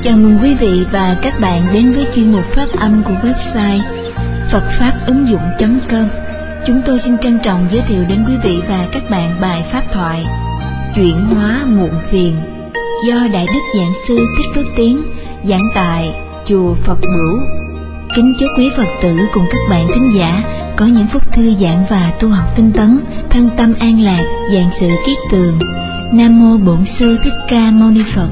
Chào mừng quý vị và các bạn đến với chuyên mục phát âm của website phậtfápứng dụng.com. Chúng tôi xin trân trọng giới thiệu đến quý vị và các bạn bài pháp thoại Chuyển hóa muộn phiền do Đại Đức Giảng Sư Thích Phước Tiến giảng tại Chùa Phật Bửu. Kính chúc quý Phật tử cùng các bạn thính giả có những phút thư giãn và tu học tinh tấn, thân tâm an lạc, vạn sự kiết tường. Nam mô Bổn Sư Thích Ca Mâu Ni Phật.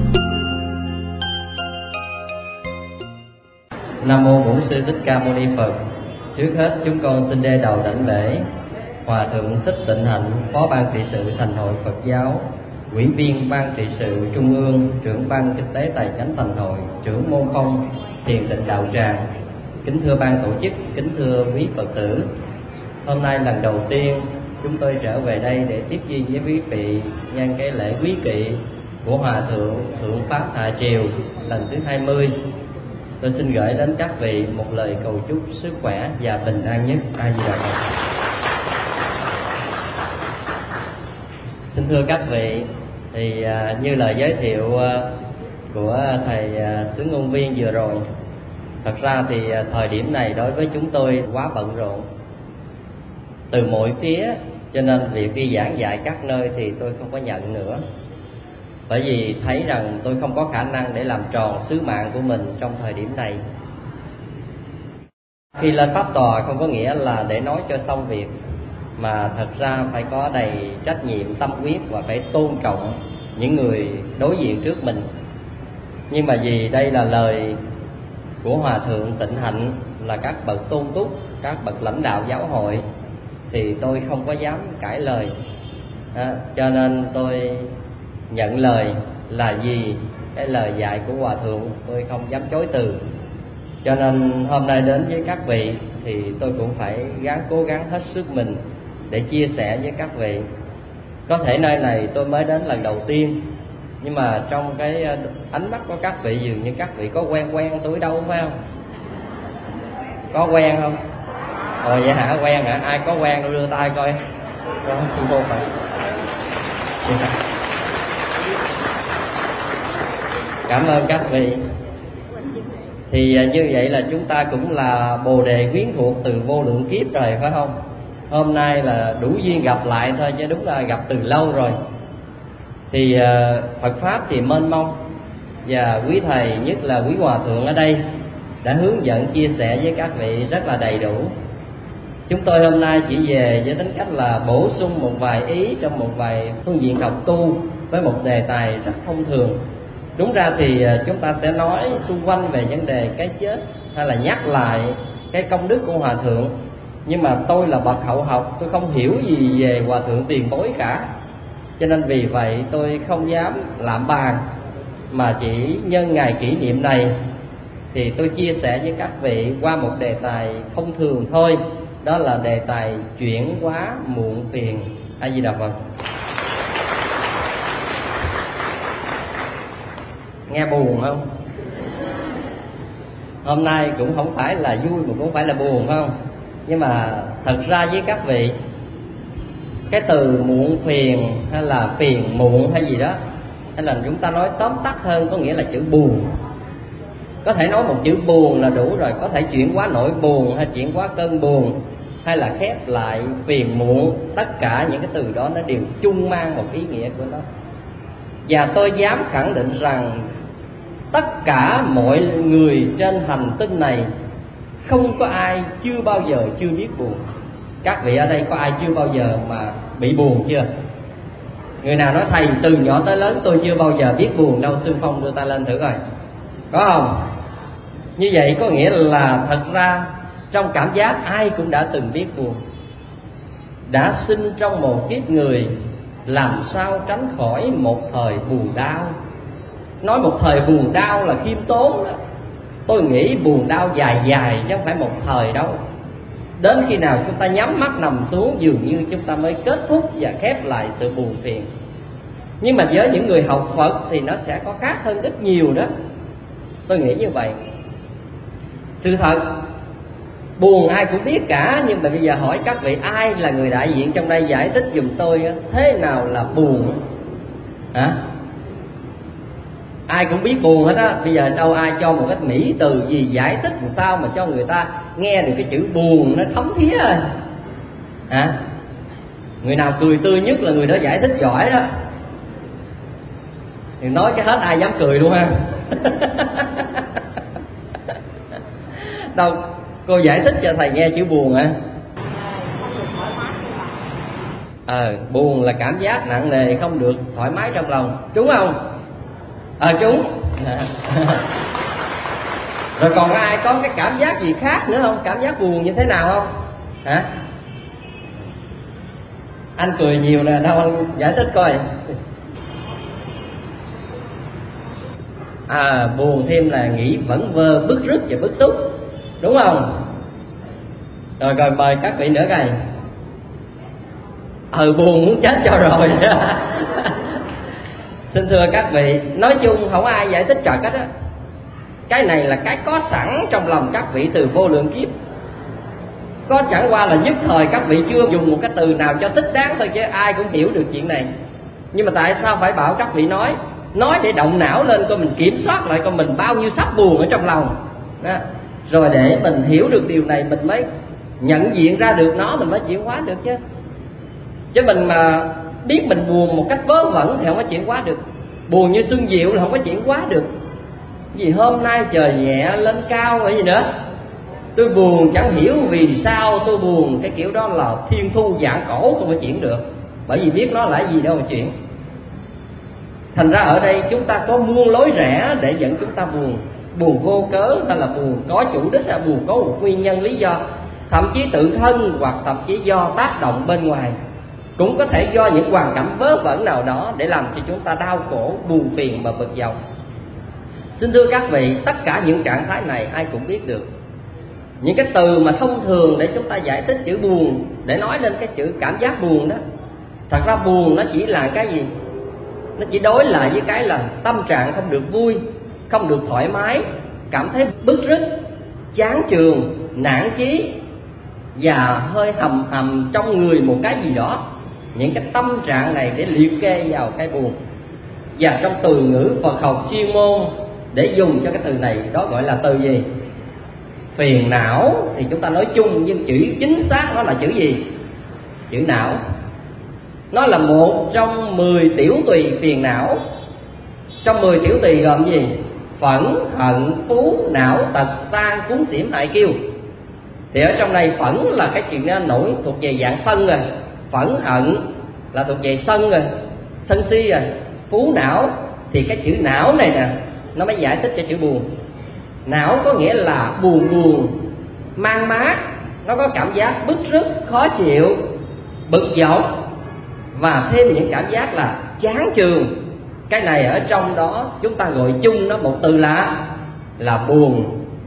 Nam mô Bổn Sư Thích Ca Mâu Ni Phật. Trước hết chúng con xin đê đầu đảnh lễ Hòa thượng Thích Tịnh Hạnh, Phó Ban Trị sự Thành hội Phật giáo, Ủy viên Ban Trị sự Trung ương, Trưởng Ban Kinh tế Tài chánh Thành hội, Trưởng môn Không Thiền Định Đạo Tràng. Kính thưa ban tổ chức, kính thưa quý Phật tử, hôm nay lần đầu tiên chúng tôi trở về đây để tiếp duyên với quý vị nhân cái lễ quý kỵ của Hòa thượng Thượng Pháp Hạ Triều lần thứ 20. Tôi xin gửi đến các vị một lời cầu chúc sức khỏe và bình an nhất. A Di Đà Phật. Xin thưa các vị, thì như lời giới thiệu của thầy Tướng Ngôn Viên vừa rồi, thật ra thì thời điểm này đối với chúng tôi quá bận rộn từ mọi phía, cho nên việc đi giảng dạy các nơi thì tôi không có nhận nữa, bởi vì thấy rằng tôi không có khả năng để làm tròn sứ mạng của mình trong thời điểm này. Khi lên pháp tòa không có nghĩa là để nói cho xong việc, mà thật ra phải có đầy trách nhiệm, tâm huyết và phải tôn trọng những người đối diện trước mình. Nhưng mà vì đây là lời của Hòa thượng Tịnh Hạnh, là các bậc tôn túc, các bậc lãnh đạo giáo hội, thì tôi không có dám cãi lời. Cho nên tôi nhận lời là vì cái lời dạy của Hòa thượng tôi không dám chối từ. Cho nên hôm nay đến với các vị thì tôi cũng phải cố gắng hết sức mình để chia sẻ với các vị. Có thể nơi này tôi mới đến lần đầu tiên, nhưng mà trong cái ánh mắt của các vị dường như các vị có quen tôi đâu, phải không? Có quen không? Ồ vậy hả? Quen hả? Ai có quen đưa tay coi. Không phải. Cảm ơn các vị. Thì như vậy là chúng ta cũng là bồ đề quyến thuộc từ vô lượng kiếp rồi, phải không? Hôm nay là đủ duyên gặp lại thôi, chứ đúng là gặp từ lâu rồi. Thì Phật Pháp thì mênh mông, và quý thầy, nhất là quý Hòa thượng ở đây, đã hướng dẫn chia sẻ với các vị rất là đầy đủ. Chúng tôi hôm nay chỉ về với tính cách là bổ sung một vài ý trong một vài phương diện học tu với một đề tài rất thông thường. Đúng ra thì chúng ta sẽ nói xung quanh về vấn đề cái chết, hay là nhắc lại cái công đức của Hòa thượng. Nhưng mà tôi là bậc hậu học, tôi không hiểu gì về Hòa thượng tiền bối cả, cho nên vì vậy tôi không dám lạm bàn, mà chỉ nhân ngày kỷ niệm này thì tôi chia sẻ với các vị qua một đề tài thông thường thôi. Đó là đề tài chuyển hóa muộn phiền. A Di Đà Phật. Nghe buồn không? Hôm nay cũng không phải là vui mà cũng không phải là buồn, phải không? Nhưng mà thật ra với các vị, cái từ muộn phiền hay là phiền muộn hay gì đó, hay là chúng ta nói tóm tắt hơn, có nghĩa là chữ buồn. Có thể nói một chữ buồn là đủ rồi, có thể chuyển hóa nỗi buồn hay chuyển hóa cơn buồn, hay là khép lại phiền muộn. Tất cả những cái từ đó nó đều chung mang một ý nghĩa của nó. Và tôi dám khẳng định rằng tất cả mọi người trên hành tinh này không có ai chưa bao giờ chưa biết buồn. Các vị ở đây có ai chưa bao giờ mà bị buồn chưa? Người nào nói thầy từ nhỏ tới lớn tôi chưa bao giờ biết buồn đâu, xương phong đưa tay lên thử coi. Có không? Như vậy có nghĩa là thật ra trong cảm giác ai cũng đã từng biết buồn. Đã sinh trong một kiếp người, làm sao tránh khỏi một thời buồn đau. Nói một thời buồn đau là khiêm tốn đó. Tôi nghĩ buồn đau dài dài chứ không phải một thời đâu. Đến khi nào chúng ta nhắm mắt nằm xuống, dường như chúng ta mới kết thúc và khép lại sự buồn phiền. Nhưng mà với những người học Phật thì nó sẽ có khác hơn ít nhiều đó. Tôi nghĩ như vậy. Sự thật buồn ai cũng biết cả, nhưng mà bây giờ hỏi các vị ai là người đại diện trong đây giải thích giùm tôi thế nào là buồn hả? Ai cũng biết buồn hết á. Bây giờ đâu ai cho một cái mỹ từ gì giải thích làm sao mà cho người ta nghe được cái chữ buồn nó thấm thía hả? Người nào cười tươi nhất là người đó giải thích giỏi đó. Thì nói cái hết ai dám cười luôn ha. Đâu cô giải thích cho thầy nghe chữ buồn hả? Buồn là cảm giác nặng nề, không được thoải mái trong lòng, đúng không? Đúng. Rồi còn ai có cái cảm giác gì khác nữa không? Cảm giác buồn như thế nào không? Hả? Anh cười nhiều nè, đâu anh giải thích coi. Buồn thêm là nghĩ vẩn vơ, bức rứt và bức xúc, đúng không? Rồi mời các vị nữa coi. Buồn muốn chết cho rồi. Xin thưa các vị, nói chung không ai giải thích trật hết á. Cái này là cái có sẵn trong lòng các vị từ vô lượng kiếp. Có chẳng qua là nhất thời các vị chưa dùng một cái từ nào cho thích đáng thôi, chứ ai cũng hiểu được chuyện này. Nhưng mà tại sao phải bảo các vị nói để động não lên, coi mình kiểm soát lại coi mình bao nhiêu sắp buồn ở trong lòng đó. Rồi để mình hiểu được điều này mình mới nhận diện ra được nó, mình mới chuyển hóa được chứ. Chứ mình mà biết mình buồn một cách vớ vẩn thì không có chuyển hóa được. Buồn như sương diệu là không có chuyển hóa được. Vì hôm nay trời nhẹ lên cao hay gì nữa, tôi buồn chẳng hiểu vì sao tôi buồn. Cái kiểu đó là thiên thu vạn cổ không có chuyển được. Bởi vì biết nó là gì đâu mà chuyển. Thành ra ở đây chúng ta có muôn lối rẽ để dẫn chúng ta buồn. Buồn vô cớ hay là buồn có chủ đích, hay là buồn có một nguyên nhân lý do, thậm chí tự thân hoặc thậm chí do tác động bên ngoài. Cũng có thể do những hoàn cảnh vớ vẩn nào đó để làm cho chúng ta đau khổ, buồn phiền và bực dọc. Xin thưa các vị, tất cả những trạng thái này ai cũng biết được. Những cái từ mà thông thường để chúng ta giải thích chữ buồn, để nói lên cái chữ cảm giác buồn đó, thật ra buồn nó chỉ là cái gì? Nó chỉ đối lại với cái là tâm trạng không được vui, không được thoải mái, cảm thấy bứt rứt, chán chường, nản chí và hơi hầm hầm trong người một cái gì đó. Những cái tâm trạng này để liệt kê vào cái buồn. Và trong từ ngữ Phật học chuyên môn để dùng cho cái từ này đó gọi là từ gì? Phiền não. Thì chúng ta nói chung, nhưng chữ chính xác nó là chữ gì? Chữ não. Nó là một trong 10 tiểu tùy phiền não. Trong 10 tiểu tùy gồm gì? Phẫn, hận, phú, não, tật, sang, cúng, xỉm, hại, kiêu. Thì ở trong này phẫn là cái chuyện nổi thuộc về dạng sân rồi. Phẫn hận là thuộc về sân rồi, sân si rồi. Phú não thì cái chữ não này nè, nó mới giải thích cho chữ buồn. Não có nghĩa là buồn, mang mát. Nó có cảm giác bứt rứt, khó chịu, bực dọc, và thêm những cảm giác là chán chường. Cái này ở trong đó chúng ta gọi chung nó một từ là buồn.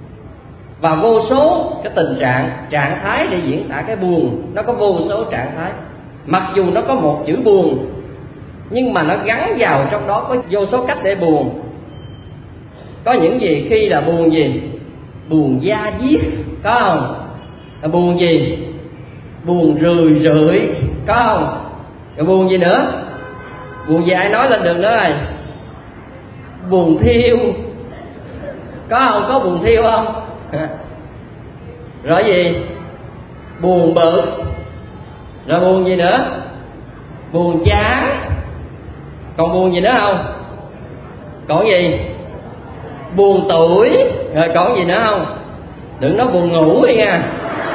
Và vô số cái tình trạng thái để diễn tả cái buồn, nó có vô số trạng thái. Mặc dù nó có một chữ buồn, nhưng mà nó gắn vào trong đó có vô số cách để buồn. Có những gì khi là buồn gì? Buồn da diết, có không? Là buồn gì? Buồn rười, có không? Rồi buồn gì nữa? Buồn gì ai nói lên được nữa rồi? Buồn thiêu, có không? Có buồn thiêu không? Rồi gì? Buồn bực. Rồi buồn gì nữa? Buồn chán. Còn buồn gì nữa không? Còn gì? Buồn tuổi. Rồi còn gì nữa không? Đừng nói buồn ngủ đi nha.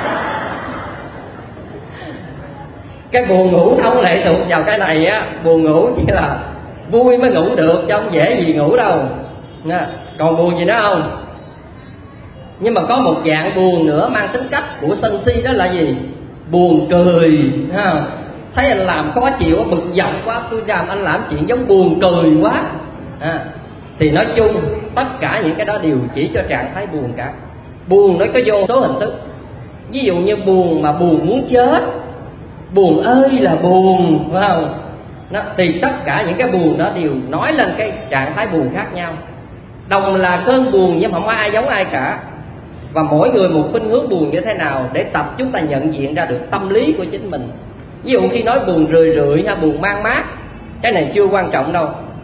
Cái buồn ngủ không lệ thuộc vào cái này á. Buồn ngủ chỉ là vui mới ngủ được, chứ không dễ gì ngủ đâu. Còn buồn gì nữa không? Nhưng mà có một dạng buồn nữa mang tính cách của sân si, đó là gì? Buồn cười, thấy không? Thấy anh làm khó chịu, bực dọc quá, tôi làm anh làm chuyện giống buồn cười quá. Thì nói chung tất cả những cái đó đều chỉ cho trạng thái buồn cả. Buồn nó có vô số hình thức. Ví dụ như buồn mà buồn muốn chết, buồn ơi là buồn, phải không? Thì tất cả những cái buồn đó đều nói lên cái trạng thái buồn khác nhau. Đồng là cơn buồn nhưng không có ai giống ai cả. Và mỗi người một khuynh hướng buồn như thế nào để tập chúng ta nhận diện ra được tâm lý của chính mình. Ví dụ khi nói buồn rười hay buồn mang mát, cái này chưa quan trọng đâu.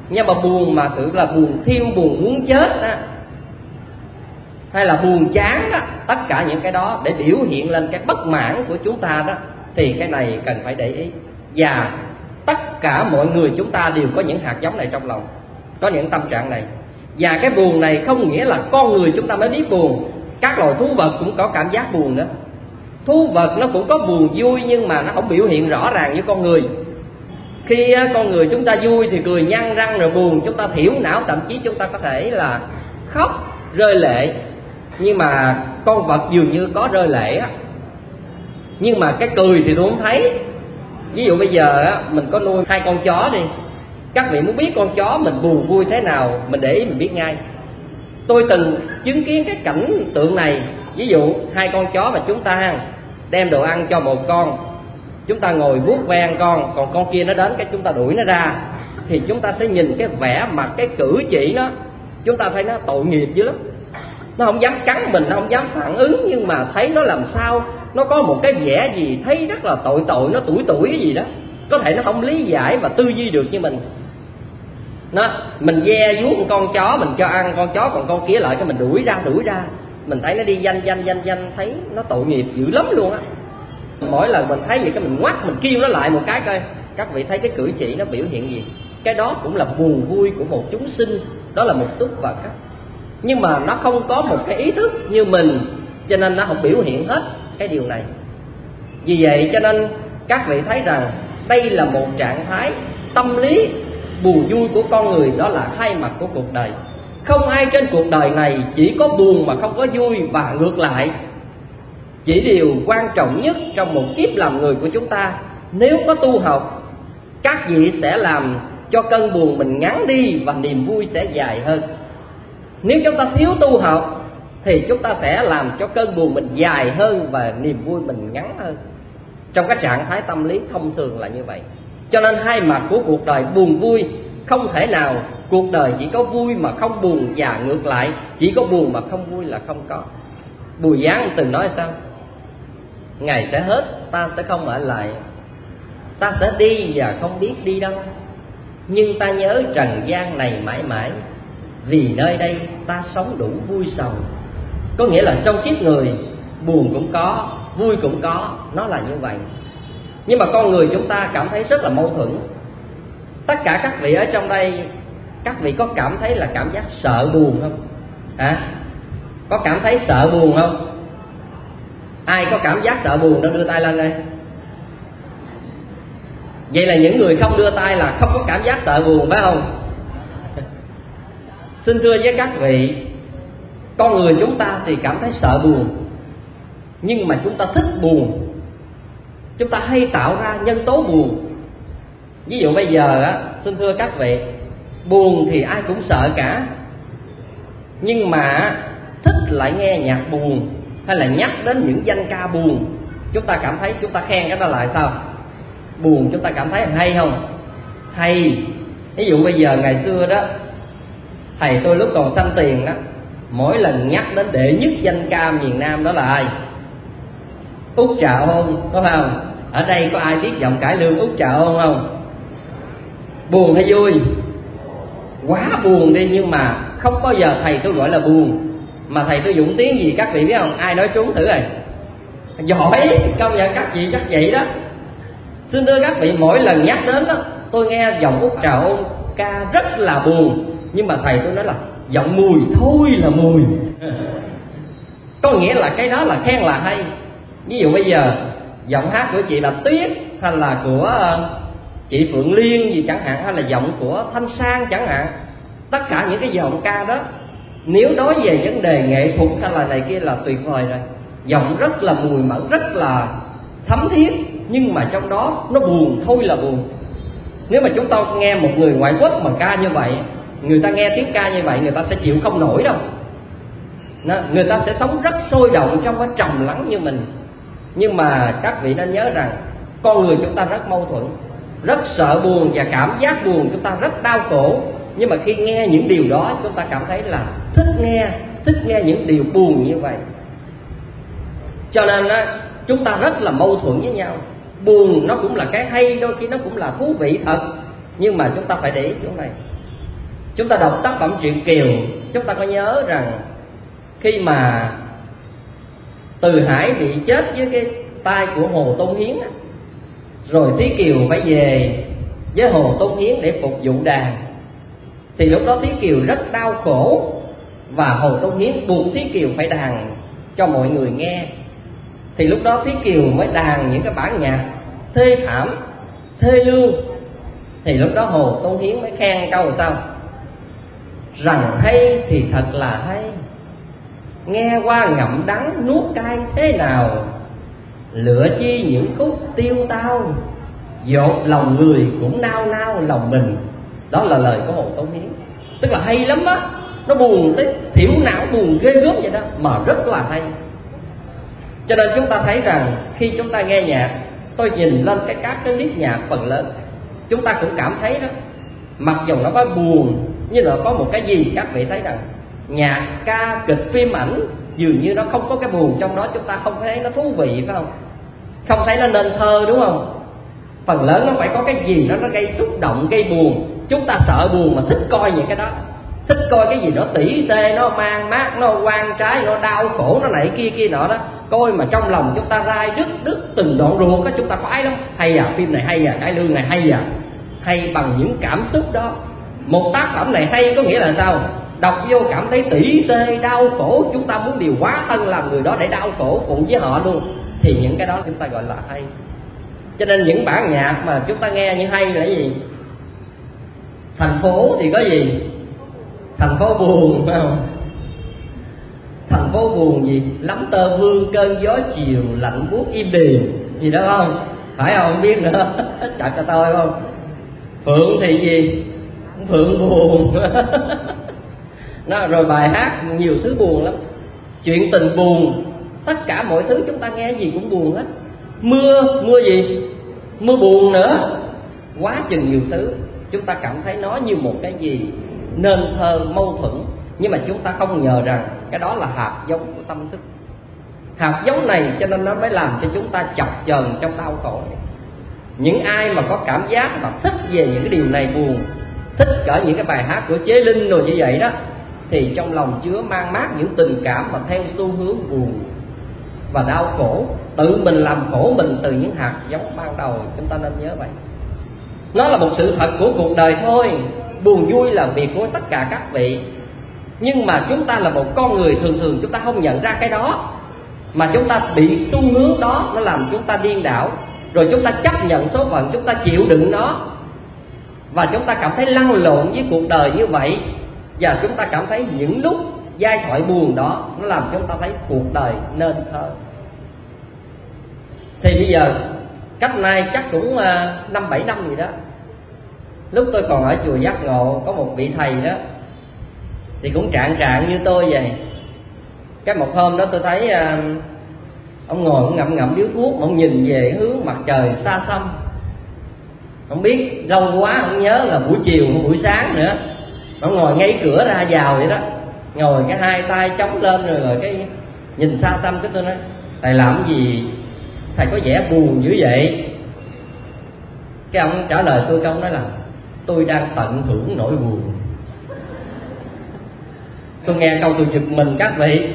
Nhưng mà buồn mà tự là buồn thiêu, buồn muốn chết á, hay là buồn chán đó, tất cả những cái đó để biểu hiện lên cái bất mãn của chúng ta đó, thì cái này cần phải để ý. Và tất cả mọi người chúng ta đều có những hạt giống này trong lòng, có những tâm trạng này. Và cái buồn này không nghĩa là con người chúng ta mới biết buồn, các loài thú vật cũng có cảm giác buồn nữa. Thú vật nó cũng có buồn vui, nhưng mà nó không biểu hiện rõ ràng như con người. Khi con người chúng ta vui thì cười nhăn răng, rồi buồn chúng ta thiểu não, thậm chí chúng ta có thể là khóc, rơi lệ. Nhưng mà con vật dường như có rơi lệ á, nhưng mà cái cười thì tôi không thấy. Ví dụ bây giờ á, mình có nuôi 2 con chó đi, các vị muốn biết con chó mình buồn vui thế nào, mình để ý mình biết ngay. Tôi từng chứng kiến cái cảnh tượng này. Ví dụ 2 con chó mà chúng ta đem đồ ăn cho một con, chúng ta ngồi vuốt ve con, còn con kia nó đến cái chúng ta đuổi nó ra, thì chúng ta sẽ nhìn cái vẻ mặt, cái cử chỉ nó, chúng ta thấy nó tội nghiệp dữ lắm. Nó không dám cắn mình, nó không dám phản ứng, nhưng mà thấy nó làm sao nó có một cái vẻ gì thấy rất là tội, nó tủi cái gì đó. Có thể nó không lý giải và tư duy được như mình. Mình ve vuốt một con chó, mình cho ăn con chó, còn con kia lại cái mình đuổi ra. Mình thấy nó đi danh, thấy nó tội nghiệp dữ lắm luôn á. Mỗi lần mình thấy vậy cái mình ngoắt, mình kêu nó lại một cái coi. Các vị thấy cái cử chỉ nó biểu hiện gì? Cái đó cũng là buồn vui của một chúng sinh, đó là một súc vật á. Nhưng mà nó không có một cái ý thức như mình, cho nên nó không biểu hiện hết cái điều này. Vì vậy cho nên các vị thấy rằng đây là một trạng thái tâm lý buồn vui của con người, đó là hai mặt của cuộc đời. Không ai trên cuộc đời này chỉ có buồn mà không có vui, và ngược lại. Chỉ điều quan trọng nhất trong một kiếp làm người của chúng ta, nếu có tu học, các vị sẽ làm cho cơn buồn mình ngắn đi và niềm vui sẽ dài hơn. Nếu chúng ta thiếu tu học thì chúng ta sẽ làm cho cơn buồn mình dài hơn và niềm vui mình ngắn hơn. Trong cái trạng thái tâm lý thông thường là như vậy. Cho nên hai mặt của cuộc đời buồn vui, không thể nào cuộc đời chỉ có vui mà không buồn, và ngược lại chỉ có buồn mà không vui là không có. Bùi Giáng từng nói sao? Ngày sẽ hết, ta sẽ không ở lại. Ta sẽ đi và không biết đi đâu, nhưng ta nhớ trần gian này mãi mãi, vì nơi đây ta sống đủ vui sầu. Có nghĩa là trong kiếp người, buồn cũng có, vui cũng có, nó là như vậy. Nhưng mà con người chúng ta cảm thấy rất là mâu thuẫn. Tất cả các vị ở trong đây, các vị có cảm thấy là cảm giác sợ buồn không? Có cảm thấy sợ buồn không? Ai có cảm giác sợ buồn đó đưa tay lên đây. Vậy là những người không đưa tay là không có cảm giác sợ buồn, phải không? Xin thưa với các vị, con người chúng ta thì cảm thấy sợ buồn, nhưng mà chúng ta thích buồn. Chúng ta hay tạo ra nhân tố buồn. Ví dụ bây giờ á, xin thưa các vị, buồn thì ai cũng sợ cả, nhưng mà thích lại nghe nhạc buồn, hay là nhắc đến những danh ca buồn, chúng ta cảm thấy chúng ta khen cái đó lại sao? Buồn chúng ta cảm thấy hay không? Hay. Ví dụ bây giờ ngày xưa đó, thầy tôi lúc còn xanh tiền đó, mỗi lần nhắc đến đệ nhất danh ca miền Nam đó là ai? Út Trà Ôn, có phải không? Ở đây có ai biết giọng cải lương Út Trà Ôn không? Buồn hay vui? Quá buồn đi, nhưng mà không bao giờ thầy tôi gọi là buồn, mà thầy tôi dùng tiếng gì các vị biết không? Ai nói trúng thử rồi? Giỏi, công nhận các vị chắc vậy đó. Xin thưa các vị, mỗi lần nhắc đến đó, tôi nghe giọng Út Trà Ôn ca rất là buồn, nhưng mà thầy tôi nói là giọng mùi thôi là mùi. Có nghĩa là cái đó là khen là hay. Ví dụ bây giờ giọng hát của chị Bạch Tuyết, hay là của chị Phượng Liên gì chẳng hạn, hay là giọng của Thanh Sang chẳng hạn, tất cả những cái giọng ca đó, nếu nói về vấn đề nghệ thuật hay là này kia là tuyệt vời rồi. Giọng rất là mùi mẫn, rất là thấm thiết, nhưng mà trong đó nó buồn thôi là buồn. Nếu mà chúng ta nghe một người ngoại quốc mà ca như vậy, người ta nghe tiếng ca như vậy, người ta sẽ chịu không nổi đâu. Người ta sẽ sống rất sôi động trong cái trầm lắng như mình. Nhưng mà các vị nên nhớ rằng con người chúng ta rất mâu thuẫn, rất sợ buồn, và cảm giác buồn chúng ta rất đau khổ. Nhưng mà khi nghe những điều đó, chúng ta cảm thấy là thích nghe những điều buồn như vậy. Cho nên á, chúng ta rất là mâu thuẫn với nhau. Buồn nó cũng là cái hay, đôi khi nó cũng là thú vị thật, nhưng mà chúng ta phải để ý chỗ này. Chúng ta đọc tác phẩm truyện Kiều, chúng ta có nhớ rằng khi mà Từ Hải bị chết với cái tay của Hồ Tôn Hiến, rồi Thí Kiều phải về với Hồ Tôn Hiến để phục vụ đàn, thì lúc đó Thí Kiều rất đau khổ, và Hồ Tôn Hiến buộc Thí Kiều phải đàn cho mọi người nghe. Thì lúc đó Thí Kiều mới đàn những cái bản nhạc thê thảm, thê lương. Thì lúc đó Hồ Tôn Hiến mới khen câu sao: rằng hay thì thật là hay, nghe qua ngậm đắng nuốt cay thế nào, lựa chi những khúc tiêu tao, dột lòng người cũng nao nao lòng mình. Đó là lời của Hồ Tôn Hiến. Tức là hay lắm á, nó buồn tới thiểu não, buồn ghê gớm vậy đó, mà rất là hay. Cho nên chúng ta thấy rằng khi chúng ta nghe nhạc, tôi nhìn lên các cái clip nhạc phần lớn, chúng ta cũng cảm thấy đó, mặc dù nó có buồn nhưng nó có một cái gì các vị thấy rằng nhạc ca kịch phim ảnh dường như nó không có cái buồn trong đó, chúng ta không thấy nó thú vị, phải không? Không thấy nó nên thơ, đúng không? Phần lớn nó phải có cái gì đó nó gây xúc động, gây buồn. Chúng ta sợ buồn mà thích coi những cái đó, thích coi cái gì đó tỉ tê, nó mang mát, nó oan trái, nó đau khổ, nó này kia kia nọ đó. Coi mà trong lòng chúng ta rai đứt từng đoạn ruột đó, chúng ta khoái lắm. Hay à, phim này hay à, cải lương này hay à. Hay bằng những cảm xúc đó. Một tác phẩm này hay có nghĩa là sao? Đọc vô cảm thấy tỉ tê, đau khổ, chúng ta muốn điều hóa thân làm người đó để đau khổ cùng với họ luôn. Thì những cái đó chúng ta gọi là hay. Cho nên những bản nhạc mà chúng ta nghe như hay là cái gì? Thành phố thì có gì? Thành phố buồn, phải không? Thành phố buồn gì? Lắm tơ vương cơn gió chiều lạnh buốt im đềm gì đó không? Phải không? Không biết nữa. Chặt cho tôi không? Phượng thì gì? Phượng buồn. Nó rồi bài hát nhiều thứ buồn lắm. Chuyện tình buồn, tất cả mọi thứ chúng ta nghe gì cũng buồn hết. Mưa gì? Mưa buồn nữa. Quá chừng nhiều thứ. Chúng ta cảm thấy nó như một cái gì nên thơ mâu thuẫn, nhưng mà chúng ta không ngờ rằng cái đó là hạt giống của tâm thức. Hạt giống này cho nên nó mới làm cho chúng ta chập chờn trong đau khổ. Những ai mà có cảm giác mà thích về những cái điều này buồn, thích cỡ những cái bài hát của Chế Linh rồi như vậy đó, thì trong lòng chứa mang mát những tình cảm mà theo xu hướng buồn và đau khổ. Tự mình làm khổ mình từ những hạt giống ban đầu, chúng ta nên nhớ vậy. Nó là một sự thật của cuộc đời thôi. Buồn vui là việc của tất cả các vị. Nhưng mà chúng ta là một con người, thường chúng ta không nhận ra cái đó, mà chúng ta bị xu hướng đó, nó làm chúng ta điên đảo. Rồi chúng ta chấp nhận số phận, chúng ta chịu đựng nó, và chúng ta cảm thấy lăn lộn với cuộc đời như vậy. Và chúng ta cảm thấy những lúc giai thoại buồn đó, nó làm chúng ta thấy cuộc đời nên thơ. Thì bây giờ cách nay chắc cũng 5-7 năm gì đó, lúc tôi còn ở chùa Giác Ngộ, có một vị thầy đó thì cũng trạng như tôi vậy. Cái một hôm đó tôi thấy ông ngồi ông ngậm điếu thuốc, ông nhìn về hướng mặt trời xa xăm. Không biết lâu quá không nhớ là buổi chiều hay buổi sáng nữa. Ông ngồi ngay cửa ra vào vậy đó, ngồi cái hai tay chống lên rồi cái nhìn xa xăm. Cái tôi nói: thầy làm gì thầy có vẻ buồn dữ vậy? Cái ông trả lời tôi câu nói là: tôi đang tận hưởng nỗi buồn. Tôi nghe câu tôi giật mình các vị.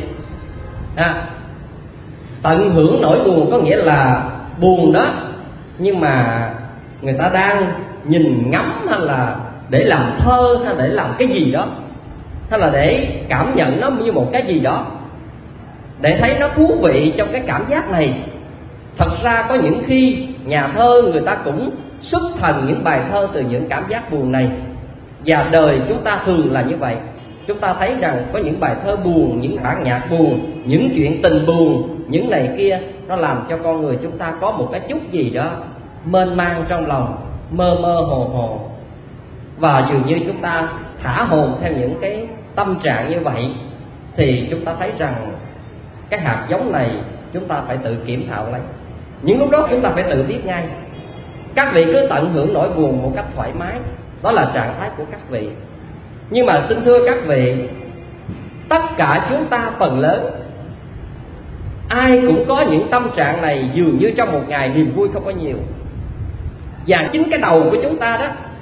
Tận hưởng nỗi buồn có nghĩa là buồn đó, nhưng mà người ta đang nhìn ngắm, hay là để làm thơ, hay để làm cái gì đó, hay là để cảm nhận nó như một cái gì đó, để thấy nó thú vị trong cái cảm giác này. Thật ra có những khi nhà thơ người ta cũng xuất thành những bài thơ từ những cảm giác buồn này. Và đời chúng ta thường là như vậy. Chúng ta thấy rằng có những bài thơ buồn, những bản nhạc buồn, những chuyện tình buồn, những này kia, nó làm cho con người chúng ta có một cái chút gì đó mênh mang trong lòng, mơ mơ hồ hồ. Và dường như chúng ta thả hồn theo những cái tâm trạng như vậy, thì chúng ta thấy rằng cái hạt giống này chúng ta phải tự kiểm thảo lấy. Những lúc đó chúng ta phải tự biết ngay. Các vị cứ tận hưởng nỗi buồn một cách thoải mái, đó là trạng thái của các vị. Nhưng mà xin thưa các vị, tất cả chúng ta phần lớn ai cũng có những tâm trạng này, dường như trong một ngày niềm vui không có nhiều. Và chính cái đầu của chúng ta đó,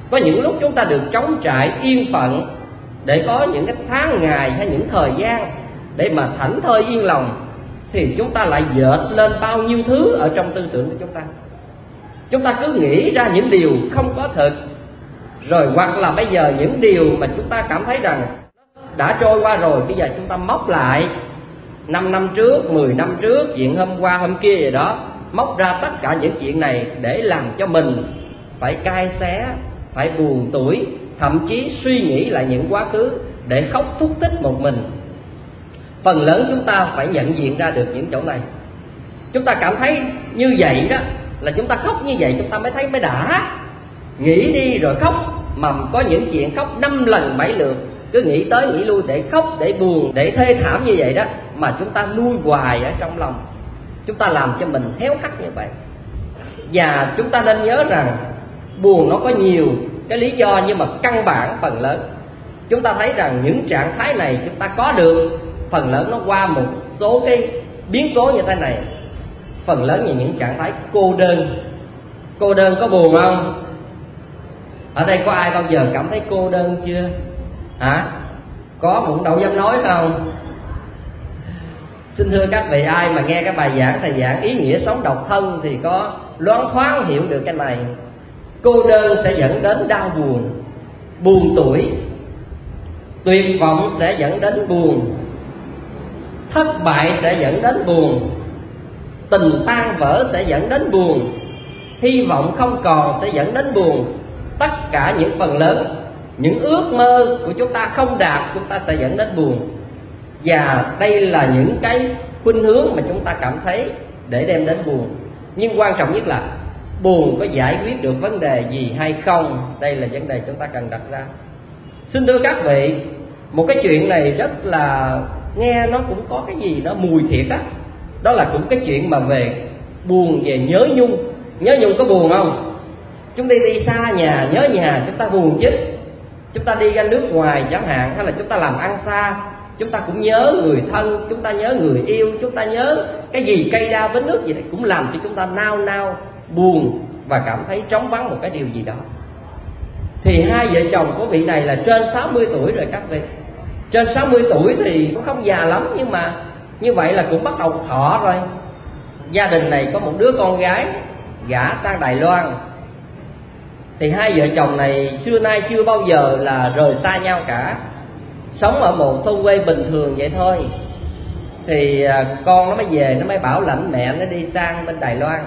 Có những lúc chúng ta được trống trải yên phận để có những cái tháng ngày hay những thời gian để mà thảnh thơi yên lòng, thì chúng ta lại dệt lên bao nhiêu thứ ở trong tư tưởng của chúng ta. Chúng ta cứ nghĩ ra những điều không có thực, rồi hoặc là bây giờ những điều mà chúng ta cảm thấy rằng đã trôi qua rồi, bây giờ chúng ta móc lại 5 năm trước, 10 năm trước, chuyện hôm qua hôm kia gì đó, móc ra tất cả những chuyện này để làm cho mình phải cay xé, phải buồn tủi, thậm chí suy nghĩ lại những quá khứ để khóc thúc thích một mình. Phần lớn chúng ta phải nhận diện ra được những chỗ này. Chúng ta cảm thấy như vậy đó là chúng ta khóc như vậy, chúng ta mới thấy mới đã. Nghĩ đi rồi khóc, mà có những chuyện khóc 5 lần 7 lượt, cứ nghĩ tới nghĩ lui để khóc, để buồn, để thê thảm như vậy đó, mà chúng ta nuôi hoài ở trong lòng. Chúng ta làm cho mình héo hắt như vậy. Và chúng ta nên nhớ rằng buồn nó có nhiều cái lý do, nhưng mà căn bản phần lớn chúng ta thấy rằng những trạng thái này chúng ta có được, phần lớn nó qua một số cái biến cố như thế này. Phần lớn như những trạng thái cô đơn. Cô đơn có buồn không? Ở đây có ai bao giờ cảm thấy cô đơn chưa? Hả? Có cũng đâu dám nói không? Xin thưa các vị, ai mà nghe cái bài giảng thầy giảng ý nghĩa sống độc thân thì có loáng thoáng hiểu được cái này. Cô đơn sẽ dẫn đến đau buồn, buồn tủi. Tuyệt vọng sẽ dẫn đến buồn, thất bại sẽ dẫn đến buồn, tình tan vỡ sẽ dẫn đến buồn, hy vọng không còn sẽ dẫn đến buồn. Tất cả những phần lớn, những ước mơ của chúng ta không đạt, chúng ta sẽ dẫn đến buồn. Và đây là những cái khuynh hướng mà chúng ta cảm thấy để đem đến buồn. Nhưng quan trọng nhất là buồn có giải quyết được vấn đề gì hay không? Đây là vấn đề chúng ta cần đặt ra. Xin thưa các vị, một cái chuyện này rất là nghe nó cũng có cái gì đó mùi thiệt á. Đó là cũng cái chuyện mà về buồn, về nhớ nhung. Nhớ nhung có buồn không? Chúng ta đi xa nhà, nhớ nhà, chúng ta buồn chứ. Chúng ta đi ra nước ngoài chẳng hạn, hay là chúng ta làm ăn xa, chúng ta cũng nhớ người thân, chúng ta nhớ người yêu, chúng ta nhớ cái gì cây đao bến nước gì đấy, cũng làm cho chúng ta nao nao, buồn và cảm thấy trống vắng một cái điều gì đó. Thì hai vợ chồng của vị này là trên 60 tuổi rồi các vị. Trên 60 tuổi thì cũng không già lắm, nhưng mà như vậy là cũng bắt đầu thọ rồi. Gia đình này có một đứa con gái gả sang Đài Loan. Thì hai vợ chồng này xưa nay chưa bao giờ là rời xa nhau cả, sống ở một thôn quê bình thường vậy thôi. Thì con nó mới về, nó mới bảo lãnh mẹ nó đi sang bên Đài Loan.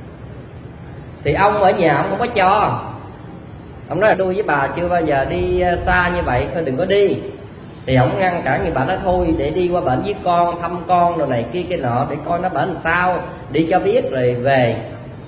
Thì ông ở nhà ông không có cho. Ông nói là tôi với bà chưa bao giờ đi xa như vậy, thôi đừng có đi. Thì ông ngăn cản, như bà nói thôi để đi qua bển với con, thăm con rồi này kia kia nọ, để coi nó bển làm sao, đi cho biết rồi về.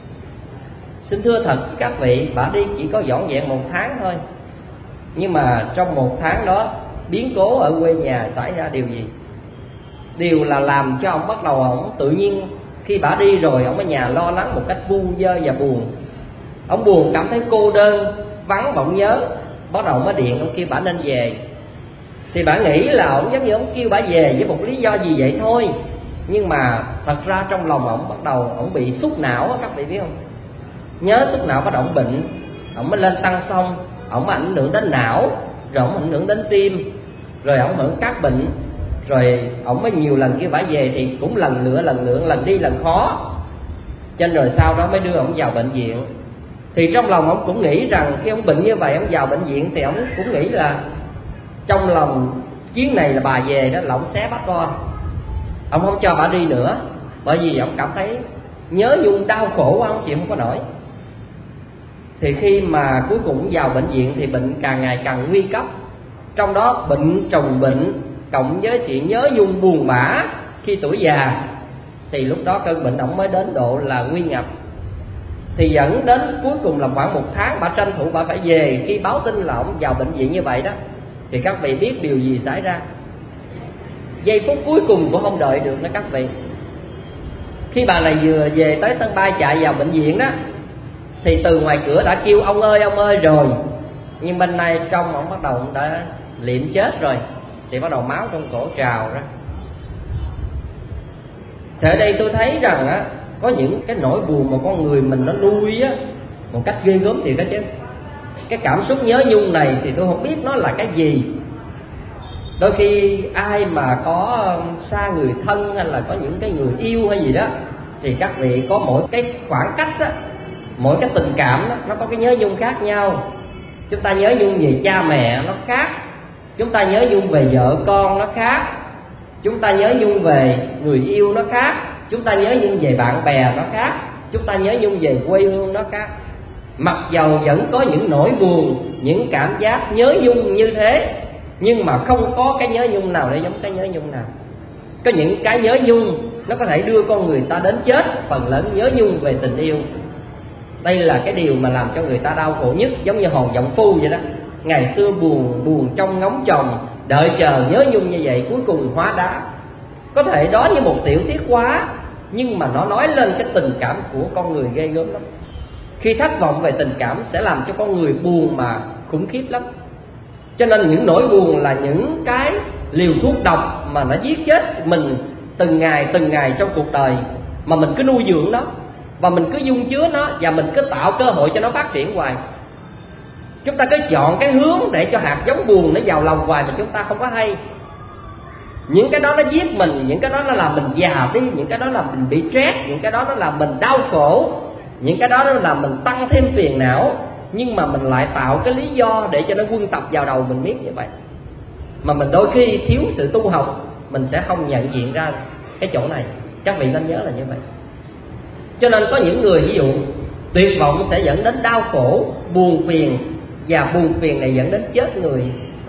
Xin thưa thật các vị, bà đi chỉ có dọn dẹn 1 tháng thôi. Nhưng mà trong 1 tháng đó, biến cố ở quê nhà xảy ra điều gì? Điều là làm cho ông bắt đầu ông tự nhiên khi bà đi rồi, ông ở nhà lo lắng một cách vu vơ và buồn. Ông buồn, cảm thấy cô đơn, vắng và ông nhớ. Bắt đầu mới điện ông kêu bà nên về. Thì bà nghĩ là ông giống như ông kêu bà về với một lý do gì vậy thôi. Nhưng mà thật ra trong lòng ông bắt đầu ông bị sút não, các vị biết không? Nhớ sút não bắt đầu ông bệnh, ông mới lên tăng xong, ông ảnh hưởng đến não, rồi ông ảnh hưởng đến tim, rồi ông hưởng các bệnh, rồi ông mới nhiều lần kêu bả về thì cũng lần nữa, lần đi lần khó. Cho nên rồi sau đó mới đưa ông vào bệnh viện. Thì trong lòng ông cũng nghĩ rằng khi ông bệnh như vậy, ông vào bệnh viện thì ông cũng nghĩ là trong lòng chuyến này là bà về đó là ông xé bắt con. Ông không cho bà đi nữa, bởi vì ông cảm thấy nhớ nhung đau khổ quá, ông chịu không có nổi. Thì khi mà cuối cùng vào bệnh viện thì bệnh càng ngày càng nguy cấp. Trong đó bệnh trùng bệnh, cộng với chuyện nhớ nhung buồn bã khi tuổi già, thì lúc đó cơn bệnh ổng mới đến độ là nguy ngập. Thì dẫn đến cuối cùng là khoảng 1 tháng bà tranh thủ bà phải về. Khi báo tin là ổng vào bệnh viện như vậy đó, thì các vị biết điều gì xảy ra? Giây phút cuối cùng cũng không đợi được nữa các vị. Khi bà này vừa về tới sân bay chạy vào bệnh viện đó, thì từ ngoài cửa đã kêu ông ơi rồi. Nhưng bên này trong ông bắt đầu ông đã liệm chết rồi. Thì bắt đầu máu trong cổ trào ra. Thì ở đây tôi thấy rằng á, có những cái nỗi buồn mà con người mình nó nuôi á một cách ghê gớm thiệt đó chứ. cái cảm xúc nhớ nhung này thì tôi không biết nó là cái gì. Đôi khi ai mà có xa người thân hay là có những cái người yêu hay gì đó, thì các vị có mỗi cái khoảng cách đó, mỗi cái tình cảm đó, nó có cái nhớ nhung khác nhau. Chúng ta nhớ nhung về cha mẹ nó khác, chúng ta nhớ nhung về vợ con nó khác, chúng ta nhớ nhung về người yêu nó khác, chúng ta nhớ nhung về bạn bè nó khác, chúng ta nhớ nhung về quê hương nó khác. Mặc dầu vẫn có những nỗi buồn, những cảm giác nhớ nhung như thế, nhưng mà không có cái nhớ nhung nào để giống cái nhớ nhung nào. Có những cái nhớ nhung nó có thể đưa con người ta đến chết, phần lớn nhớ nhung về tình yêu. Đây là cái điều mà làm cho người ta đau khổ nhất, giống như Hòn Vọng Phu vậy đó. Ngày xưa buồn trong ngóng chồng, đợi chờ nhớ nhung như vậy, cuối cùng hóa đá. Có thể đó như một tiểu tiết hóa, nhưng mà nó nói lên cái tình cảm của con người ghê gớm lắm. Khi thất vọng về tình cảm sẽ làm cho con người buồn mà khủng khiếp lắm. Cho nên những nỗi buồn là những cái liều thuốc độc mà nó giết chết mình từng ngày trong cuộc đời, mà mình cứ nuôi dưỡng nó, và mình cứ dung chứa nó, và mình cứ tạo cơ hội cho nó phát triển hoài. Chúng ta cứ chọn cái hướng để cho hạt giống buồn nó vào lòng hoài mà chúng ta không có hay. Những cái đó nó giết mình, những cái đó nó làm mình già đi, những cái đó làm mình bị stress, những cái đó nó làm mình đau khổ, những cái đó nó làm mình tăng thêm phiền não. Nhưng mà mình lại tạo cái lý do để cho nó quân tập vào đầu mình biết như vậy. Mà mình đôi khi thiếu sự tu học, mình sẽ không nhận diện ra cái chỗ này. Các vị nên nhớ là như vậy. Cho nên có những người ví dụ tuyệt vọng sẽ dẫn đến đau khổ, buồn phiền, và buồn phiền này dẫn đến chết người.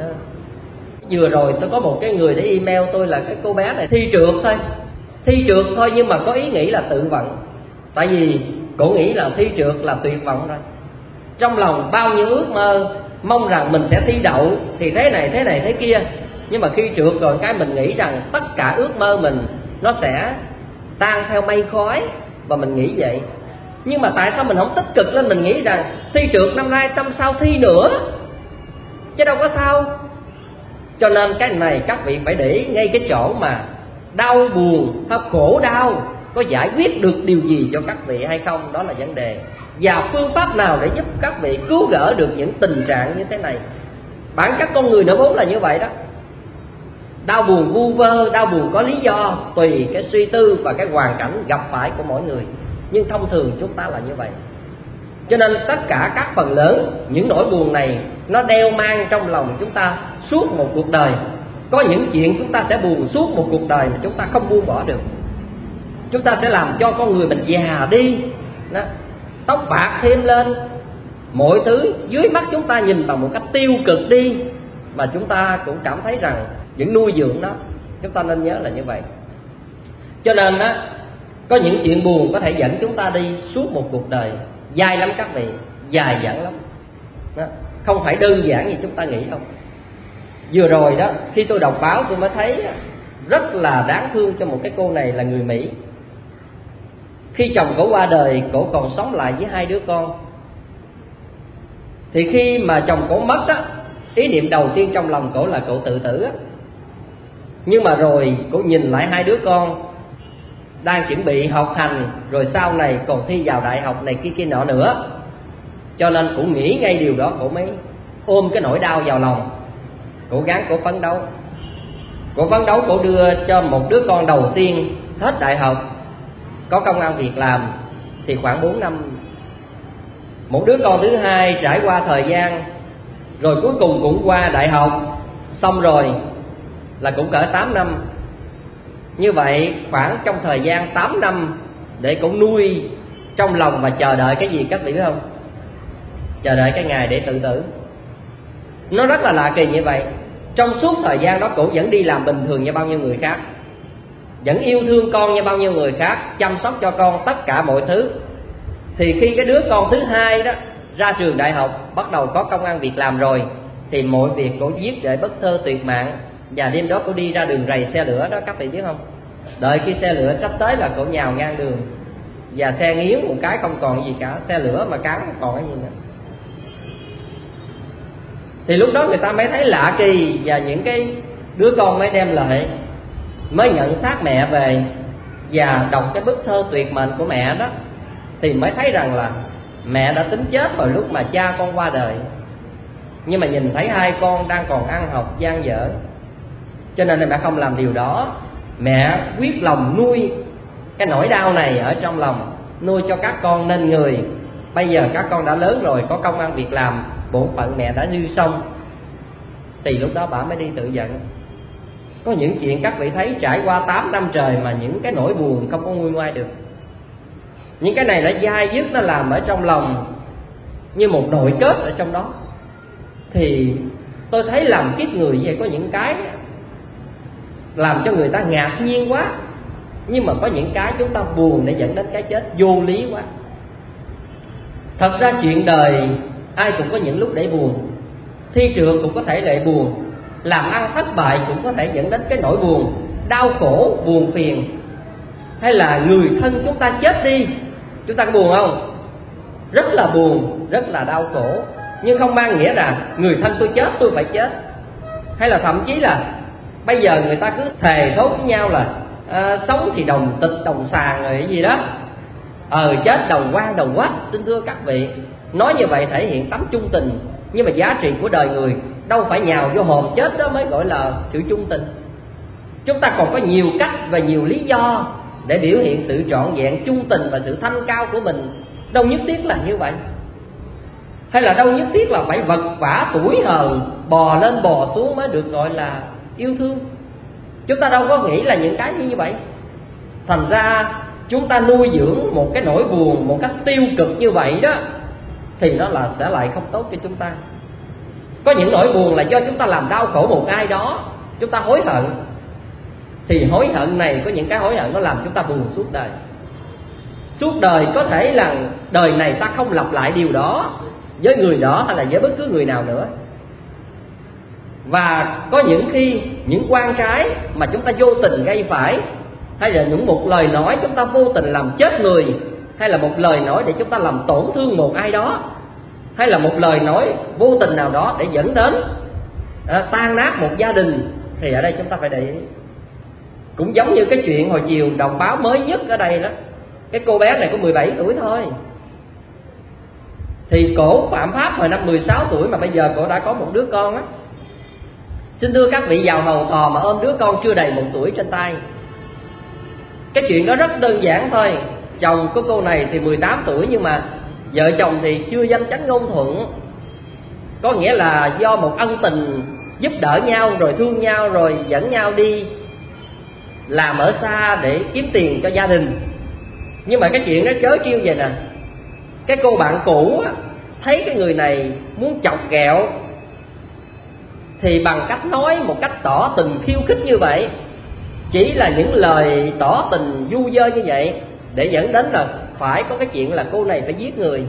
Vừa rồi tôi có một cái người để email tôi là cái cô bé này thi trượt thôi, nhưng mà có ý nghĩ là tự vận. Tại vì cổ nghĩ là thi trượt là tuyệt vọng rồi. Trong lòng bao nhiêu ước mơ, mong rằng mình sẽ thi đậu thì thế này thế kia. Nhưng mà khi trượt rồi cái mình nghĩ rằng tất cả ước mơ mình nó sẽ tan theo mây khói, và mình nghĩ vậy. Nhưng mà tại sao mình không tích cực lên, mình nghĩ rằng thi trượt năm nay năm sau thi nữa chứ đâu có sao. Cho nên cái này các vị phải để ngay cái chỗ mà đau buồn hay khổ đau có giải quyết được điều gì cho các vị hay không, đó là vấn đề. Và phương pháp nào để giúp các vị cứu gỡ được những tình trạng như thế này. Bản chất con người nó vốn là như vậy đó. Đau buồn vu vơ, đau buồn có lý do, tùy cái suy tư và cái hoàn cảnh gặp phải của mỗi người. Nhưng thông thường chúng ta là như vậy. Cho nên tất cả các phần lớn những nỗi buồn này nó đeo mang trong lòng chúng ta suốt một cuộc đời. Có những chuyện chúng ta sẽ buồn suốt một cuộc đời mà chúng ta không buông bỏ được. Chúng ta sẽ làm cho con người mình già đi đó, tóc bạc thêm lên, mọi thứ dưới mắt chúng ta nhìn bằng một cách tiêu cực đi, mà chúng ta cũng cảm thấy rằng những nuôi dưỡng đó. Chúng ta nên nhớ là như vậy. Cho nên á, có những chuyện buồn có thể dẫn chúng ta đi suốt một cuộc đời dài lắm các vị, dài dẳng lắm đó. Không phải đơn giản như chúng ta nghĩ đâu. Vừa rồi đó, khi tôi đọc báo tôi mới thấy rất là đáng thương cho một cái cô này là người Mỹ. Khi chồng cổ qua đời, cổ còn sống lại với 2 đứa con. Thì khi mà chồng cổ mất á, ý niệm đầu tiên trong lòng cổ là cổ tự tử á. Nhưng mà rồi cổ nhìn lại 2 đứa con đang chuẩn bị học hành, rồi sau này còn thi vào đại học này kia nọ nữa. Cho nên cổ nghĩ ngay điều đó, cổ mới ôm cái nỗi đau vào lòng. Cổ gắng cổ phấn đấu. Cổ phấn đấu, cổ đưa cho một đứa con đầu tiên hết đại học, có công ăn việc làm thì khoảng 4 năm. Một đứa con thứ hai trải qua thời gian, rồi cuối cùng cũng qua đại học, xong rồi là cũng cỡ 8 năm. Như vậy khoảng trong thời gian 8 năm để cũng nuôi trong lòng và chờ đợi cái gì các vị biết không? Chờ đợi cái ngày để tự tử. Nó rất là lạ kỳ như vậy. Trong suốt thời gian đó cổ vẫn đi làm bình thường như bao nhiêu người khác, vẫn yêu thương con như bao nhiêu người khác, chăm sóc cho con tất cả mọi thứ. Thì khi cái đứa con thứ hai đó ra trường đại học, bắt đầu có công ăn việc làm rồi, thì mọi việc cổ viết để bức thơ tuyệt mạng. Và đêm đó cổ đi ra đường rầy xe lửa đó các vị biết không? Đợi khi xe lửa sắp tới là cổ nhào ngang đường, và xe nghiến một cái không còn gì cả, xe lửa mà cán không còn cái gì nữa. Thì lúc đó người ta mới thấy lạ kỳ, và những cái đứa con mới đem lại, mới nhận xác mẹ về và đọc cái bức thơ tuyệt mệnh của mẹ đó, thì mới thấy rằng là mẹ đã tính chết vào lúc mà cha con qua đời. nhưng mà nhìn thấy hai con đang còn ăn học gian dở, cho nên mẹ không làm điều đó. Mẹ quyết lòng nuôi cái nỗi đau này ở trong lòng, nuôi cho các con nên người. Bây giờ các con đã lớn rồi, có công ăn việc làm, bổn phận mẹ đã như xong, thì lúc đó bà mới đi tự giận. Có những chuyện các vị thấy trải qua 8 năm trời mà những cái nỗi buồn không có nguôi ngoai được. Những cái này nó dai dứt, nó làm ở trong lòng như một nội kết ở trong đó. Thì tôi thấy làm kiếp người vậy, có những cái làm cho người ta ngạc nhiên quá, nhưng mà có những cái chúng ta buồn để dẫn đến cái chết vô lý quá. Thật ra chuyện đời ai cũng có những lúc để buồn, thi trường cũng có thể để buồn, làm ăn thất bại cũng có thể dẫn đến cái nỗi buồn, đau khổ, buồn phiền. Hay là người thân chúng ta chết đi, chúng ta có buồn không? Rất là buồn, rất là đau khổ, nhưng không mang nghĩa là người thân tôi chết tôi phải chết. Hay là thậm chí là bây giờ người ta cứ thề thốt với nhau là sống thì đồng tịch đồng sàng rồi cái gì đó, chết đồng quan đồng quách. Xin thưa các vị, nói như vậy thể hiện tấm chung tình, nhưng mà giá trị của đời người đâu phải nhào vô hồn chết đó mới gọi là sự chung tình. Chúng ta còn có nhiều cách và nhiều lý do để biểu hiện sự trọn vẹn chung tình và sự thanh cao của mình. Đâu nhất thiết là như vậy, hay là đâu nhất thiết là phải vật vã tủi hờn, bò lên bò xuống mới được gọi là yêu thương. Chúng ta đâu có nghĩ là những cái như vậy. Thành ra chúng ta nuôi dưỡng một cái nỗi buồn một cách tiêu cực như vậy đó, thì nó là sẽ lại không tốt cho chúng ta. Có những nỗi buồn là do chúng ta làm đau khổ một ai đó, chúng ta hối hận, thì hối hận này, có những cái hối hận nó làm chúng ta buồn suốt đời. Suốt đời có thể là đời này ta không lặp lại điều đó với người đó hay là với bất cứ người nào nữa. Và có những khi những quan trái mà chúng ta vô tình gây phải, hay là những một lời nói chúng ta vô tình làm chết người, hay là một lời nói để chúng ta làm tổn thương một ai đó, hay là một lời nói vô tình nào đó để dẫn đến tan nát một gia đình, thì ở đây chúng ta phải để ý. Cũng giống như cái chuyện hồi chiều đồng báo mới nhất ở đây đó, cái cô bé này có 17 tuổi thôi, thì cổ phạm pháp hồi năm 16 tuổi mà bây giờ cổ đã có một đứa con á. Xin thưa các vị, giàu hầu thò mà ôm đứa con chưa đầy 1 tuổi trên tay. Cái chuyện đó rất đơn giản thôi. Chồng của cô này thì 18 tuổi, nhưng mà vợ chồng thì chưa danh chánh ngôn thuận. Có nghĩa là do một ân tình giúp đỡ nhau, rồi thương nhau, rồi dẫn nhau đi làm ở xa để kiếm tiền cho gia đình. Nhưng mà cái chuyện đó chớ trêu vậy nè, cái cô bạn cũ thấy cái người này muốn chọc ghẹo, thì bằng cách nói một cách tỏ tình khiêu khích như vậy, chỉ là những lời tỏ tình du dơ như vậy, để dẫn đến là phải có cái chuyện là cô này phải giết người.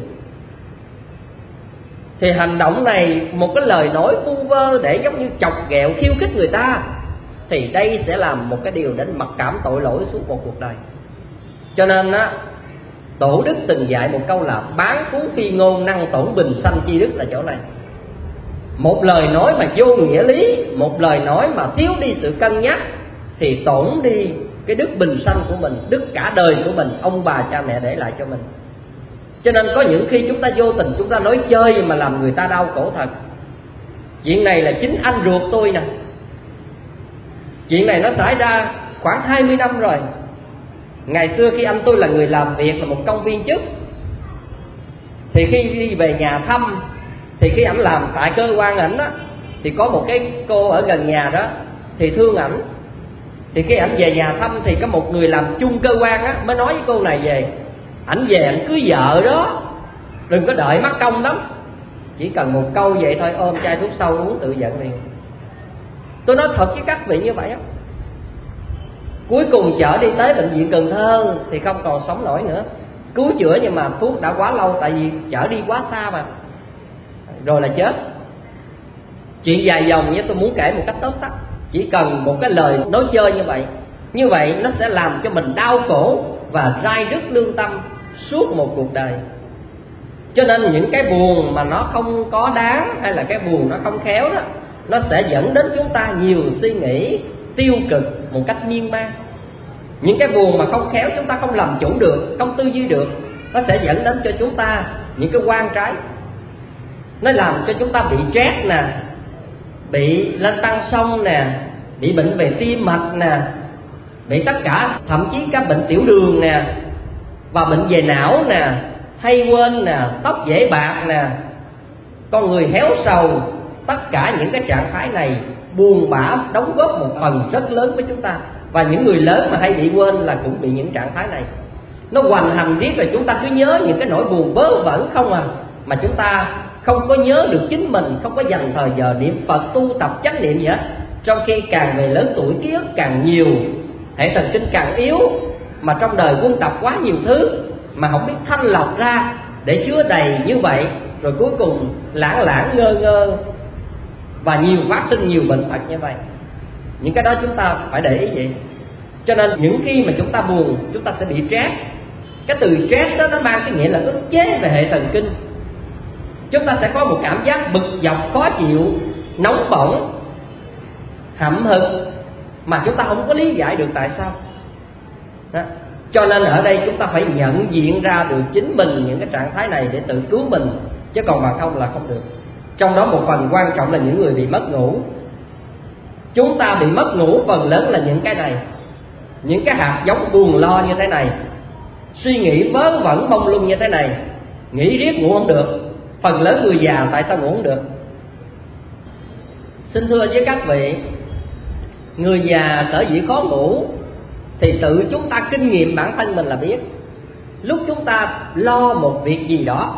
Thì hành động này, một cái lời nói vu vơ để giống như chọc ghẹo khiêu khích người ta, thì đây sẽ làm một cái điều đến mặc cảm tội lỗi suốt một cuộc đời. Cho nên á, Tổ Đức từng dạy một câu là bán phú phi ngôn, năng tổn bình sanh chi đức, là chỗ này. Một lời nói mà vô nghĩa lý, một lời nói mà thiếu đi sự cân nhắc, thì tổn đi cái đức bình sanh của mình, đức cả đời của mình, ông bà cha mẹ để lại cho mình. Cho nên có những khi chúng ta vô tình chúng ta nói chơi mà làm người ta đau khổ thật. Chuyện này là chính anh ruột tôi nè. Chuyện này nó xảy ra khoảng 20 năm rồi. Ngày xưa khi anh tôi là người làm việc, là một công viên chức, thì khi đi về nhà thăm, thì khi ảnh làm tại cơ quan ảnh á, thì có một cái cô ở gần nhà đó thì thương ảnh. Thì khi ảnh về nhà thăm thì có một người làm chung cơ quan á mới nói với cô này về, ảnh về ảnh cưới vợ đó, đừng có đợi mắc công lắm, chỉ cần một câu vậy thôi, ôm chai thuốc sâu uống tự giận liền. Tôi nói thật với các vị như vậy á. Cuối cùng chở đi tới bệnh viện Cần Thơ thì không còn sống nổi nữa, cứu chữa nhưng mà thuốc đã quá lâu, tại vì chở đi quá xa mà, rồi là chết. Chuyện dài dòng như tôi muốn kể một cách tóm tắt, chỉ cần một cái lời nói chơi như vậy nó sẽ làm cho mình đau khổ và rai rứt lương tâm suốt một cuộc đời. Cho nên những cái buồn mà nó không có đáng, hay là cái buồn nó không khéo đó, nó sẽ dẫn đến chúng ta nhiều suy nghĩ tiêu cực một cách miên man. Những cái buồn mà không khéo chúng ta không làm chủ được, không tư duy được, nó sẽ dẫn đến cho chúng ta những cái oan trái. Nó làm cho chúng ta bị stress nè, bị lên tăng sông nè, bị bệnh về tim mạch nè, bị tất cả, thậm chí các bệnh tiểu đường nè, và bệnh về não nè, hay quên nè, tóc dễ bạc nè, con người héo sầu. Tất cả những cái trạng thái này buồn bã đóng góp một phần rất lớn với chúng ta. Và những người lớn mà hay bị quên là cũng bị những trạng thái này. Nó hoành hành riết rồi chúng ta cứ nhớ những cái nỗi buồn vớ vẩn không à, mà chúng ta không có nhớ được chính mình, không có dành thời giờ niệm Phật, tu tập chánh niệm gì hết. Trong khi càng về lớn tuổi, ký ức càng nhiều, hệ thần kinh càng yếu, mà trong đời quân tập quá nhiều thứ mà không biết thanh lọc ra để chứa đầy như vậy, rồi cuối cùng lãng lãng ngơ ngơ và nhiều phát sinh nhiều bệnh tật như vậy. Những cái đó chúng ta phải để ý vậy. Cho nên những khi mà chúng ta buồn, chúng ta sẽ bị stress. Cái từ stress đó nó mang cái nghĩa là ức chế về hệ thần kinh. Chúng ta sẽ có một cảm giác bực dọc, khó chịu, nóng bỏng, hậm hực mà chúng ta không có lý giải được tại sao đó. Cho nên ở đây chúng ta phải nhận diện ra được chính mình những cái trạng thái này để tự cứu mình, chứ còn bằng không là không được. Trong đó một phần quan trọng là những người bị mất ngủ. Chúng ta bị mất ngủ phần lớn là những cái này, những cái hạt giống buồn lo như thế này, suy nghĩ vớ vẩn mông lung như thế này, nghĩ riết ngủ không được. Phần lớn người già tại sao ngủ không được? Xin thưa với các vị, người già sở dĩ khó ngủ thì tự chúng ta kinh nghiệm bản thân mình là biết. Lúc chúng ta lo một việc gì đó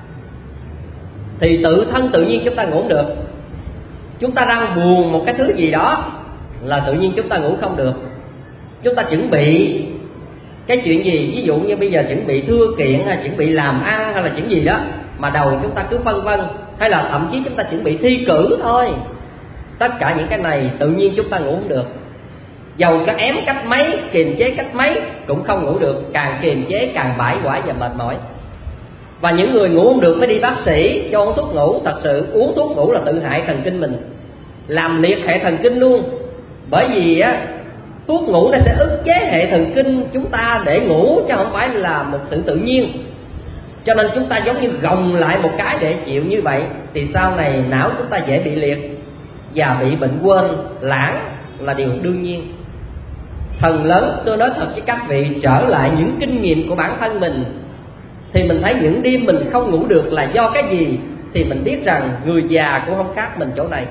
thì tự thân tự nhiên chúng ta ngủ không được. Chúng ta đang buồn một cái thứ gì đó là tự nhiên chúng ta ngủ không được. Chúng ta chuẩn bị cái chuyện gì, ví dụ như bây giờ chuẩn bị thưa kiện hay chuẩn bị làm ăn hay là chuyện gì đó, mà đầu chúng ta cứ phân vân, hay là thậm chí chúng ta chuẩn bị thi cử thôi. Tất cả những cái này tự nhiên chúng ta ngủ không được. Dầu có ém cách mấy, kiềm chế cách mấy cũng không ngủ được. Càng kiềm chế càng bãi quả và mệt mỏi. Và những người ngủ không được mới đi bác sĩ cho uống thuốc ngủ. Thật sự uống thuốc ngủ là tự hại thần kinh mình, làm liệt hệ thần kinh luôn. Bởi vì á, thuốc ngủ nó sẽ ức chế hệ thần kinh chúng ta để ngủ, chứ không phải là một sự tự nhiên. Cho nên chúng ta giống như gồng lại một cái để chịu như vậy, thì sau này não chúng ta dễ bị liệt và bị bệnh quên lãng là điều đương nhiên. Phần lớn, tôi nói thật với các vị, trở lại những kinh nghiệm của bản thân mình thì mình thấy những đêm mình không ngủ được là do cái gì, thì mình biết rằng người già cũng không khác mình chỗ này.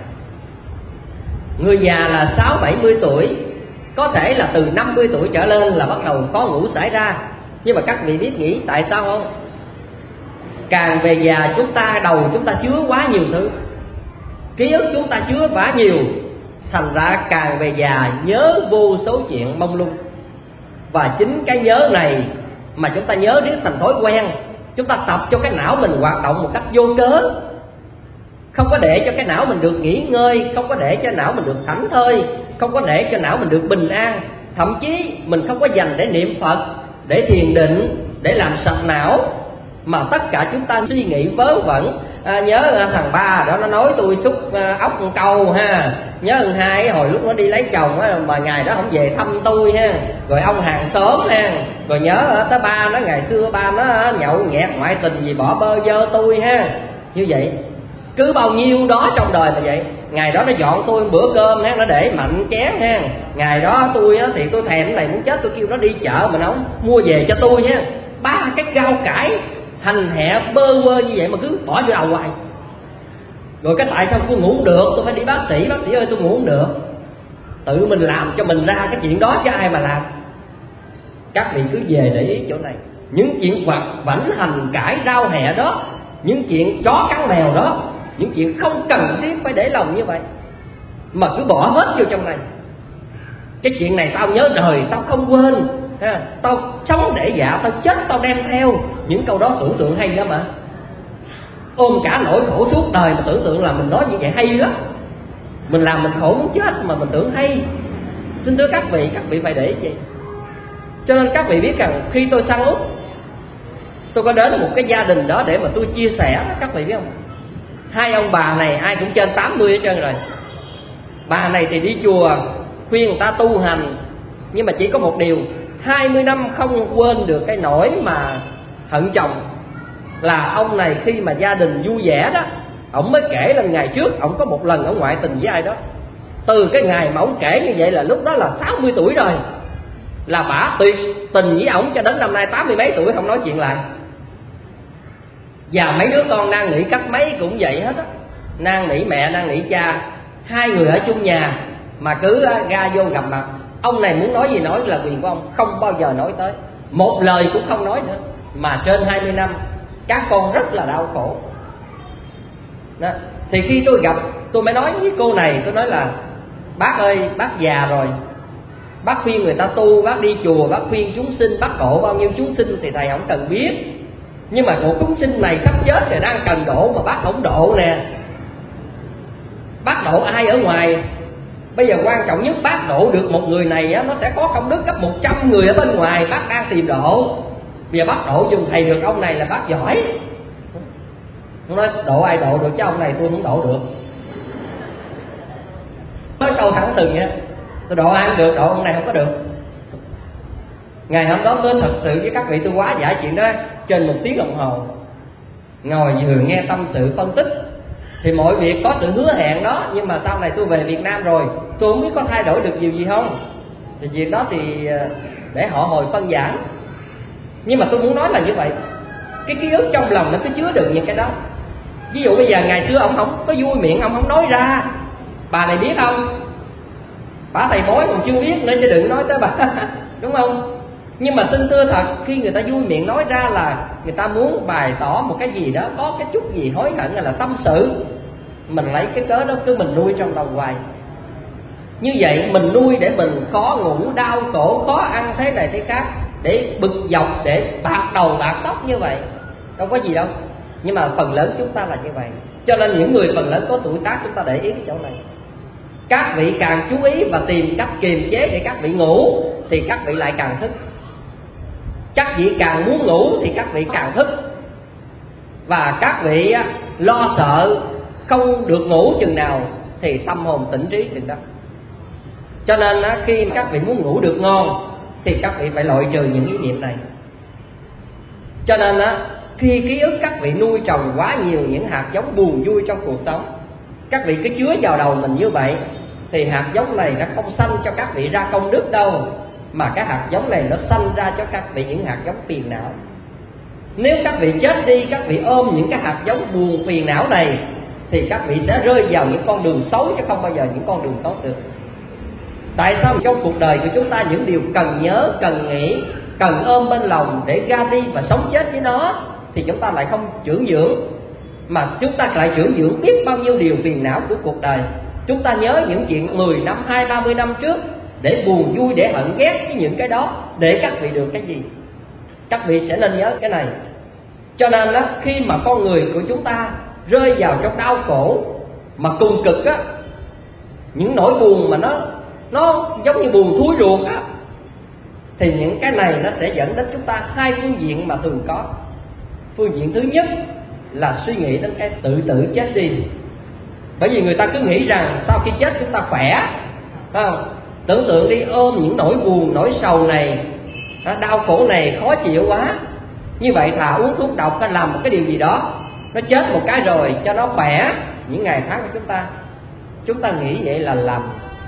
Người già là 60-70 tuổi, có thể là từ 50 tuổi trở lên là bắt đầu khó ngủ xảy ra. Nhưng mà các vị biết nghĩ tại sao không? Càng về già chúng ta, đầu chúng ta chứa quá nhiều thứ, ký ức chúng ta chứa quá nhiều, thành ra càng về già nhớ vô số chuyện mông lung. Và chính cái nhớ này mà chúng ta nhớ riết thành thói quen. Chúng ta tập cho cái não mình hoạt động một cách vô cớ, không có để cho cái não mình được nghỉ ngơi, không có để cho não mình được thảnh thơi, không có để cho não mình được bình an. Thậm chí mình không có dành để niệm Phật, để thiền định, để làm sạch não, mà tất cả chúng ta suy nghĩ vớ vẩn. Nhớ thằng ba đó nó nói tôi xúc ốc con câu ha, nhớ thằng hai hồi lúc nó đi lấy chồng á, mà ngày đó không về thăm tôi ha, rồi ông hàng xóm ha, rồi nhớ tới ba nó ngày xưa ba nó nhậu nhẹt ngoại tình gì bỏ bơ vơ tôi ha. Như vậy cứ bao nhiêu đó trong đời là vậy. Ngày đó nó dọn tôi một bữa cơm ha, nó để mạnh chén ha. Ngày đó tôi á, thì tôi thèm cái này muốn chết, tôi kêu nó đi chợ mà nó không mua về cho tôi ha. Ba cái rau cải hành hẹ bơ vơ như vậy mà cứ bỏ vô đầu hoài. Rồi cái tại sao tôi ngủ được, tôi phải đi bác sĩ ơi tôi ngủ không được. Tự mình làm cho mình ra cái chuyện đó chứ ai mà làm. Các vị cứ về để ý chỗ này. Những chuyện vặt vãnh hành cải rau hẹ đó, những chuyện chó cắn mèo đó, những chuyện không cần thiết phải để lòng như vậy, mà cứ bỏ hết vô trong này. Cái chuyện này tao nhớ đời, tao không quên ha. Tao sống để dạ, tao chết tao đem theo. Những câu đó tưởng tượng hay lắm mà. Ôm cả nỗi khổ suốt đời mà tưởng tượng là mình nói như vậy hay lắm. Mình làm mình khổ muốn chết mà mình tưởng hay. Xin thưa các vị phải để ý vậy. Cho nên các vị biết rằng khi tôi sang Úc, tôi có đến một cái gia đình đó để mà tôi chia sẻ đó, các vị biết không? Hai ông bà này ai cũng trên 80 hết trơn rồi. Bà này thì đi chùa khuyên người ta tu hành, nhưng mà chỉ có một điều, 20 năm không quên được cái nỗi mà hận chồng. Là ông này khi mà gia đình vui vẻ đó, ổng mới kể là ngày trước ổng có một lần ở ngoại tình với ai đó. Từ cái ngày mà ổng kể như vậy là lúc đó là 60 tuổi rồi, là bả tuyệt tình với ổng cho đến năm nay 80 mấy tuổi không nói chuyện lại. Và mấy đứa con năn nỉ cách mấy cũng vậy hết á, năn nỉ mẹ năn nỉ cha, hai người ở chung nhà mà cứ ra vô gặp mặt. Ông này muốn nói gì nói là quyền của ông, không bao giờ nói tới, một lời cũng không nói nữa. Mà trên 20 năm các con rất là đau khổ đó. Thì khi tôi gặp, tôi mới nói với cô này, tôi nói là bác ơi, bác già rồi, bác khuyên người ta tu, bác đi chùa, bác khuyên chúng sinh, bác độ bao nhiêu chúng sinh thì thầy không cần biết. Nhưng mà một chúng sinh này sắp chết rồi đang cần độ mà bác không độ nè. Bác độ ai ở ngoài? Bây giờ quan trọng nhất bác độ được một người này á, nó sẽ có công đức gấp 100 người ở bên ngoài bác đang tìm độ. Bây giờ bác độ dùng thầy được ông này là bác giỏi. Nó nói độ ai độ được chứ ông này tôi không độ được. Nói câu thẳng thừng nha, tôi độ ai không được, độ ông này không có được. Ngày hôm đó tôi thật sự với các vị tôi quá giải chuyện đó trên 1 tiếng đồng hồ, ngồi vừa nghe tâm sự phân tích. Thì mọi việc có sự hứa hẹn đó, nhưng mà sau này tôi về Việt Nam rồi, tôi không biết có thay đổi được điều gì không. Thì việc đó thì để họ hồi phân giảng. Nhưng mà tôi muốn nói là như vậy, cái ký ức trong lòng nó cứ chứa đựng những cái đó. Ví dụ bây giờ ngày xưa ông không có vui miệng, ông không nói ra. Bà này biết không? Bà thầy bói còn chưa biết nữa chứ đừng nói tới bà đúng không? Nhưng mà xin thưa thật, khi người ta vui miệng nói ra là người ta muốn bày tỏ một cái gì đó, có cái chút gì hối hận hay là tâm sự. Mình lấy cái cớ đó cứ mình nuôi trong lòng hoài. Như vậy mình nuôi để mình khó ngủ, đau khổ, khó ăn thế này thế khác, để bực dọc, để bạc đầu bạc tóc như vậy. Đâu có gì đâu. Nhưng mà phần lớn chúng ta là như vậy. Cho nên những người phần lớn có tuổi tác chúng ta để ý cái chỗ này. Các vị càng chú ý và tìm cách kiềm chế để các vị ngủ thì các vị lại càng thức. Các vị càng muốn ngủ thì các vị càng thức. Và các vị lo sợ không được ngủ chừng nào thì tâm hồn tỉnh trí chừng đó. Cho nên khi các vị muốn ngủ được ngon thì các vị phải loại trừ những ý niệm này. Cho nên khi ký ức các vị nuôi trồng quá nhiều những hạt giống buồn vui trong cuộc sống, các vị cứ chứa vào đầu mình như vậy, thì hạt giống này nó không sanh cho các vị ra công đức đâu, mà cái hạt giống này nó sanh ra cho các vị những hạt giống phiền não. Nếu các vị chết đi, các vị ôm những cái hạt giống buồn phiền não này, thì các vị sẽ rơi vào những con đường xấu chứ không bao giờ những con đường tốt được. Tại sao trong cuộc đời của chúng ta những điều cần nhớ, cần nghĩ, cần ôm bên lòng để ra đi và sống chết với nó, thì chúng ta lại không dưỡng dưỡng, mà chúng ta lại dưỡng dưỡng biết bao nhiêu điều phiền não của cuộc đời. Chúng ta nhớ những chuyện 10 năm, 20, 30 năm trước để buồn vui, để hận ghét với những cái đó, để các vị được cái gì? Các vị sẽ nên nhớ cái này. Cho nên khi mà con người của chúng ta rơi vào trong đau khổ mà cùng cực á, những nỗi buồn mà nó giống như buồn thúi ruột á, thì những cái này nó sẽ dẫn đến chúng ta hai phương diện mà thường có. Phương diện thứ nhất là suy nghĩ đến cái tự tử chết đi. Bởi vì người ta cứ nghĩ rằng sau khi chết chúng ta khỏe, phải không? Tưởng tượng đi, ôm những nỗi buồn, nỗi sầu này, đau khổ này khó chịu quá, như vậy thà uống thuốc độc hay làm một cái điều gì đó, nó chết một cái rồi cho nó khỏe những ngày tháng của chúng ta. Chúng ta nghĩ vậy là lầm.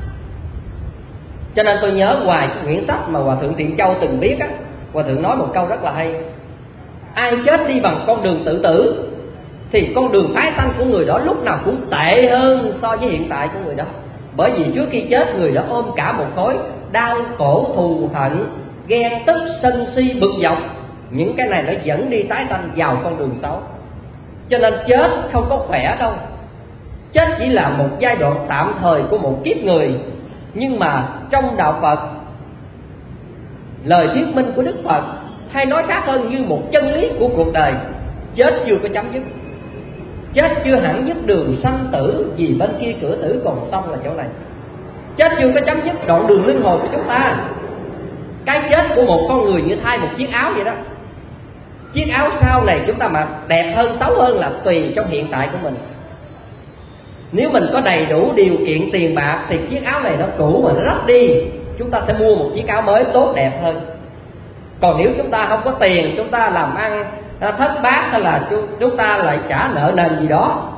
Cho nên tôi nhớ hoài cái quyển sách mà Hòa Thượng Thiện Châu từng viết á, Hòa Thượng nói một câu rất là hay: ai chết đi bằng con đường tự tử thì con đường tái sanh của người đó lúc nào cũng tệ hơn so với hiện tại của người đó. Bởi vì trước khi chết, người đó ôm cả một khối đau khổ, thù hận, ghen tức, sân si, bực dọc. Những cái này nó dẫn đi tái sanh vào con đường xấu. Cho nên chết không có khỏe đâu. Chết chỉ là một giai đoạn tạm thời của một kiếp người. Nhưng mà trong đạo Phật, lời thuyết minh của Đức Phật, hay nói khác hơn như một chân lý của cuộc đời, chết chưa có chấm dứt. Chết chưa hẳn dứt đường sanh tử, vì bên kia cửa tử còn sông là chỗ này. Chết chưa có chấm dứt đoạn đường linh hồn của chúng ta. Cái chết của một con người như thay một chiếc áo vậy đó. Chiếc áo sau này chúng ta mặc đẹp hơn, xấu hơn là tùy trong hiện tại của mình. Nếu mình có đầy đủ điều kiện tiền bạc thì chiếc áo này nó cũ mà nó rách đi, chúng ta sẽ mua một chiếc áo mới tốt đẹp hơn. Còn nếu chúng ta không có tiền, chúng ta làm ăn thất bát, hay là chúng ta lại trả nợ nần gì đó,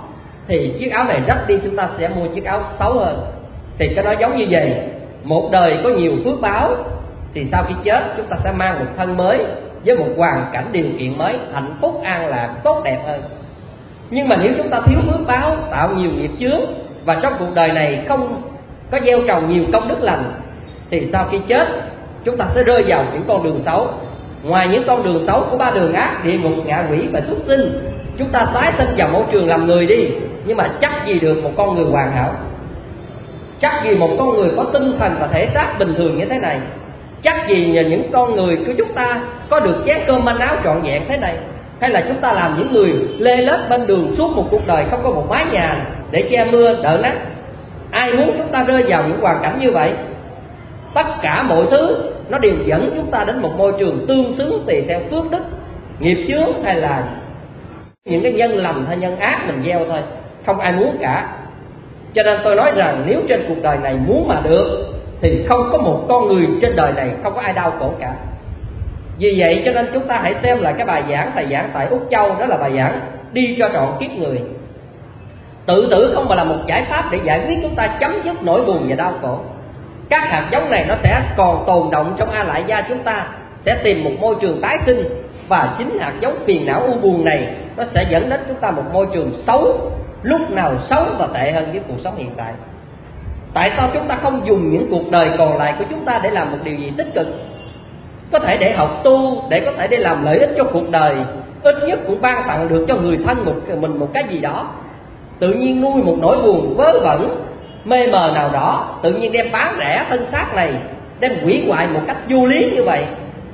thì chiếc áo này rách đi chúng ta sẽ mua chiếc áo xấu hơn. Thì cái đó giống như vậy, một đời có nhiều phước báo thì sau khi chết chúng ta sẽ mang một thân mới với một hoàn cảnh điều kiện mới, hạnh phúc an lạc tốt đẹp hơn. Nhưng mà nếu chúng ta thiếu phước báo, tạo nhiều nghiệp chướng và trong cuộc đời này không có gieo trồng nhiều công đức lành, thì sau khi chết chúng ta sẽ rơi vào những con đường xấu. Ngoài những con đường xấu của ba đường ác, địa ngục, ngạ quỷ và súc sinh, chúng ta tái sinh vào môi trường làm người đi, nhưng mà chắc gì được một con người hoàn hảo, chắc gì một con người có tinh thần và thể xác bình thường như thế này, chắc gì nhờ những con người của chúng ta có được chén cơm manh áo trọn vẹn thế này, hay là chúng ta làm những người lê lết bên đường suốt một cuộc đời không có một mái nhà để che mưa đỡ nắng. Ai muốn chúng ta rơi vào những hoàn cảnh như vậy? Tất cả mọi thứ nó đều dẫn chúng ta đến một môi trường tương xứng tùy theo phước đức, nghiệp chướng hay là những cái nhân lành hay nhân ác mình gieo thôi, không ai muốn cả. Cho nên tôi nói rằng nếu trên cuộc đời này muốn mà được thì không có một con người trên đời này không có ai đau khổ cả. Vì vậy cho nên chúng ta hãy xem lại cái bài giảng thầy giảng tại Úc Châu, đó là bài giảng đi cho trọn kiếp người. Tự tử không phải là một giải pháp để giải quyết chúng ta chấm dứt nỗi buồn và đau khổ. Các hạt giống này nó sẽ còn tồn động trong a lại gia chúng ta, sẽ tìm một môi trường tái sinh, và chính hạt giống phiền não u buồn này nó sẽ dẫn đến chúng ta một môi trường xấu, lúc nào xấu và tệ hơn với cuộc sống hiện tại. Tại sao chúng ta không dùng những cuộc đời còn lại của chúng ta để làm một điều gì tích cực? Có thể để học tu, để có thể để làm lợi ích cho cuộc đời, ít nhất cũng ban tặng được cho người thân mình một cái gì đó. Tự nhiên nuôi một nỗi buồn vớ vẩn, mê mờ nào đó, tự nhiên đem bán rẻ thân xác này, đem hủy hoại một cách vô lý như vậy,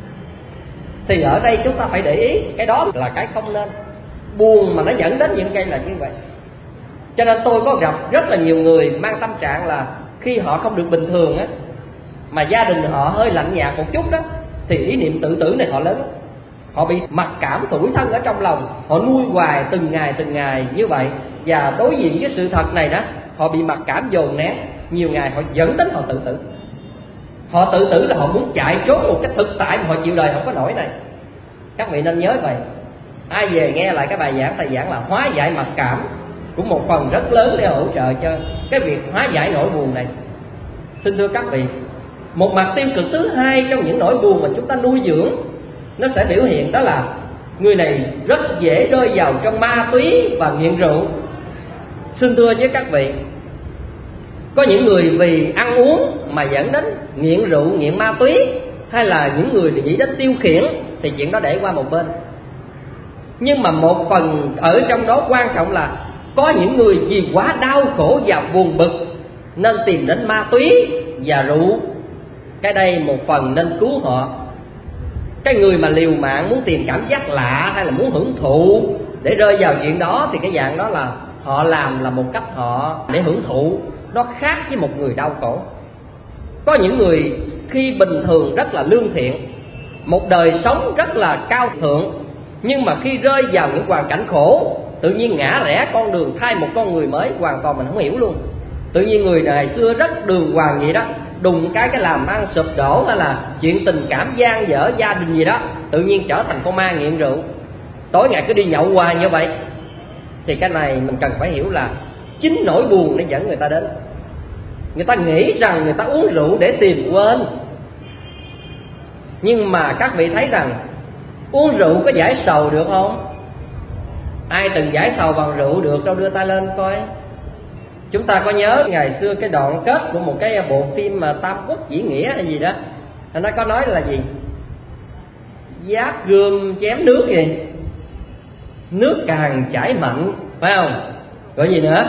thì ở đây chúng ta phải để ý, cái đó là cái không nên. Buồn mà nó dẫn đến những cái là như vậy. Cho nên tôi có gặp rất là nhiều người mang tâm trạng là khi họ không được bình thường á, mà gia đình họ hơi lạnh nhạt một chút đó, thì ý niệm tự tử này họ lớn. Họ bị mặc cảm tủi thân ở trong lòng, họ nuôi hoài từng ngày như vậy. Và đối diện với sự thật này đó, họ bị mặc cảm dồn nén, nhiều ngày họ dẫn đến họ tự tử. Họ tự tử là họ muốn chạy trốn một cái thực tại mà họ chịu đời không có nổi này. Các vị nên nhớ vậy. Ai về nghe lại cái bài giảng thầy giảng là hóa giải mặc cảm, cũng một phần rất lớn để hỗ trợ cho cái việc hóa giải nỗi buồn này. Xin thưa các vị, một mặt tiêu cực thứ hai trong những nỗi buồn mà chúng ta nuôi dưỡng, nó sẽ biểu hiện đó là người này rất dễ rơi vào trong ma túy và nghiện rượu. Xin thưa với các vị, có những người vì ăn uống mà dẫn đến nghiện rượu, nghiện ma túy, hay là những người nghĩ đến tiêu khiển, thì chuyện đó để qua một bên. Nhưng mà một phần ở trong đó quan trọng là có những người vì quá đau khổ và buồn bực nên tìm đến ma túy và rượu. Cái đây một phần nên cứu họ. Cái người mà liều mạng muốn tìm cảm giác lạ hay là muốn hưởng thụ để rơi vào chuyện đó, thì cái dạng đó là họ làm là một cách họ để hưởng thụ, nó khác với một người đau khổ. Có những người khi bình thường rất là lương thiện, một đời sống rất là cao thượng, nhưng mà khi rơi vào những hoàn cảnh khổ, tự nhiên ngã rẽ con đường thay một con người mới, hoàn toàn mình không hiểu luôn. Tự nhiên người này xưa rất đường hoàng vậy đó, đùng cái làm ăn sụp đổ, hay là chuyện tình cảm gian dở gia đình gì đó, tự nhiên trở thành con ma nghiện rượu, tối ngày cứ đi nhậu hoài như vậy. Thì cái này mình cần phải hiểu là chính nỗi buồn nó dẫn người ta đến. Người ta nghĩ rằng người ta uống rượu để tìm quên, nhưng mà các vị thấy rằng uống rượu có giải sầu được không? Ai từng giải sầu bằng rượu được đâu, đưa tay lên coi. Chúng ta có nhớ ngày xưa cái đoạn kết của một cái bộ phim mà Tam Quốc Diễn Nghĩa hay gì đó, nó có nói là gì? Giáp gươm chém nước gì? Nước càng chảy mạnh, phải không? Gọi gì nữa?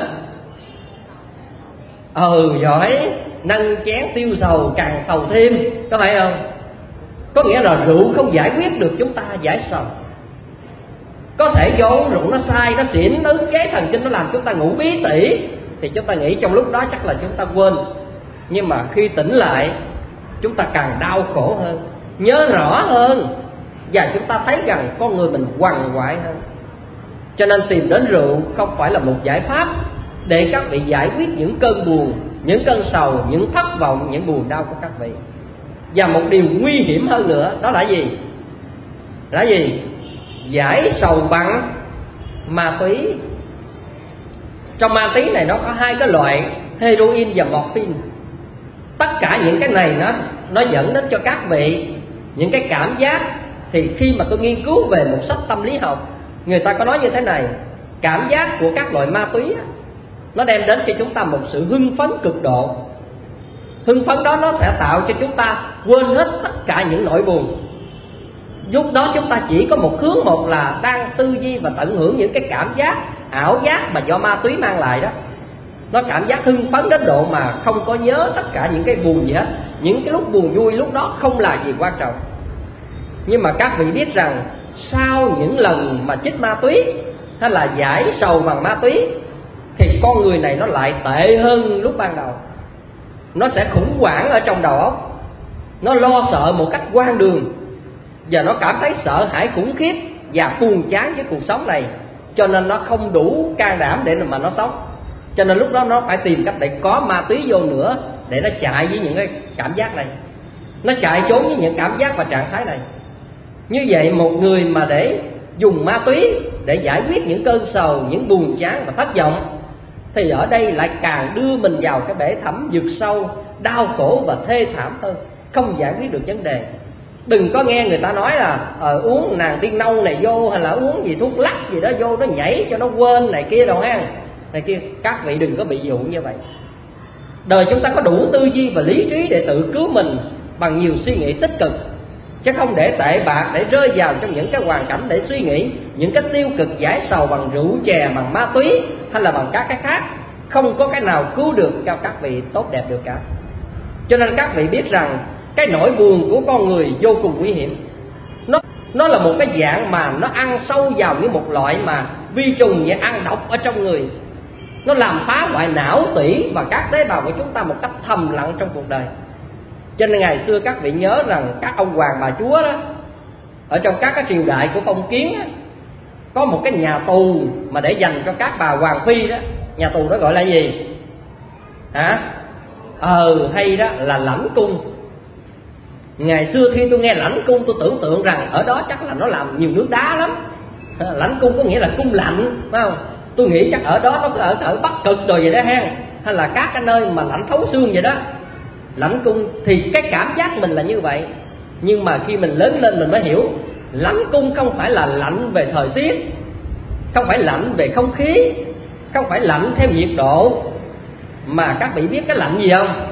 Giỏi, nâng chén tiêu sầu càng sầu thêm, có phải không? Có nghĩa là rượu không giải quyết được chúng ta giải sầu. Có thể do uống rượu nó sai, nó xỉn, nó ức chế thần kinh, nó làm chúng ta ngủ bí tỉ, thì chúng ta nghĩ trong lúc đó chắc là chúng ta quên. Nhưng mà khi tỉnh lại, chúng ta càng đau khổ hơn, nhớ rõ hơn, và chúng ta thấy rằng con người mình quằn quại hơn. Cho nên tìm đến rượu không phải là một giải pháp để các vị giải quyết những cơn buồn, những cơn sầu, những thất vọng, những buồn đau của các vị. Và một điều nguy hiểm hơn nữa, đó là gì? Là gì? Giải sầu bằng ma túy. Trong ma túy này nó có hai cái loại, heroin và morphine. Tất cả những cái này nó dẫn đến cho các vị những cái cảm giác. Thì khi mà tôi nghiên cứu về một sách tâm lý học, người ta có nói như thế này: cảm giác của các loại ma túy nó đem đến cho chúng ta một sự hưng phấn cực độ. Hưng phấn đó nó sẽ tạo cho chúng ta quên hết tất cả những nỗi buồn. Lúc đó chúng ta chỉ có một hướng, một là đang tư duy và tận hưởng những cái cảm giác ảo giác mà do ma túy mang lại đó. Nó cảm giác hưng phấn đến độ mà không có nhớ tất cả những cái buồn gì hết. Những cái lúc buồn vui lúc đó không là gì quan trọng. Nhưng mà các vị biết rằng sau những lần mà chích ma túy hay là giải sầu bằng ma túy thì con người này nó lại tệ hơn lúc ban đầu. Nó sẽ khủng hoảng ở trong đầu óc, nó lo sợ một cách hoang đường, và nó cảm thấy sợ hãi khủng khiếp và buồn chán với cuộc sống này. Cho nên nó không đủ can đảm để mà nó sống. Cho nên lúc đó nó phải tìm cách để có ma túy vô nữa, để nó chạy với những cái cảm giác này, nó chạy trốn với những cảm giác và trạng thái này. Như vậy một người mà để dùng ma túy để giải quyết những cơn sầu, những buồn chán và thất vọng, thì ở đây lại càng đưa mình vào cái bể thẳm vực sâu, đau khổ và thê thảm hơn, không giải quyết được vấn đề. Đừng có nghe người ta nói là uống nàng tiên nâu này vô, hay là uống gì thuốc lắc gì đó vô, nó nhảy cho nó quên này kia đâu ha, này kia. Các vị đừng có bị dụ như vậy. Đời chúng ta có đủ tư duy và lý trí để tự cứu mình bằng nhiều suy nghĩ tích cực, chứ không để tệ bạc, để rơi vào trong những cái hoàn cảnh để suy nghĩ những cái tiêu cực giải sầu bằng rượu chè, bằng ma túy hay là bằng các cái khác. Không có cái nào cứu được cho các vị tốt đẹp được cả. Cho nên các vị biết rằng cái nỗi buồn của con người vô cùng nguy hiểm. Nó là một cái dạng mà nó ăn sâu vào như một loại mà vi trùng và ăn độc ở trong người. Nó làm phá hoại não tủy và các tế bào của chúng ta một cách thầm lặng trong cuộc đời. Cho nên ngày xưa các vị nhớ rằng các ông hoàng bà chúa đó, ở trong các cái triều đại của phong kiến đó, có một cái nhà tù mà để dành cho các bà hoàng phi đó. Nhà tù đó gọi là gì? Hay đó là lãnh cung. Ngày xưa khi tôi nghe lãnh cung, tôi tưởng tượng rằng ở đó chắc là nó làm nhiều nước đá lắm. Lãnh cung có nghĩa là cung lạnh, phải không? Tôi nghĩ chắc ở đó nó ở Bắc Cực rồi vậy đó ha, hay là các cái nơi mà lạnh thấu xương vậy đó. Lãnh cung thì cái cảm giác mình là như vậy. Nhưng mà khi mình lớn lên mình mới hiểu, lãnh cung không phải là lạnh về thời tiết, không phải lạnh về không khí, không phải lạnh theo nhiệt độ. Mà các vị biết cái lạnh gì không?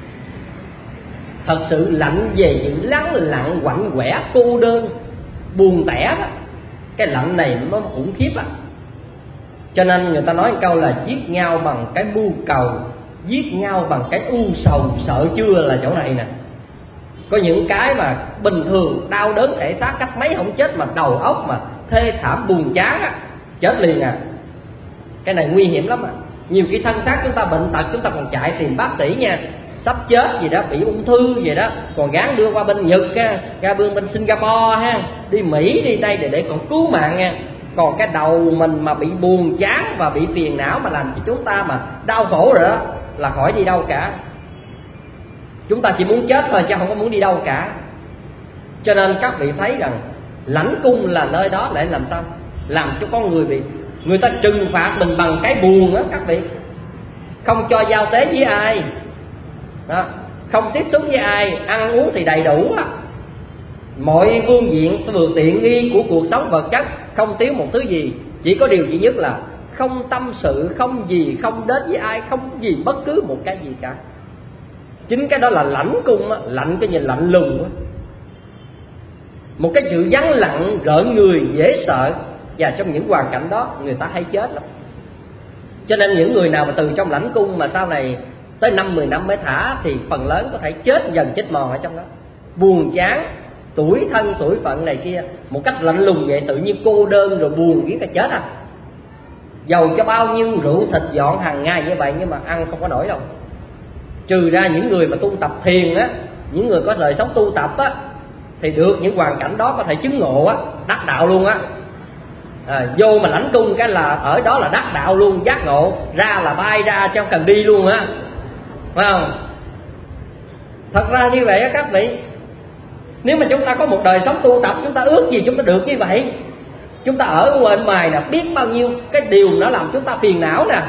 Thật sự lạnh về những lắng lặng quạnh quẻ, cô đơn, buồn tẻ đó. Cái lạnh này nó khủng khiếp á. Cho nên người ta nói một câu là giết nhau bằng cái mưu cầu, giết nhau bằng cái u sầu sợ chưa là chỗ này nè. Có những cái mà bình thường đau đớn thể xác cách mấy không chết, mà đầu óc mà thê thảm buồn chán á, chết liền à. Cái này nguy hiểm lắm à. Nhiều khi thân xác chúng ta bệnh tật, chúng ta còn chạy tìm bác sĩ nha. Sắp chết gì đó, bị ung thư gì đó, còn gắng đưa qua bên Nhật ha, ra bên Singapore ha, đi Mỹ đi đây để còn cứu mạng nha. Còn cái đầu mình mà bị buồn chán và bị phiền não mà làm cho chúng ta mà đau khổ rồi đó, là khỏi đi đâu cả. Chúng ta chỉ muốn chết thôi chứ không có muốn đi đâu cả. Cho nên các vị thấy rằng lãnh cung là nơi đó để làm sao? Làm cho con người bị, người ta trừng phạt mình bằng cái buồn đó các vị. Không cho giao tế với ai đó, không tiếp xúc với ai, ăn uống thì đầy đủ á. Mọi phương diện vừa tiện nghi của cuộc sống vật chất, không thiếu một thứ gì. Chỉ có điều duy nhất là không tâm sự, không gì, không đến với ai, không gì bất cứ một cái gì cả. Chính cái đó là lãnh cung á, lạnh cái nhìn lạnh lùng á. Một cái sự vắng lặng rợn người, dễ sợ. Và trong những hoàn cảnh đó người ta hay chết lắm. Cho nên những người nào mà từ trong lãnh cung mà sau này tới 5-10 năm mới thả thì phần lớn có thể chết dần chết mòn ở trong đó. Buồn chán, tủi thân tủi phận này kia, một cách lạnh lùng vậy, tự nhiên cô đơn rồi buồn biết là chết à. Dầu cho bao nhiêu rượu thịt dọn hàng ngày như vậy nhưng mà ăn không có nổi đâu. Trừ ra những người mà tu tập thiền á, những người có đời sống tu tập á, thì được những hoàn cảnh đó có thể chứng ngộ á, đắc đạo luôn á. Vô mà lãnh cung cái là ở đó là đắc đạo luôn, giác ngộ, ra là bay ra chứ không cần đi luôn á, phải không? Thật ra như vậy á các vị. Nếu mà chúng ta có một đời sống tu tập, chúng ta ước gì chúng ta được như vậy. Chúng ta ở bên ngoài nè, biết bao nhiêu cái điều nó làm chúng ta phiền não nè.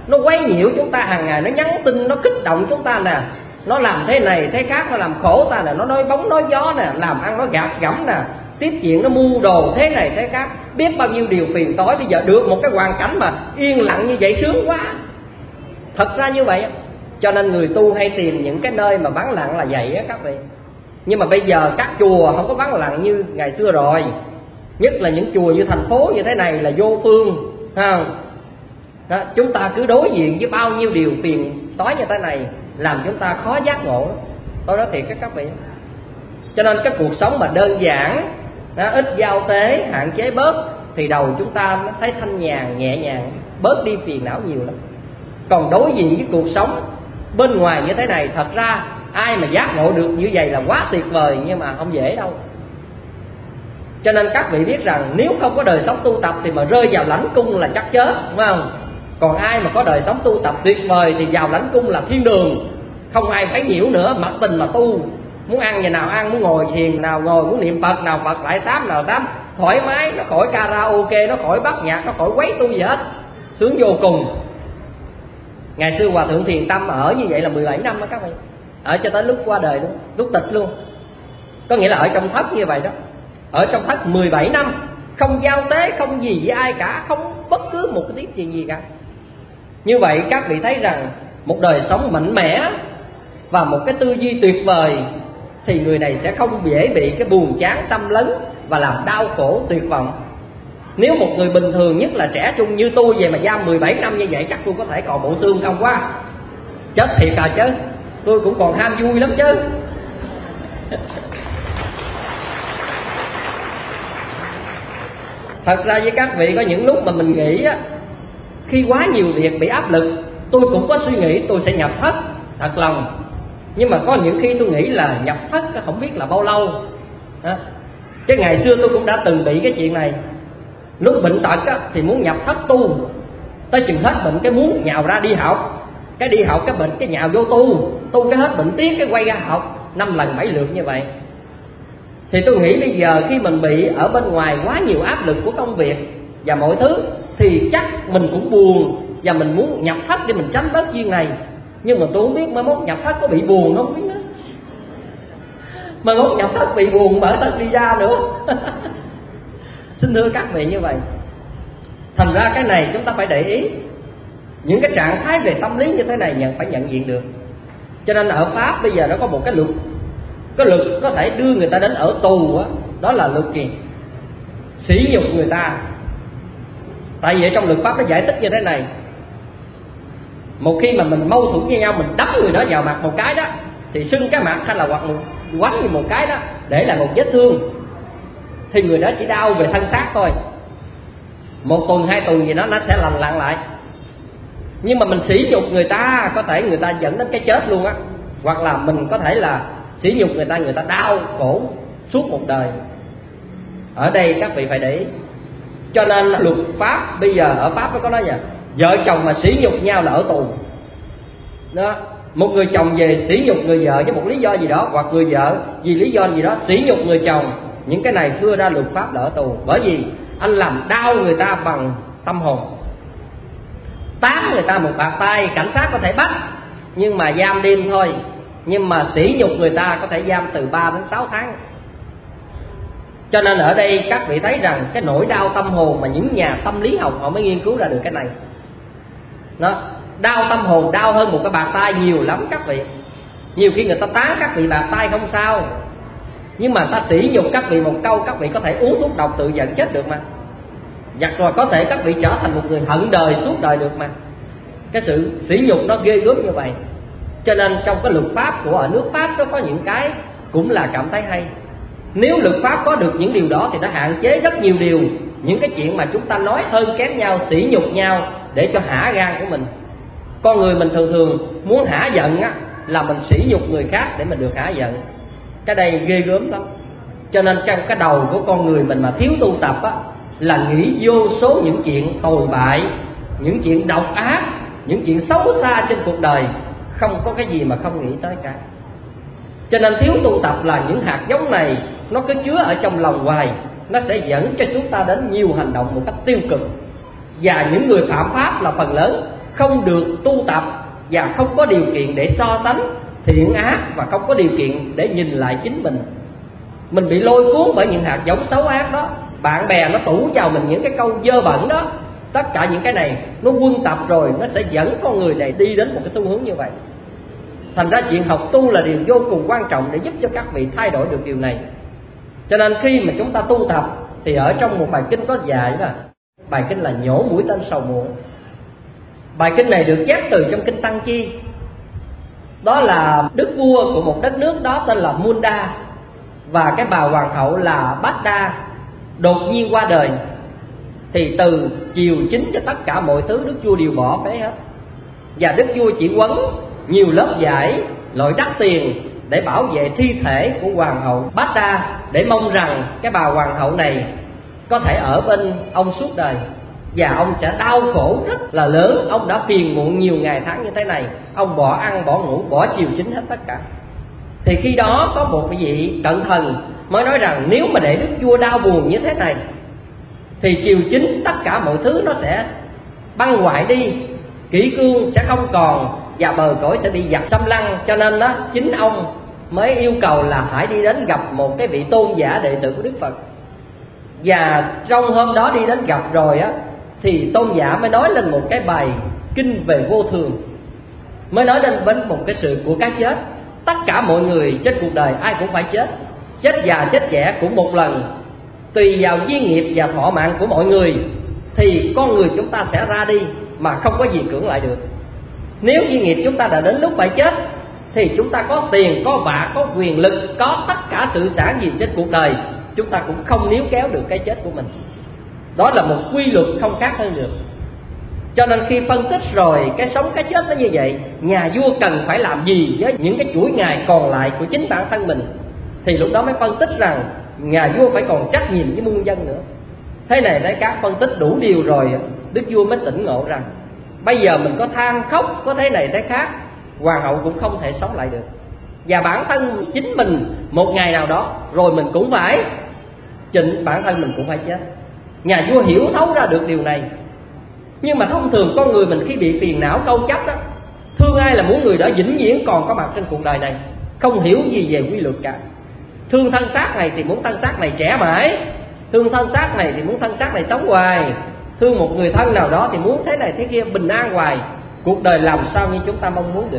nó quấy nhiễu chúng ta hàng ngày, nó nhắn tin, nó kích động chúng ta nè, nó làm thế này thế khác, nó làm khổ ta nè, nó nói bóng nói gió nè, làm ăn nó gạt gẫm nè, tiếp chuyện nó mưu đồ thế này thế khác, biết bao nhiêu điều phiền toái. Bây giờ được một cái hoàn cảnh mà yên lặng như vậy sướng quá. Thật ra như vậy, cho nên người tu hay tìm những cái nơi mà vắng lặng là vậy á các vị. Nhưng mà bây giờ các chùa không có vắng lặng như ngày xưa rồi, nhất là những chùa như thành phố như thế này là vô phương, không? Đó, chúng ta cứ đối diện với bao nhiêu điều phiền toái như thế này làm chúng ta khó giác ngộ. Tôi nói thiệt các vị. Cho nên cái cuộc sống mà đơn giản, ít giao tế, hạn chế bớt thì đầu chúng ta mới thấy thanh nhàn, nhẹ nhàng, bớt đi phiền não nhiều lắm. Còn đối diện với cuộc sống bên ngoài như thế này, thật ra ai mà giác ngộ được như vậy là quá tuyệt vời, nhưng mà không dễ đâu. Cho nên các vị biết rằng nếu không có đời sống tu tập thì mà rơi vào lãnh cung là chắc chết, đúng không? Còn ai mà có đời sống tu tập tuyệt vời thì vào lãnh cung là thiên đường, không ai phải nhiễu nữa, mặc tình mà tu. Muốn ăn giờ nào ăn, muốn ngồi thiền nào ngồi, muốn niệm Phật nào Phật, lại tám nào tám, thoải mái. Nó khỏi karaoke, nó khỏi bắt nhạc, nó khỏi quấy tu gì hết, sướng vô cùng. Ngày xưa Hòa Thượng Thiền Tâm ở như vậy là 17 năm đó các vị, ở cho tới lúc qua đời luôn, lúc tịch luôn. Có nghĩa là ở trong thất như vậy đó, ở trong thất 17 năm, không giao tế, không gì với ai cả, không bất cứ một cái tiếng chuyện gì cả. Như vậy các vị thấy rằng một đời sống mạnh mẽ và một cái tư duy tuyệt vời thì người này sẽ không dễ bị cái buồn chán tâm lấn và làm đau khổ tuyệt vọng. Nếu một người bình thường, nhất là trẻ trung như tôi vậy mà giam 17 năm như vậy, chắc tôi có thể còn bộ xương không quá. Chết thiệt à chứ, tôi cũng còn ham vui lắm chứ. Thật ra với các vị, có những lúc mà mình nghĩ á, khi quá nhiều việc bị áp lực, tôi cũng có suy nghĩ tôi sẽ nhập thất, thật lòng. Nhưng mà có những khi tôi nghĩ là nhập thất không biết là bao lâu. Chứ ngày xưa tôi cũng đã từng bị cái chuyện này. Lúc bệnh tật á, thì muốn nhập thất tu, tới chừng hết bệnh cái muốn nhào ra đi học, cái đi học cái bệnh cái nhào vô tu cái hết bệnh tiếc cái quay ra học, 5 lần 7 lượt như vậy. Thì tôi nghĩ bây giờ khi mình bị ở bên ngoài quá nhiều áp lực của công việc và mọi thứ thì chắc mình cũng buồn và mình muốn nhập thất để mình tránh bớt duyên này. Nhưng mà tôi không biết mai mốt nhập thất có bị buồn không biết nữa. Mai mốt nhập thất bị buồn mở thất đi ra nữa. Xin thưa các vị như vậy. Thành ra cái này chúng ta phải để ý. Những cái trạng thái về tâm lý như thế này phải nhận diện được. Cho nên ở Pháp bây giờ nó có một cái luật. Cái luật có thể đưa người ta đến ở tù đó, đó là luật gì? Sỉ nhục người ta. Tại vì trong luật Pháp nó giải thích như thế này: một khi mà mình mâu thuẫn với nhau, mình đấm người đó vào mặt một cái đó thì sưng cái mặt hay là hoặc một quánh như một cái đó để lại một vết thương thì người đó chỉ đau về thân xác thôi. 1 tuần 2 tuần gì đó nó sẽ lành lặn lại. Nhưng mà mình sỉ nhục người ta, có thể người ta dẫn đến cái chết luôn á. Hoặc là mình có thể là sỉ nhục người ta đau khổ suốt một đời. Ở đây các vị phải để ý. Cho nên luật Pháp bây giờ ở Pháp nó có nói vậy: vợ chồng mà sỉ nhục nhau là ở tù đó. Một người chồng về sỉ nhục người vợ với một lý do gì đó, hoặc người vợ vì lý do gì đó sỉ nhục người chồng, những cái này thưa ra luật Pháp là ở tù. Bởi vì anh làm đau người ta bằng tâm hồn. Tán người ta một bạt tay, cảnh sát có thể bắt nhưng mà giam đêm thôi. Nhưng mà sỉ nhục người ta có thể giam từ 3 đến 6 tháng. Cho nên ở đây các vị thấy rằng cái nỗi đau tâm hồn mà những nhà tâm lý học họ mới nghiên cứu ra được cái này. Đó, đau tâm hồn đau hơn một cái bạt tay nhiều lắm các vị. Nhiều khi người ta tán các vị bạt tay không sao, nhưng mà ta sỉ nhục các vị một câu, các vị có thể uống thuốc độc tự giận chết được mà. Hoặc rồi có thể các vị trở thành một người hận đời suốt đời được mà. Cái sự sỉ nhục nó ghê gớm như vậy. Cho nên trong cái luật pháp của ở nước Pháp nó có những cái cũng là cảm thấy hay. Nếu luật pháp có được những điều đó thì nó hạn chế rất nhiều điều. Những cái chuyện mà chúng ta nói hơn kém nhau, sỉ nhục nhau để cho hả gan của mình. Con người mình thường thường muốn hả giận á, là mình sỉ nhục người khác để mình được hả giận. Cái đây ghê gớm lắm. Cho nên trong cái đầu của con người mình mà thiếu tu tập á, là nghĩ vô số những chuyện tồi bại, những chuyện độc ác, những chuyện xấu xa trên cuộc đời. Không có cái gì mà không nghĩ tới cả. Cho nên thiếu tu tập là những hạt giống này nó cứ chứa ở trong lòng hoài, nó sẽ dẫn cho chúng ta đến nhiều hành động một cách tiêu cực. Và những người phạm pháp là phần lớn không được tu tập và không có điều kiện để so sánh thiện ác, và không có điều kiện để nhìn lại chính mình. Mình bị lôi cuốn bởi những hạt giống xấu ác đó, bạn bè nó tủ vào mình những cái câu dơ bẩn đó. Tất cả những cái này nó quân tập rồi, nó sẽ dẫn con người này đi đến một cái xu hướng như vậy. Thành ra chuyện học tu là điều vô cùng quan trọng để giúp cho các vị thay đổi được điều này. Cho nên khi mà chúng ta tu tập thì ở trong một bài kinh có dạy là bài kinh là nhổ mũi tên sầu muộn. Bài kinh này được chép từ trong kinh Tăng Chi. Đó là đức vua của một đất nước đó tên là Munda, và cái bà hoàng hậu là Bát Đa đột nhiên qua đời. Thì từ triều chính cho tất cả mọi thứ đức vua đều bỏ phế hết, và đức vua chỉ quấn nhiều lớp vải loại đắt tiền để bảo vệ thi thể của hoàng hậu Bát Đa, để mong rằng cái bà hoàng hậu này có thể ở bên ông suốt đời, và ông sẽ đau khổ rất là lớn. Ông đã phiền muộn nhiều ngày tháng như thế này, ông bỏ ăn bỏ ngủ bỏ triều chính hết tất cả. Thì khi đó có một cái vị cận thần mới nói rằng nếu mà để đức vua đau buồn như thế này thì triều chính tất cả mọi thứ nó sẽ băng hoại đi, kỷ cương sẽ không còn, và bờ cõi sẽ bị giặc xâm lăng. Cho nên đó chính ông mới yêu cầu là hãy đi đến gặp một cái vị tôn giả đệ tử của Đức Phật. Và trong hôm đó đi đến gặp rồi á, thì tôn giả mới nói lên một cái bài kinh về vô thường, mới nói lên đến một cái sự của cái chết. Tất cả mọi người trên cuộc đời ai cũng phải chết, chết già chết trẻ cũng một lần. Tùy vào duyên nghiệp và thọ mạng của mọi người thì con người chúng ta sẽ ra đi mà không có gì cưỡng lại được. Nếu duyên nghiệp chúng ta đã đến lúc phải chết thì chúng ta có tiền, có bạc, có quyền lực, có tất cả sự sản gì trên cuộc đời, chúng ta cũng không níu kéo được cái chết của mình. Đó là một quy luật không khác hơn được. Cho nên khi phân tích rồi cái sống cái chết nó như vậy, nhà vua cần phải làm gì với những cái chuỗi ngày còn lại của chính bản thân mình, thì lúc đó mới phân tích rằng nhà vua phải còn trách nhiệm với muôn dân nữa. Thế này đấy, các phân tích đủ điều rồi, đức vua mới tỉnh ngộ rằng bây giờ mình có than khóc, có thế này thế khác, hoàng hậu cũng không thể sống lại được, và bản thân chính mình một ngày nào đó rồi mình cũng phải bản thân mình cũng phải chết. Nhà vua hiểu thấu ra được điều này. Nhưng mà thông thường con người mình khi bị phiền não câu chấp đó, thương ai là muốn người đó vĩnh viễn còn có mặt trên cuộc đời này, không hiểu gì về quy luật cả. Thương thân xác này thì muốn thân xác này trẻ mãi, thương thân xác này thì muốn thân xác này sống hoài, thương một người thân nào đó thì muốn thế này thế kia bình an hoài. Cuộc đời làm sao như chúng ta mong muốn được.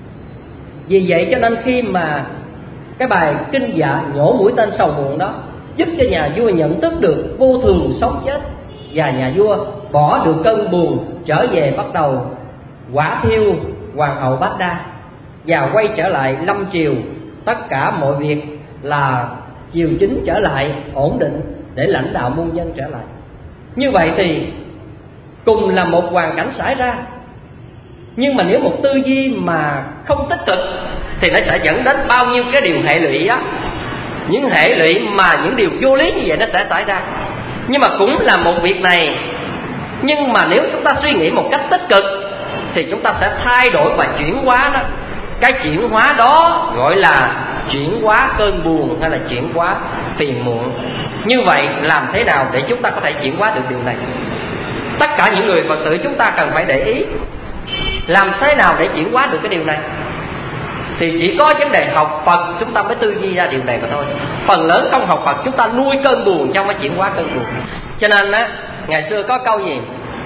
Vì vậy cho nên khi mà cái bài kinh dạ nhổ mũi tên sầu muộn đó giúp cho nhà vua nhận thức được vô thường sống chết, và nhà vua bỏ được cơn buồn, trở về bắt đầu quả thiêu hoàng hậu Bát Đa và quay trở lại lâm triều. Tất cả mọi việc là triều chính trở lại ổn định để lãnh đạo muôn dân trở lại. Như vậy thì cùng là một hoàn cảnh xảy ra, nhưng mà nếu một tư duy mà không tích cực thì nó sẽ dẫn đến bao nhiêu cái điều hệ lụy á. Những hệ lụy mà những điều vô lý như vậy nó sẽ xảy ra. Nhưng mà cũng là một việc này, nhưng mà nếu chúng ta suy nghĩ một cách tích cực thì chúng ta sẽ thay đổi và chuyển hóa đó. Cái chuyển hóa đó gọi là chuyển hóa cơn buồn hay là chuyển hóa phiền muộn. Như vậy làm thế nào để chúng ta có thể chuyển hóa được điều này? Tất cả những người Phật tử chúng ta cần phải để ý làm thế nào để chuyển hóa được cái điều này. Thì chỉ có vấn đề học Phật chúng ta mới tư duy ra điều này mà thôi. Phần lớn trong học Phật chúng ta nuôi cơn buồn trong cái chuyển hóa cơn buồn. Cho nên á, ngày xưa có câu gì?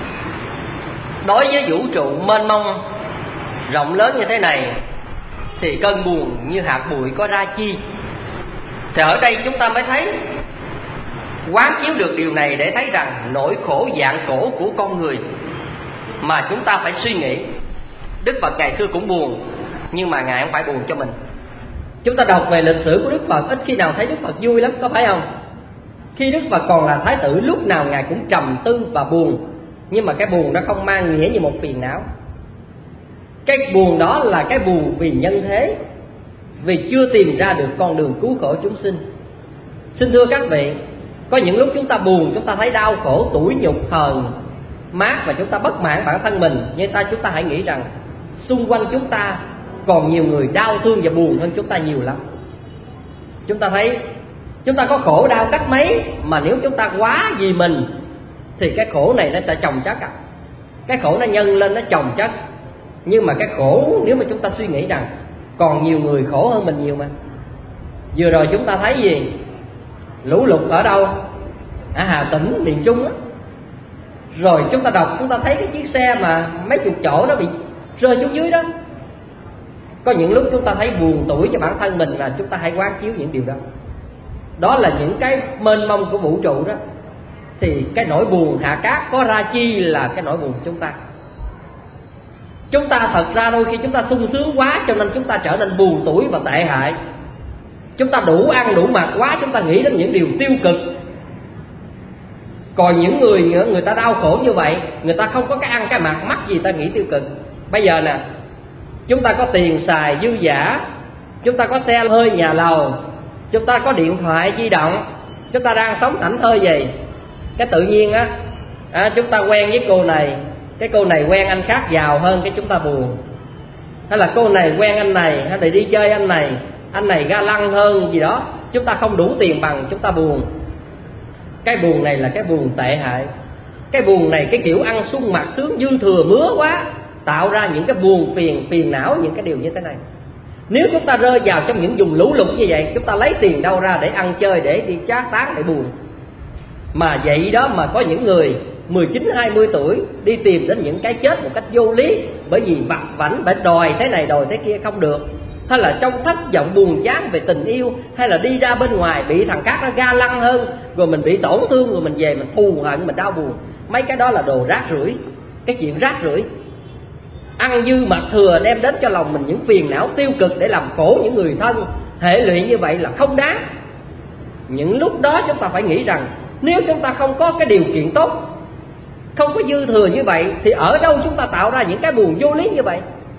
Đối với vũ trụ mênh mông rộng lớn như thế này thì cơn buồn như hạt bụi có ra chi. Thì ở đây chúng ta mới thấy, quán chiếu được điều này để thấy rằng nỗi khổ dạng khổ của con người mà chúng ta phải suy nghĩ. Đức Phật ngày xưa cũng buồn, nhưng mà Ngài không phải buồn cho mình. Chúng ta đọc về lịch sử của Đức Phật, ít khi nào thấy Đức Phật vui lắm, có phải không? Khi Đức Phật còn là Thái tử, lúc nào Ngài cũng trầm tư và buồn. Nhưng mà cái buồn đó không mang nghĩa như một phiền não. Cái buồn đó là cái buồn vì nhân thế, vì chưa tìm ra được con đường cứu khổ chúng sinh. Xin thưa các vị, có những lúc chúng ta buồn, chúng ta thấy đau khổ, tủi nhục, hờn mát và chúng ta bất mãn bản thân mình. Nhưng chúng ta hãy nghĩ rằng xung quanh chúng ta còn nhiều người đau thương và buồn hơn chúng ta nhiều lắm. Chúng ta thấy chúng ta có khổ đau cách mấy, mà nếu chúng ta quá vì mình thì cái khổ này nó sẽ chồng chất. cái khổ nó nhân lên, nó chồng chất. Nhưng mà cái khổ nếu mà chúng ta suy nghĩ rằng còn nhiều người khổ hơn mình nhiều mà. Vừa rồi chúng ta thấy gì? Lũ lụt ở đâu? Ở Hà Tĩnh, miền Trung á. Rồi chúng ta đọc, chúng ta thấy cái chiếc xe mà mấy chục chỗ đó bị rơi xuống dưới đó. Có những lúc chúng ta thấy buồn tủi cho bản thân mình, là chúng ta hãy quán chiếu những điều đó. Đó là những cái mênh mông của vũ trụ đó. Thì cái nỗi buồn hạ cát có ra chi là cái nỗi buồn của chúng ta. Chúng ta thật ra đôi khi chúng ta sung sướng quá, cho nên chúng ta trở nên buồn tủi và tệ hại. Chúng ta đủ ăn đủ mặc quá, chúng ta nghĩ đến những điều tiêu cực. Còn những người ta đau khổ như vậy, người ta không có cái ăn cái mặc, mắc gì ta nghĩ tiêu cực. Bây giờ nè, chúng ta có tiền xài dư dả, chúng ta có xe hơi nhà lầu, chúng ta có điện thoại di động, chúng ta đang sống thảnh thơi gì. Cái tự nhiên á, chúng ta quen với cô này, cái cô này quen anh khác giàu hơn, cái chúng ta buồn. Hay là cô này quen anh này, hay là đi chơi anh này ga lăng hơn gì đó, chúng ta không đủ tiền bằng, chúng ta buồn. Cái buồn này là cái buồn tệ hại. Cái buồn này, cái kiểu ăn sung mặc sướng dư thừa mứa quá, tạo ra những cái buồn phiền não, những cái điều như thế này. Nếu chúng ta rơi vào trong những vùng lũ lụt như vậy, chúng ta lấy tiền đâu ra để ăn chơi, để đi chát tán, để buồn. Mà vậy đó mà có những người 19-20 tuổi đi tìm đến những cái chết một cách vô lý, bởi vì vặt vãnh, phải đòi thế này đòi thế kia không được, hay là trong thất vọng buồn chán về tình yêu, hay là đi ra bên ngoài bị thằng khác nó ga lăng hơn, rồi mình bị tổn thương, rồi mình về mình thù hận, mình đau buồn. Mấy cái đó là đồ rác rưởi, cái chuyện rác rưởi. Ăn dư mặc thừa đem đến cho lòng mình những phiền não tiêu cực để làm khổ những người thân, hệ lụy như vậy là không đáng. Những lúc đó chúng ta phải nghĩ rằng nếu chúng ta không có cái điều kiện tốt, không có dư thừa như vậy, thì ở đâu chúng ta tạo ra những cái buồn vô lý như vậy.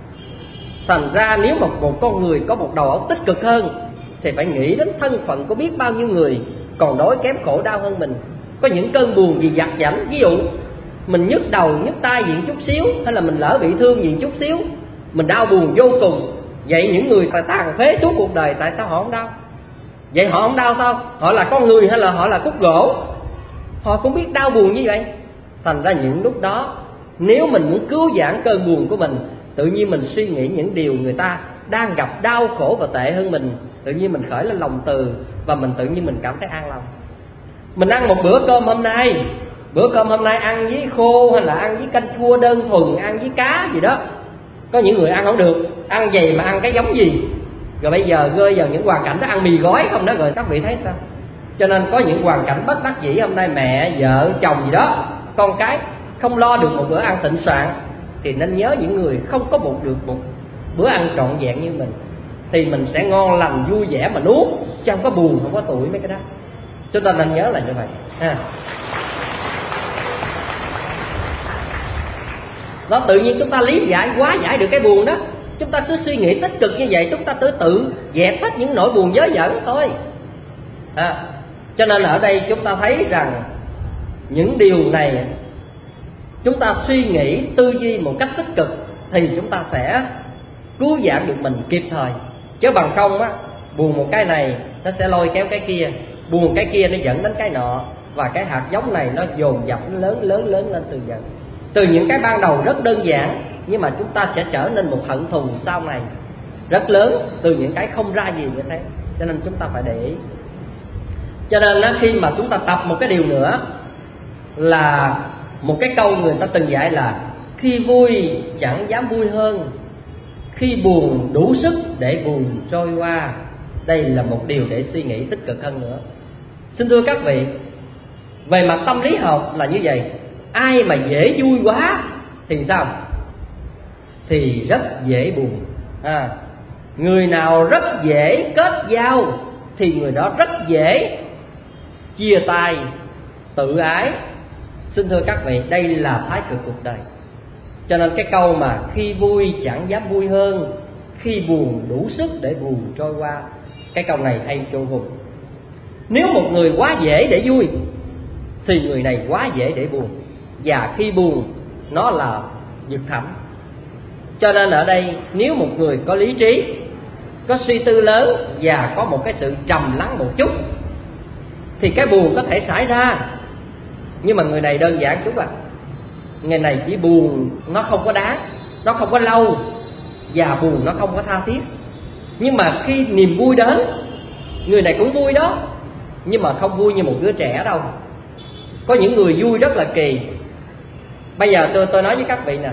Thành ra nếu mà một con người có một đầu óc tích cực hơn, thì phải nghĩ đến thân phận của biết bao nhiêu người còn đói kém khổ đau hơn mình. Có những cơn buồn gì vặt vãnh, ví dụ mình nhức đầu nhức tai gì chút xíu, hay là mình lỡ bị thương gì chút xíu, mình đau buồn vô cùng. Vậy những người tàn phế suốt cuộc đời, tại sao họ không đau? Vậy họ không đau sao? Họ là con người hay là họ là khúc gỗ? Họ cũng biết đau buồn như vậy. Thành ra những lúc đó, nếu mình muốn cứu vãn cơn buồn của mình, tự nhiên mình suy nghĩ những điều người ta đang gặp đau khổ và tệ hơn mình, tự nhiên mình khởi lên lòng từ, và mình tự nhiên mình cảm thấy an lòng. Mình ăn một bữa cơm hôm nay, bữa cơm hôm nay ăn với khô, hay là ăn với canh chua đơn thuần, ăn với cá gì đó. Có những người ăn không được, ăn vậy mà ăn cái giống gì. Rồi bây giờ rơi vào những hoàn cảnh đó ăn mì gói không đó, rồi các vị thấy sao? Cho nên có những hoàn cảnh bất đắc dĩ, hôm nay mẹ, vợ, chồng gì đó, con cái không lo được một bữa ăn thịnh soạn, thì nên nhớ những người không có được một bữa ăn trọn vẹn như mình, thì mình sẽ ngon lành vui vẻ mà nuốt, chứ không có buồn, không có tủi mấy cái đó. Chúng ta nên nhớ là như vậy Đó, tự nhiên chúng ta lý giải, hóa giải được cái buồn đó. Chúng ta cứ suy nghĩ tích cực như vậy, chúng ta tự dẹp hết những nỗi buồn vớ vẩn thôi. Cho nên ở đây chúng ta thấy rằng những điều này chúng ta suy nghĩ, tư duy một cách tích cực, thì chúng ta sẽ cứu vãn được mình kịp thời. Chứ bằng không á, buồn một cái này nó sẽ lôi kéo cái kia, buồn cái kia nó dẫn đến cái nọ, và cái hạt giống này nó dồn dập, nó lớn lên từ dần. Từ những cái ban đầu rất đơn giản, nhưng mà chúng ta sẽ trở nên một hận thù sau này rất lớn, từ những cái không ra gì như thế. Cho nên chúng ta phải để ý. Cho nên khi mà chúng ta tập một cái điều nữa, là một cái câu người ta từng dạy là khi vui chẳng dám vui hơn, khi buồn đủ sức để buồn trôi qua. Đây là một điều để suy nghĩ tích cực hơn nữa. Xin thưa các vị, về mặt tâm lý học là như vậy. Ai mà dễ vui quá thì sao? Thì rất dễ buồn. Người nào rất dễ kết giao thì người đó rất dễ chia tay, tự ái. Xin thưa các vị, đây là thái cực cuộc đời. Cho nên cái câu mà khi vui chẳng dám vui hơn, khi buồn đủ sức để buồn trôi qua, cái câu này hay vô cùng. Nếu một người quá dễ để vui thì người này quá dễ để buồn, và khi buồn nó là vực thẳm. Cho nên ở đây, nếu một người có lý trí, có suy tư lớn và có một cái sự trầm lắng một chút, thì cái buồn có thể xảy ra. Nhưng mà người này đơn giản chút ngày này chỉ buồn nó không có đáng, nó không có lâu, và buồn nó không có tha thiết. Nhưng mà khi niềm vui đến, người này cũng vui đó, nhưng mà không vui như một đứa trẻ đâu. Có những người vui rất là kỳ. Bây giờ tôi nói với các vị nè,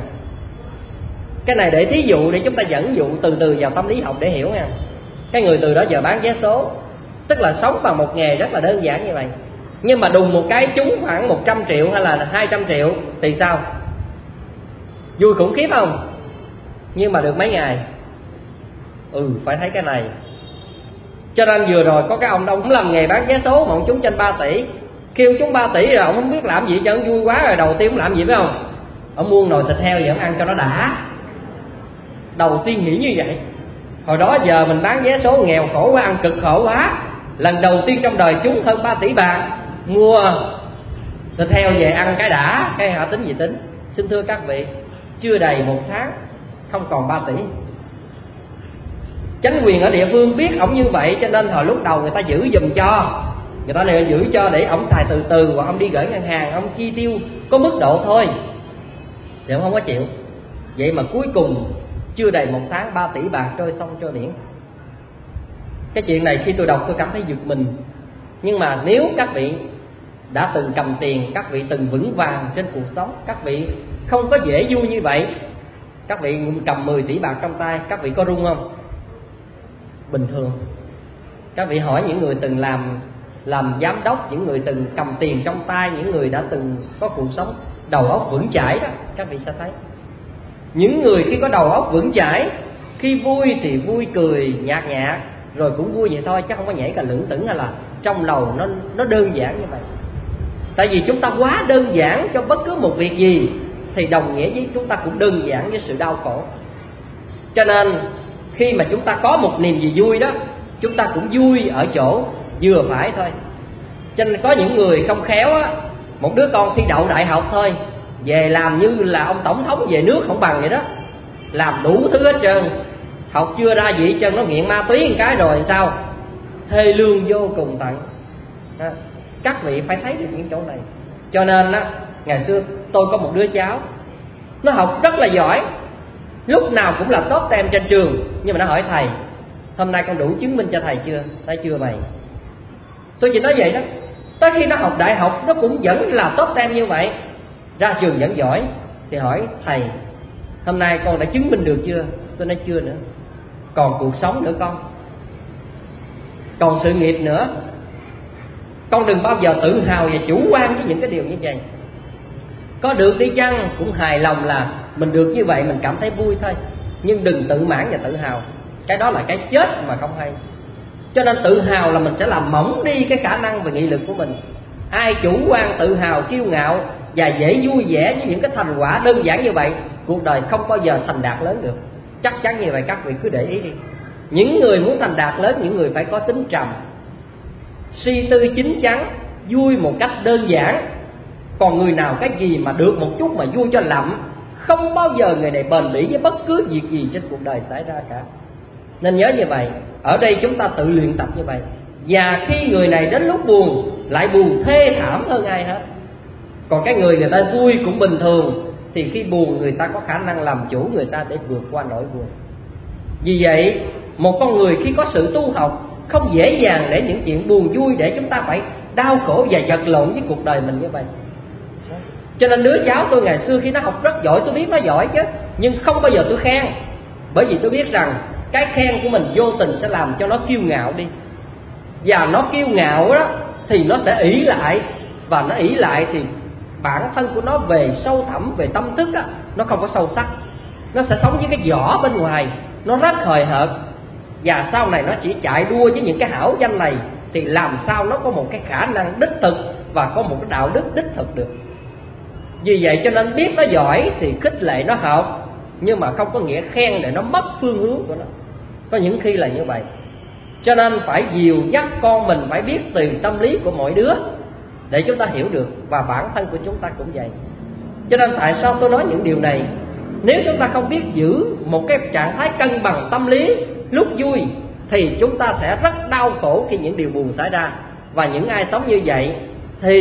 cái này để thí dụ, để chúng ta dẫn dụ từ từ vào tâm lý học để hiểu nha. Cái người từ đó giờ bán vé số, tức là sống bằng một nghề rất là đơn giản như vậy, nhưng mà đùng một cái trúng khoảng 100 triệu hay là 200 triệu thì sao? Vui khủng khiếp không? Nhưng mà được mấy ngày? Phải thấy cái này. Cho nên vừa rồi có cái ông đâu cũng làm nghề bán vé số mà ông trúng trên 3 tỷ. Kêu trúng 3 tỷ rồi ông không biết làm gì cho ông vui quá rồi. Đầu tiên ông làm gì phải không? Ông mua nồi thịt heo về ông ăn cho nó đã. Đầu tiên nghĩ như vậy. Hồi đó giờ mình bán vé số nghèo khổ quá, ăn cực khổ quá, lần đầu tiên trong đời trúng hơn 3 tỷ bạc, mua thịt heo về ăn cái đã. Cái họ tính gì tính? Xin thưa các vị, chưa đầy 1 tháng không còn 3 tỷ. Chánh quyền ở địa phương biết ổng như vậy, cho nên hồi lúc đầu người ta giữ giùm cho, người ta này giữ cho để ổng xài từ từ, hoặc ông đi gửi ngân hàng, ông chi tiêu có mức độ thôi, thì ông không có chịu. Vậy mà cuối cùng chưa đầy 1 tháng 3 tỷ bạc trôi sông trôi biển. Cái chuyện này khi tôi đọc tôi cảm thấy giật mình. Nhưng mà nếu các vị đã từng cầm tiền, các vị từng vững vàng trên cuộc sống, các vị không có dễ vui như vậy. Các vị cầm 10 tỷ bạc trong tay, các vị có run không? Bình thường. Các vị hỏi những người từng làm giám đốc, những người từng cầm tiền trong tay, những người đã từng có cuộc sống đầu óc vững chãi đó, các vị sẽ thấy những người khi có đầu óc vững chãi, khi vui thì vui cười nhạt nhạt, rồi cũng vui vậy thôi, chứ không có nhảy cả lưỡng tửng hay là trong đầu nó đơn giản như vậy. Tại vì chúng ta quá đơn giản cho bất cứ một việc gì thì đồng nghĩa với chúng ta cũng đơn giản với sự đau khổ. Cho nên khi mà chúng ta có một niềm gì vui đó, chúng ta cũng vui ở chỗ vừa phải thôi. Cho nên có những người không khéo á, một đứa con thi đậu đại học thôi, về làm như là ông tổng thống về nước không bằng vậy đó, làm đủ thứ hết trơn, học chưa ra gì hết trơn, nó nghiện ma túy một cái rồi sao? Thê lương vô cùng tận. Các vị phải thấy được những chỗ này. Cho nên á, ngày xưa tôi có một đứa cháu, nó học rất là giỏi, lúc nào cũng là top 10 trên trường, nhưng mà nó hỏi thầy, hôm nay con đủ chứng minh cho thầy chưa? Thấy chưa mày? Tôi chỉ nói vậy đó. Tới khi nó học đại học nó cũng vẫn là top 10 như vậy, ra trường vẫn giỏi, thì hỏi thầy, hôm nay con đã chứng minh được chưa? Tôi nói chưa nữa. Còn cuộc sống nữa con, còn sự nghiệp nữa. Con đừng bao giờ tự hào và chủ quan với những cái điều như vậy. Có được đi chăng cũng hài lòng là mình được như vậy, mình cảm thấy vui thôi, nhưng đừng tự mãn và tự hào. Cái đó là cái chết mà không hay. Cho nên tự hào là mình sẽ làm mỏng đi cái khả năng và nghị lực của mình. Ai chủ quan, tự hào, kiêu ngạo và dễ vui vẻ với những cái thành quả đơn giản như vậy, cuộc đời không bao giờ thành đạt lớn được. Chắc chắn như vậy, các vị cứ để ý đi. Những người muốn thành đạt lớn, những người phải có tính trầm, suy tư chín chắn, vui một cách đơn giản. Còn người nào cái gì mà được một chút mà vui cho lậm, không bao giờ người này bền bỉ với bất cứ việc gì trên cuộc đời xảy ra cả. Nên nhớ như vậy. Ở đây chúng ta tự luyện tập như vậy. Và khi người này đến lúc buồn lại buồn thê thảm hơn ai hết. Còn cái người ta vui cũng bình thường, thì khi buồn người ta có khả năng làm chủ người ta để vượt qua nỗi buồn. Vì vậy một con người khi có sự tu học không dễ dàng để những chuyện buồn vui để chúng ta phải đau khổ và vật lộn với cuộc đời mình như vậy. Cho nên đứa cháu tôi ngày xưa khi nó học rất giỏi, tôi biết nó giỏi chứ, nhưng không bao giờ tôi khen. Bởi vì tôi biết rằng cái khen của mình vô tình sẽ làm cho nó kiêu ngạo đi. Và nó kiêu ngạo đó thì nó sẽ ỷ lại. Và nó ỷ lại thì bản thân của nó về sâu thẳm, về tâm thức á, nó không có sâu sắc. Nó sẽ sống với cái vỏ bên ngoài, nó rất hời hợt. Và sau này nó chỉ chạy đua với những cái hảo danh này, thì làm sao nó có một cái khả năng đích thực và có một cái đạo đức đích thực được. Vì vậy cho nên biết nó giỏi thì khích lệ nó học, nhưng mà không có nghĩa khen để nó mất phương hướng của nó. Có những khi là như vậy. Cho nên phải dìu dắt con mình, phải biết từ tâm lý của mỗi đứa để chúng ta hiểu được. Và bản thân của chúng ta cũng vậy. Cho nên tại sao tôi nói những điều này? Nếu chúng ta không biết giữ một cái trạng thái cân bằng tâm lý lúc vui, thì chúng ta sẽ rất đau khổ khi những điều buồn xảy ra. Và những ai sống như vậy thì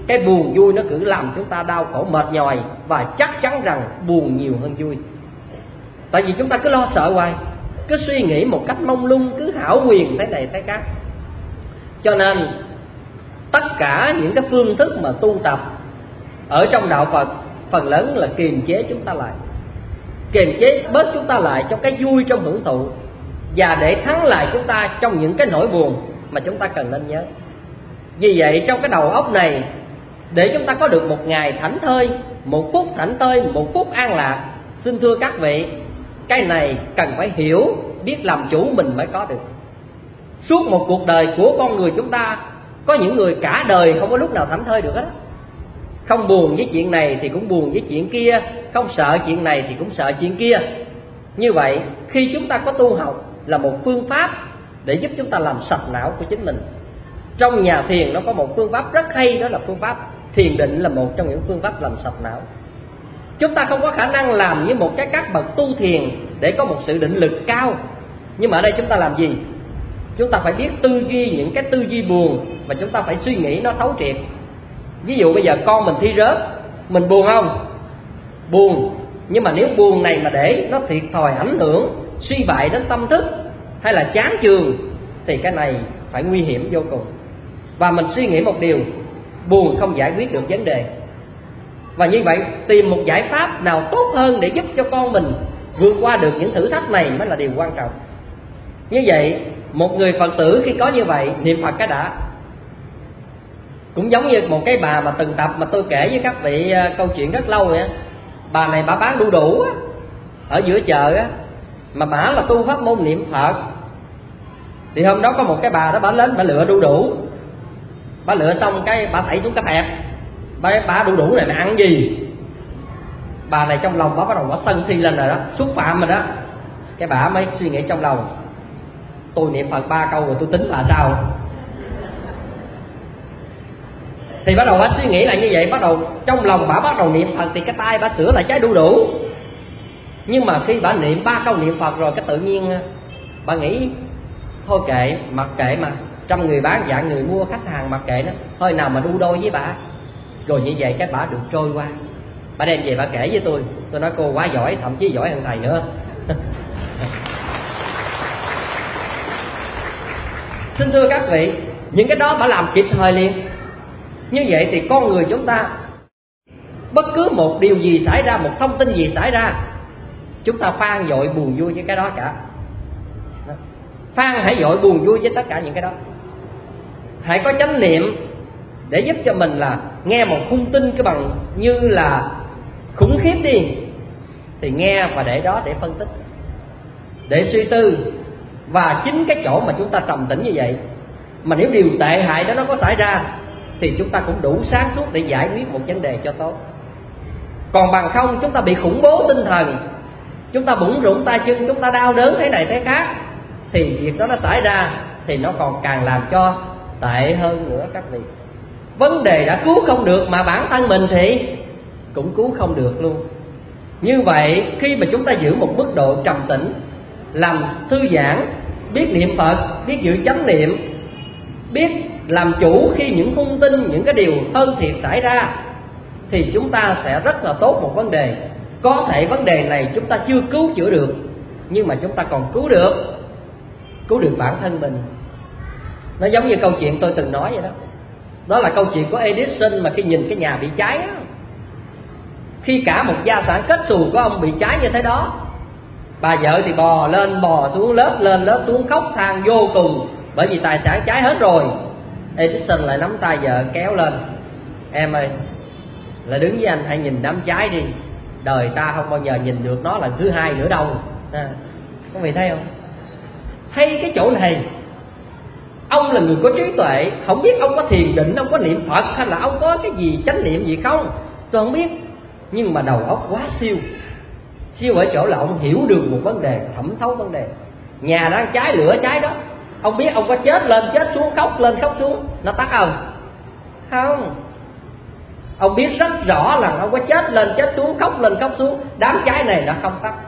cái buồn vui nó cứ làm chúng ta đau khổ mệt nhòi, và chắc chắn rằng buồn nhiều hơn vui. Tại vì chúng ta cứ lo sợ hoài, cứ suy nghĩ một cách mông lung, cứ hão huyền thế này thế khác. Cho nên tất cả những cái phương thức mà tu tập ở trong đạo Phật phần lớn là kiềm chế chúng ta lại, kiềm chế bớt chúng ta lại trong cái vui trong hưởng thụ, và để thắng lại chúng ta trong những cái nỗi buồn mà chúng ta cần nên nhớ. Vì vậy trong cái đầu óc này, để chúng ta có được một ngày thảnh thơi, một phút thảnh thơi, một phút an lạc, xin thưa các vị, cái này cần phải hiểu, biết làm chủ mình mới có được. Suốt một cuộc đời của con người chúng ta, có những người cả đời không có lúc nào thảnh thơi được hết. Không buồn với chuyện này thì cũng buồn với chuyện kia, không sợ chuyện này thì cũng sợ chuyện kia. Như vậy khi chúng ta có tu học là một phương pháp để giúp chúng ta làm sạch não của chính mình. Trong nhà thiền nó có một phương pháp rất hay, đó là phương pháp thiền định, là một trong những phương pháp làm sạch não. Chúng ta không có khả năng làm như một cái các bậc tu thiền để có một sự định lực cao. Nhưng mà ở đây chúng ta làm gì? Chúng ta phải biết tư duy những cái tư duy buồn, và chúng ta phải suy nghĩ nó thấu triệt. Ví dụ bây giờ con mình thi rớt, mình buồn không? Buồn. Nhưng mà nếu buồn này mà để nó thiệt thòi ảnh hưởng, suy bại đến tâm thức hay là chán chường, thì cái này phải nguy hiểm vô cùng. Và mình suy nghĩ một điều, buồn không giải quyết được vấn đề. Và như vậy tìm một giải pháp nào tốt hơn để giúp cho con mình vượt qua được những thử thách này mới là điều quan trọng. Như vậy một người Phật tử khi có như vậy, niệm Phật cái đã. Cũng giống như một cái bà mà từng tập mà tôi kể với các vị câu chuyện rất lâu rồi á. Bà này bà bán đu đủ á, ở giữa chợ á, mà bà là tu pháp môn niệm Phật. Thì hôm đó có một cái bà đó, bà lên bà lựa đu đủ. Bà lựa xong cái bà thảy xuống cái hẹp. Bà đu đủ này mày ăn gì? Bà này trong lòng bà bắt đầu bà sân si lên rồi đó, xúc phạm rồi đó. Cái bà mới suy nghĩ trong lòng, tôi niệm Phật 3 câu rồi tôi tính bà sao? Thì bắt đầu bà suy nghĩ lại như vậy, bắt đầu trong lòng bà bắt đầu niệm Phật, thì cái tay bà sửa lại trái đu đủ. Nhưng mà khi bà niệm 3 câu niệm Phật rồi, cái tự nhiên bà nghĩ thôi kệ, mặc kệ mà, trăm người bán vạn người mua, khách hàng mặc kệ nó, thôi nào mà đu đôi với bà. Rồi như vậy cái bà được trôi qua. Bà đem về bà kể với tôi nói cô quá giỏi, thậm chí giỏi hơn thầy nữa. Xin thưa các vị, những cái đó bà làm kịp thời liền. Như vậy thì con người chúng ta, bất cứ một điều gì xảy ra, một thông tin gì xảy ra, chúng ta phan dội buồn vui với cái đó cả. Phan hãy dội buồn vui với tất cả những cái đó. Hãy có chánh niệm để giúp cho mình là nghe một thông tin cái bằng như là khủng khiếp đi, thì nghe và để đó để phân tích, để suy tư. Và chính cái chỗ mà chúng ta trầm tĩnh như vậy, mà nếu điều tệ hại đó nó có xảy ra, thì chúng ta cũng đủ sáng suốt để giải quyết một vấn đề cho tốt. Còn bằng không chúng ta bị khủng bố tinh thần, chúng ta bủn rủn tay chân, chúng ta đau đớn thế này thế khác, thì việc đó nó xảy ra thì nó còn càng làm cho tệ hơn nữa các vị. Vấn đề đã cứu không được mà bản thân mình thì cũng cứu không được luôn. Như vậy khi mà chúng ta giữ một mức độ trầm tĩnh, làm thư giãn, biết niệm Phật, biết giữ chánh niệm, biết làm chủ khi những thông tin, những cái điều hơn thiệt xảy ra, thì chúng ta sẽ rất là tốt một vấn đề. Có thể vấn đề này chúng ta chưa cứu chữa được, nhưng mà chúng ta còn cứu được bản thân mình. Nó giống như câu chuyện tôi từng nói vậy đó. Đó là câu chuyện của Edison mà khi nhìn cái nhà bị cháy đó. Khi cả một gia sản kết xù của ông bị cháy như thế đó, bà vợ thì bò lên bò xuống, lớp lên lớp xuống, khóc than vô cùng, bởi vì tài sản cháy hết rồi. Edison lại nắm tay vợ kéo lên, em ơi, lại đứng với anh hãy nhìn đám cháy đi, đời ta không bao giờ nhìn được nó lần thứ hai nữa đâu. Các vị thấy không? Hay cái chỗ này, ông là người có trí tuệ, không biết ông có thiền định, ông có niệm Phật, hay là ông có cái gì chánh niệm gì không, tôi không biết. Nhưng mà đầu óc quá siêu ở chỗ là ông hiểu được một vấn đề, thẩm thấu vấn đề. Nhà đang cháy, lửa cháy đó, ông biết ông có chết lên chết xuống, khóc lên khóc xuống, nó tắt không? Không. Ông biết rất rõ là ông có chết lên chết xuống, khóc lên khóc xuống, đám cháy này nó không tắt.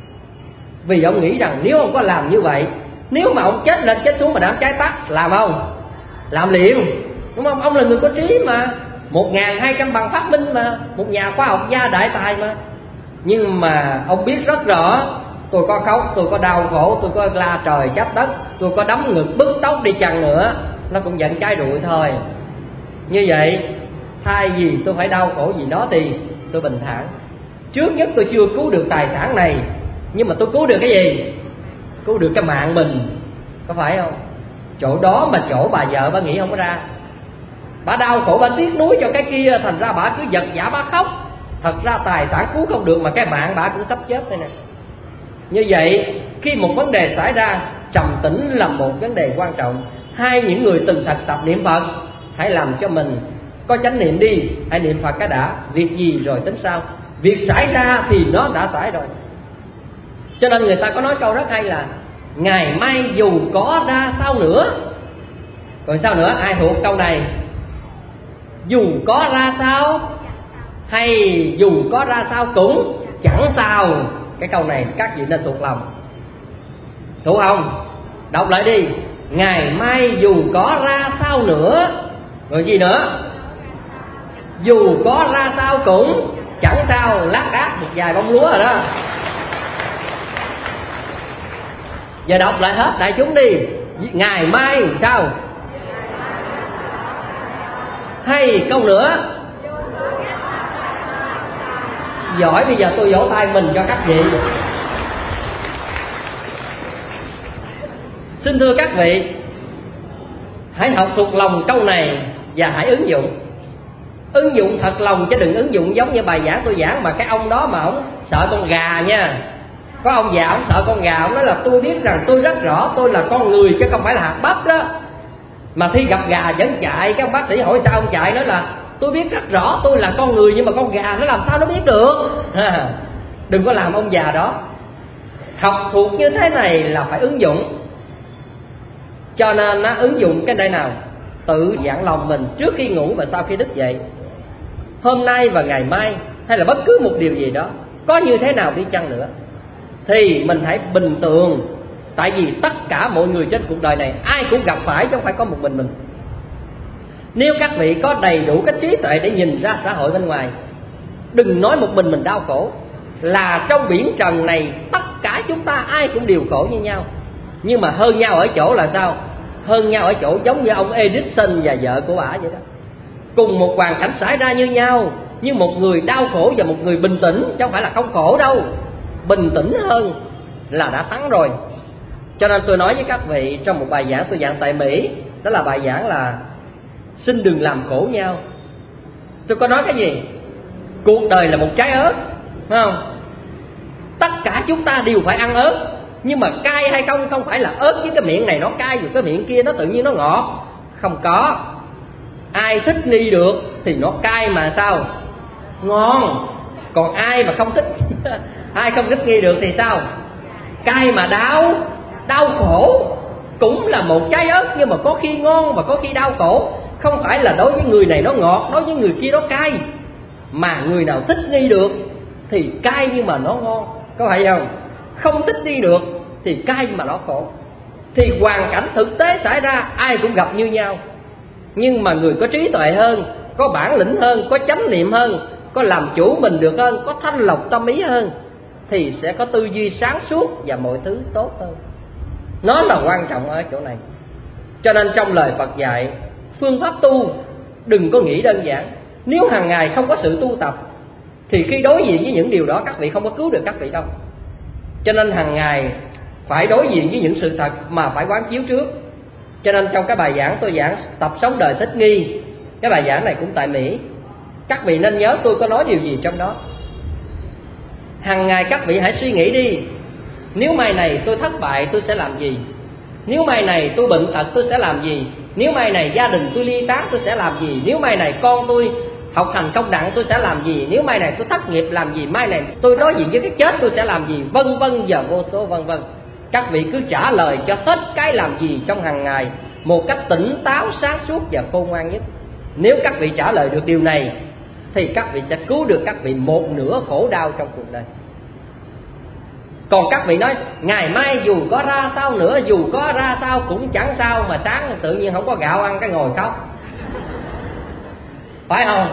Vì ông nghĩ rằng nếu ông có làm như vậy, nếu mà ông chết lên chết xuống mà đám cháy tắt, làm không? Làm liền, đúng không? Ông là người có trí mà. 1.200 bằng phát minh mà, một nhà khoa học gia đại tài mà. Nhưng mà ông biết rất rõ, tôi có khóc, tôi có đau khổ, tôi có la trời trách đất, tôi có đấm ngực bứt tóc đi chăng nữa, nó cũng giận chai rụi thôi. Như vậy thay vì tôi phải đau khổ vì nó thì tôi bình thản. Trước nhất tôi chưa cứu được tài sản này, nhưng mà tôi cứu được cái gì? Cứu được cái mạng mình, có phải không? Chỗ đó mà chỗ bà vợ bà nghĩ không có ra. Bà đau khổ, bà tiếc nuối cho cái kia, thành ra bà cứ giật giả bà khóc. Thật ra tài sản cứu không được mà cái mạng bà cũng sắp chết đây nè. Như vậy khi một vấn đề xảy ra, trầm tĩnh là một vấn đề quan trọng. Hai những người từng thực tập niệm Phật, hãy làm cho mình có chánh niệm đi, hãy niệm Phật cái đã, việc gì rồi tính sau. Việc xảy ra thì nó đã xảy rồi. Cho nên người ta có nói câu rất hay là ngày mai dù có ra sao nữa. Còn sao nữa? Ai thuộc câu này? Dù có ra sao hay dù có ra sao cũng chẳng sao. Cái câu này các vị nên thuộc lòng. Thuộc không? Đọc lại đi. Ngày mai dù có ra sao nữa. Rồi gì nữa? Dù có ra sao cũng chẳng sao. Lác đác một vài bông lúa rồi đó. Giờ đọc lại hết đại chúng đi. Ngày mai sao? Hay câu nữa. Giỏi, bây giờ tôi vỗ tay mình cho các vị. Xin thưa các vị, hãy học thuộc lòng câu này và hãy ứng dụng. Ứng dụng thật lòng chứ đừng ứng dụng giống như bài giảng tôi giảng mà cái ông đó mà ông sợ con gà nha. Có ông già ông sợ con gà, ông nói là tôi biết rằng tôi rất rõ tôi là con người chứ không phải là hạt bắp đó. Mà khi gặp gà vẫn chạy, các ông bác sĩ hỏi sao ông chạy, nói là tôi biết rất rõ tôi là con người nhưng mà con gà nó làm sao nó biết được. Đừng có làm ông già đó. Học thuộc như thế này là phải ứng dụng. Cho nên nó ứng dụng cái đây nào? Tự dặn lòng mình trước khi ngủ và sau khi thức dậy. Hôm nay và ngày mai hay là bất cứ một điều gì đó, có như thế nào đi chăng nữa, thì mình hãy bình thường. Tại vì tất cả mọi người trên cuộc đời này ai cũng gặp phải chứ không phải có một mình. Nếu các vị có đầy đủ cái trí tuệ để nhìn ra xã hội bên ngoài, đừng nói một mình đau khổ, là trong biển trần này tất cả chúng ta ai cũng đều khổ như nhau. Nhưng mà hơn nhau ở chỗ là sao? Hơn nhau ở chỗ giống như ông Edison và vợ của ả vậy đó. Cùng một hoàn cảnh xảy ra như nhau, nhưng một người đau khổ và một người bình tĩnh, chứ không phải là không khổ đâu. Bình tĩnh hơn là đã thắng rồi. Cho nên tôi nói với các vị trong một bài giảng tôi giảng tại Mỹ, đó là bài giảng là xin đừng làm khổ nhau. Tôi có nói cái gì? Cuộc đời là một trái ớt, phải không? Tất cả chúng ta đều phải ăn ớt, nhưng mà cay hay không phải là ớt với cái miệng này nó cay rồi cái miệng kia nó tự nhiên nó ngọt. Không có. Ai thích nghi được thì nó cay mà sao? Ngon. Còn ai mà không thích ai không thích nghi được thì sao? Cay mà đau khổ. Cũng là một trái ớt nhưng mà có khi ngon và có khi đau khổ. Không phải là đối với người này nó ngọt, đối với người kia nó cay. Mà người nào thích nghi được thì cay nhưng mà nó ngon, có phải không? Không thích nghi được thì cay mà nó khổ. Thì hoàn cảnh thực tế xảy ra ai cũng gặp như nhau. Nhưng mà người có trí tuệ hơn, có bản lĩnh hơn, có chánh niệm hơn, có làm chủ mình được hơn, có thanh lọc tâm ý hơn, thì sẽ có tư duy sáng suốt và mọi thứ tốt hơn. Nó là quan trọng ở chỗ này. Cho nên trong lời Phật dạy, phương pháp tu đừng có nghĩ đơn giản. Nếu hàng ngày không có sự tu tập thì khi đối diện với những điều đó các vị không có cứu được các vị đâu. Cho nên hàng ngày phải đối diện với những sự thật mà phải quán chiếu trước. Cho nên trong cái bài giảng tôi giảng tập sống đời thích nghi, cái bài giảng này cũng tại Mỹ. Các vị nên nhớ tôi có nói điều gì trong đó. Hàng ngày các vị hãy suy nghĩ đi. Nếu mai này tôi thất bại tôi sẽ làm gì? Nếu mai này tôi bệnh tật tôi sẽ làm gì? Nếu mai này gia đình tôi ly tán tôi sẽ làm gì? Nếu mai này con tôi học hành không đặng tôi sẽ làm gì? Nếu mai này tôi thất nghiệp làm gì? Mai này tôi đối diện với cái chết tôi sẽ làm gì? Vân vân và vô số vân vân. Các vị cứ trả lời cho hết cái làm gì trong hàng ngày một cách tỉnh táo, sáng suốt và khôn ngoan nhất. Nếu các vị trả lời được điều này thì các vị sẽ cứu được các vị một nửa khổ đau trong cuộc đời. Còn các vị nói ngày mai dù có ra sao nữa, dù có ra sao cũng chẳng sao, mà sáng tự nhiên không có gạo ăn cái ngồi khóc. phải không?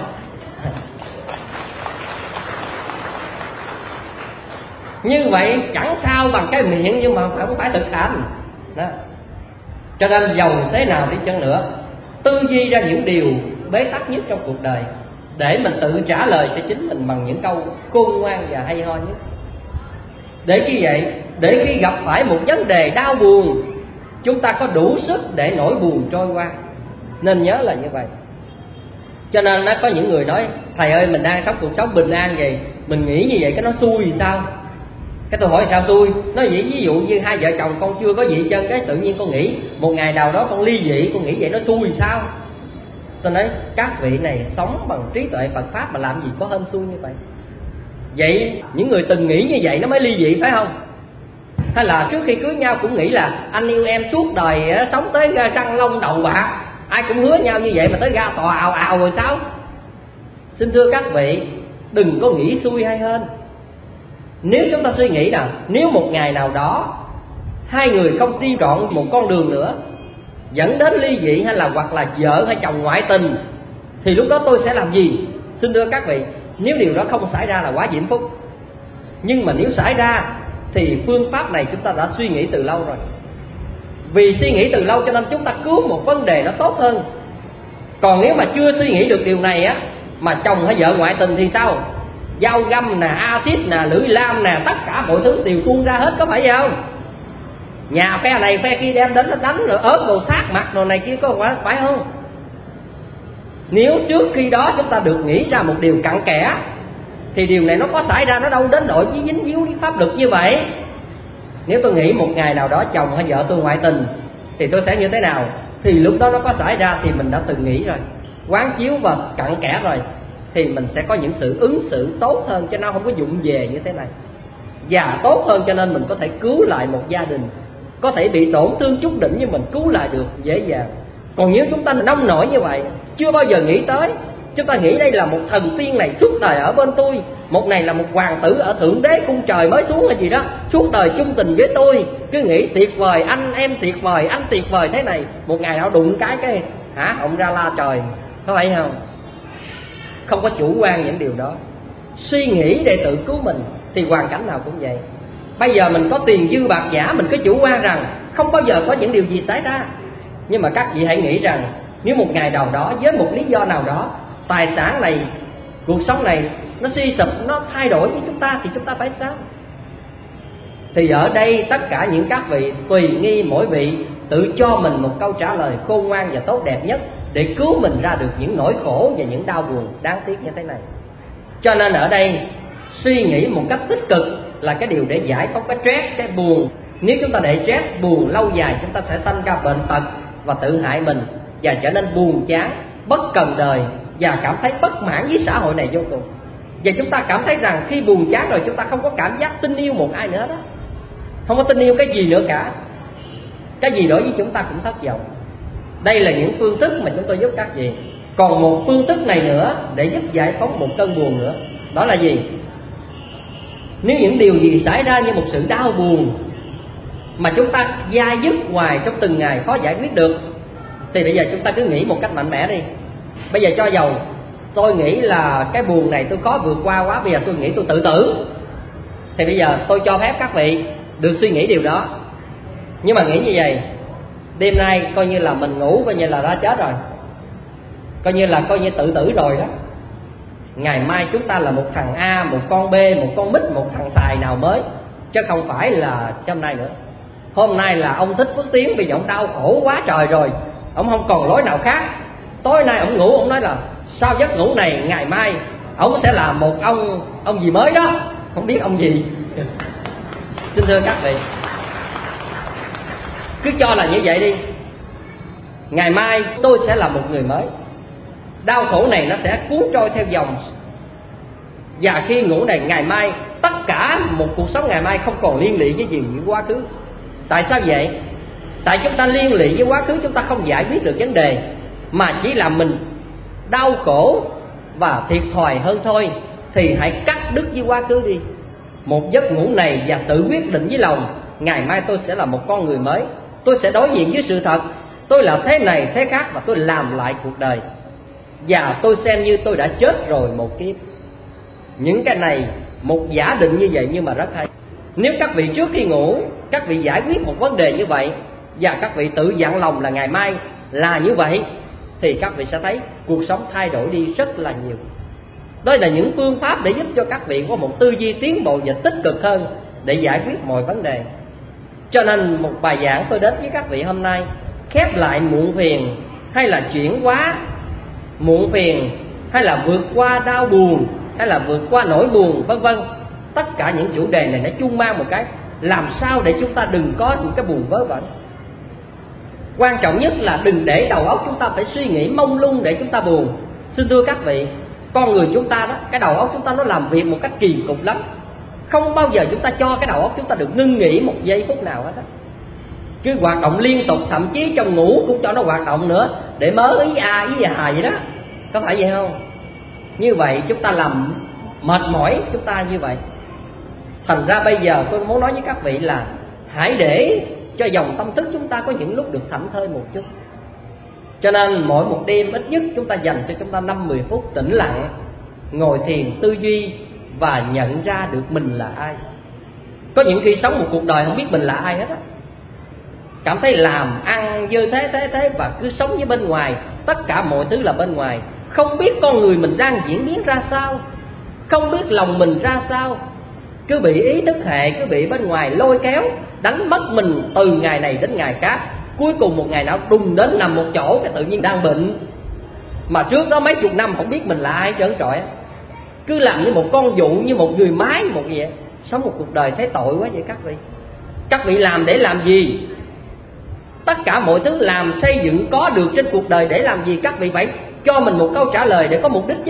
Như vậy chẳng sao bằng cái miệng nhưng mà không phải thực hành đó. Cho nên dầu thế nào đi chăng nữa, tư duy ra những điều bế tắc nhất trong cuộc đời để mình tự trả lời cho chính mình bằng những câu khôn ngoan và hay ho nhất. Để như vậy, để khi gặp phải một vấn đề đau buồn, chúng ta có đủ sức để nỗi buồn trôi qua. Nên nhớ là như vậy. Cho nên nó có những người nói: thầy ơi, mình đang sống cuộc sống bình an vậy, mình nghĩ như vậy cái nó xui thì sao? Cái tôi hỏi sao xui? Nó vậy, ví dụ như hai vợ chồng con chưa có dị chân, cái tự nhiên con nghĩ một ngày nào đó con ly dị, con nghĩ vậy nó xui thì sao? Tôi nói các vị này sống bằng trí tuệ Phật Pháp mà làm gì có hên xui như vậy. Vậy những người từng nghĩ như vậy nó mới ly dị phải không? Hay là trước khi cưới nhau cũng nghĩ là anh yêu em suốt đời, sống tới răng long đầu bạc, ai cũng hứa nhau như vậy mà tới ra tòa ào ào rồi sao? Xin thưa các vị, đừng có nghĩ xui hay hên. Nếu chúng ta suy nghĩ rằng nếu một ngày nào đó hai người không đi trọn một con đường nữa, dẫn đến ly dị hay là hoặc là vợ hay chồng ngoại tình, thì lúc đó tôi sẽ làm gì? Xin thưa các vị, nếu điều đó không xảy ra là quá diễm phúc. Nhưng mà nếu xảy ra thì phương pháp này chúng ta đã suy nghĩ từ lâu rồi. Vì suy nghĩ từ lâu cho nên chúng ta cứu một vấn đề nó tốt hơn. Còn nếu mà chưa suy nghĩ được điều này á, mà chồng hay vợ ngoại tình thì sao? Dao găm nè, axit nè, lưỡi lam nè, tất cả mọi thứ đều tuôn ra hết, có phải vậy không? Nhà phe này phe kia đem đến nó đánh rồi ớt đồ sát mặt đồ này kia, có phải không? Nếu trước khi đó chúng ta được nghĩ ra một điều cặn kẽ thì điều này nó có xảy ra, nó đâu đến nỗi với dính díu với pháp luật như vậy. Nếu tôi nghĩ một ngày nào đó chồng hay vợ tôi ngoại tình thì tôi sẽ như thế nào, thì lúc đó nó có xảy ra thì mình đã từng nghĩ rồi, quán chiếu và cặn kẽ rồi, thì mình sẽ có những sự ứng xử tốt hơn, cho nó không có vụng về như thế này. Và tốt hơn cho nên mình có thể cứu lại một gia đình, có thể bị tổn thương chút đỉnh nhưng mình cứu lại được dễ dàng. Còn nếu chúng ta nông nổi như vậy, chưa bao giờ nghĩ tới, chúng ta nghĩ đây là một thần tiên này suốt đời ở bên tôi, một này là một hoàng tử ở thượng đế cung trời mới xuống hay gì đó, suốt đời chung tình với tôi, cứ nghĩ tuyệt vời, anh em tuyệt vời, anh tuyệt vời thế này, một ngày nào đụng cái ông ra la trời, có phải không? Không có chủ quan những điều đó, suy nghĩ để tự cứu mình thì hoàn cảnh nào cũng vậy. Bây giờ mình có tiền dư bạc giả, mình cứ chủ quan rằng không bao giờ có những điều gì xảy ra. Nhưng mà các vị hãy nghĩ rằng nếu một ngày nào đó với một lý do nào đó, tài sản này, cuộc sống này nó suy sụp, nó thay đổi với chúng ta thì chúng ta phải sao? Thì ở đây tất cả những các vị tùy nghi mỗi vị tự cho mình một câu trả lời khôn ngoan và tốt đẹp nhất để cứu mình ra được những nỗi khổ và những đau buồn đáng tiếc như thế này. Cho nên ở đây suy nghĩ một cách tích cực là cái điều để giải phóng cái stress, cái buồn. Nếu chúng ta để stress buồn lâu dài, chúng ta sẽ sanh ra bệnh tật và tự hại mình, và trở nên buồn chán, bất cần đời và cảm thấy bất mãn với xã hội này vô cùng. Và chúng ta cảm thấy rằng khi buồn chán rồi chúng ta không có cảm giác tin yêu một ai nữa đó, không có tin yêu cái gì nữa cả, cái gì đối với chúng ta cũng thất vọng. Đây là những phương thức mà chúng tôi giúp các vị. Còn một phương thức này nữa để giúp giải phóng một cơn buồn nữa, đó là gì? Nếu những điều gì xảy ra như một sự đau buồn mà chúng ta dai dứt hoài trong từng ngày khó giải quyết được, thì bây giờ chúng ta cứ nghĩ một cách mạnh mẽ đi. Bây giờ cho dầu tôi nghĩ là cái buồn này tôi khó vượt qua quá, bây giờ tôi nghĩ tôi tự tử, thì bây giờ tôi cho phép các vị được suy nghĩ điều đó. Nhưng mà nghĩ như vậy, đêm nay coi như là mình ngủ, coi như là đã chết rồi, coi như tự tử rồi đó. Ngày mai chúng ta là một thằng A, một con B, một con mít, một thằng xài nào mới, chứ không phải là hôm nay nữa. Hôm nay là ông Thích Phước Tiến, bây giờ ông đau khổ quá trời rồi, ông không còn lối nào khác. Tối nay ông ngủ, ông nói là sau giấc ngủ này ngày mai ông sẽ là một ông gì mới đó, không biết ông gì. Xin thưa các vị, cứ cho là như vậy đi. Ngày mai tôi sẽ là một người mới, đau khổ này nó sẽ cuốn trôi theo dòng. Và khi ngủ này, ngày mai tất cả một cuộc sống ngày mai không còn liên lụy với gì những quá khứ. Tại sao vậy? Tại chúng ta liên lụy với quá khứ, chúng ta không giải quyết được vấn đề, mà chỉ làm mình đau khổ và thiệt thòi hơn thôi. Thì hãy cắt đứt với quá khứ đi, một giấc ngủ này, và tự quyết định với lòng ngày mai tôi sẽ là một con người mới. Tôi sẽ đối diện với sự thật, tôi là thế này thế khác, và tôi làm lại cuộc đời. và tôi xem như tôi đã chết rồi một kiếp. Những cái này một giả định như vậy nhưng mà rất hay. Nếu các vị trước khi ngủ, các vị giải quyết một vấn đề như vậy và các vị tự dặn lòng là ngày mai là như vậy, thì các vị sẽ thấy cuộc sống thay đổi đi rất là nhiều. Đó là những phương pháp để giúp cho các vị có một tư duy tiến bộ và tích cực hơn để giải quyết mọi vấn đề. Cho nên một bài giảng tôi đến với các vị hôm nay, khép lại muộn phiền hay là chuyển hóa muộn phiền, hay là vượt qua đau buồn, hay là vượt qua nỗi buồn, vân vân. Tất cả những chủ đề này nó chung mang một cái, làm sao để chúng ta đừng có những cái buồn vớ vẩn. Quan trọng nhất là đừng để đầu óc chúng ta phải suy nghĩ mông lung để chúng ta buồn. Xin thưa các vị, con người chúng ta đó, cái đầu óc chúng ta nó làm việc một cách kỳ cục lắm. Không bao giờ chúng ta cho cái đầu óc chúng ta được ngưng nghỉ một giây phút nào hết á. Cứ hoạt động liên tục, thậm chí trong ngủ cũng cho nó hoạt động nữa, để mớ ý a ý à vậy đó. Có phải vậy không? Như vậy chúng ta làm mệt mỏi chúng ta như vậy. Thành ra bây giờ tôi muốn nói với các vị là hãy để cho dòng tâm thức chúng ta có những lúc được thảnh thơi một chút. Cho nên mỗi một đêm ít nhất chúng ta dành cho chúng ta 5-10 phút tĩnh lặng, ngồi thiền tư duy và nhận ra được mình là ai. Có những khi sống một cuộc đời không biết mình là ai hết á, cảm thấy làm ăn như thế và cứ sống với bên ngoài, tất cả mọi thứ là bên ngoài, không biết con người mình đang diễn biến ra sao, không biết lòng mình ra sao, cứ bị ý thức hệ, cứ bị bên ngoài lôi kéo, đánh mất mình từ ngày này đến ngày khác. Cuối cùng một ngày nào đùng đến nằm một chỗ cái tự nhiên đang bệnh, mà trước đó mấy chục năm không biết mình là ai trơn trọi, cứ làm như một con dụ, như một người mái một gì vậy. Sống một cuộc đời thấy tội quá vậy các vị. Các vị làm để làm gì? Tất cả mọi thứ làm xây dựng có được trên cuộc đời để làm gì? Các vị phải cho mình một câu trả lời để có mục đích chứ.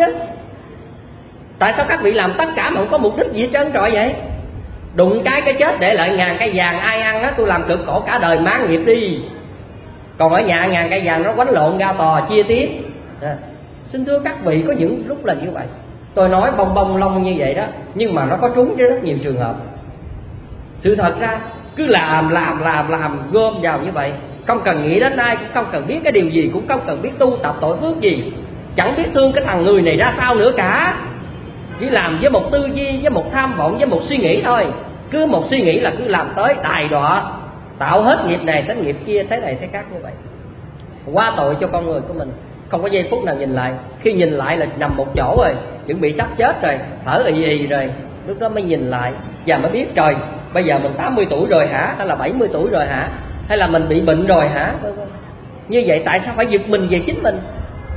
Tại sao các vị làm tất cả mà không có mục đích gì hết trơn trọi vậy? Đụng cái chết để lại ngàn cây vàng ai ăn á, tôi làm cực khổ cả đời máng nghiệp đi. Còn ở nhà ngàn cây vàng nó quánh lộn ra tò chia tiếp. Xin thưa các vị, có những lúc là như vậy. Tôi nói bông bông lông như vậy đó, nhưng mà nó có trúng với rất nhiều trường hợp. Sự thật ra cứ làm gom vào như vậy, không cần nghĩ đến ai, cũng không cần biết cái điều gì, cũng không cần biết tu tập tội phước gì, chẳng biết thương cái thằng người này ra sao nữa cả. Chỉ làm với một tư duy, với một tham vọng, với một suy nghĩ thôi. Cứ một suy nghĩ là cứ làm tới đài đọa, tạo hết nghiệp này tới nghiệp kia, thế này thế khác như vậy. Quá tội cho con người của mình. Không có giây phút nào nhìn lại. Khi nhìn lại là nằm một chỗ rồi, chuẩn bị sắp chết rồi, thở ì rồi. Lúc đó mới nhìn lại và mới biết trời, bây giờ mình 80 tuổi rồi hả? Hay là 70 tuổi rồi hả? Hay là mình bị bệnh rồi hả? Như vậy tại sao phải giật mình về chính mình?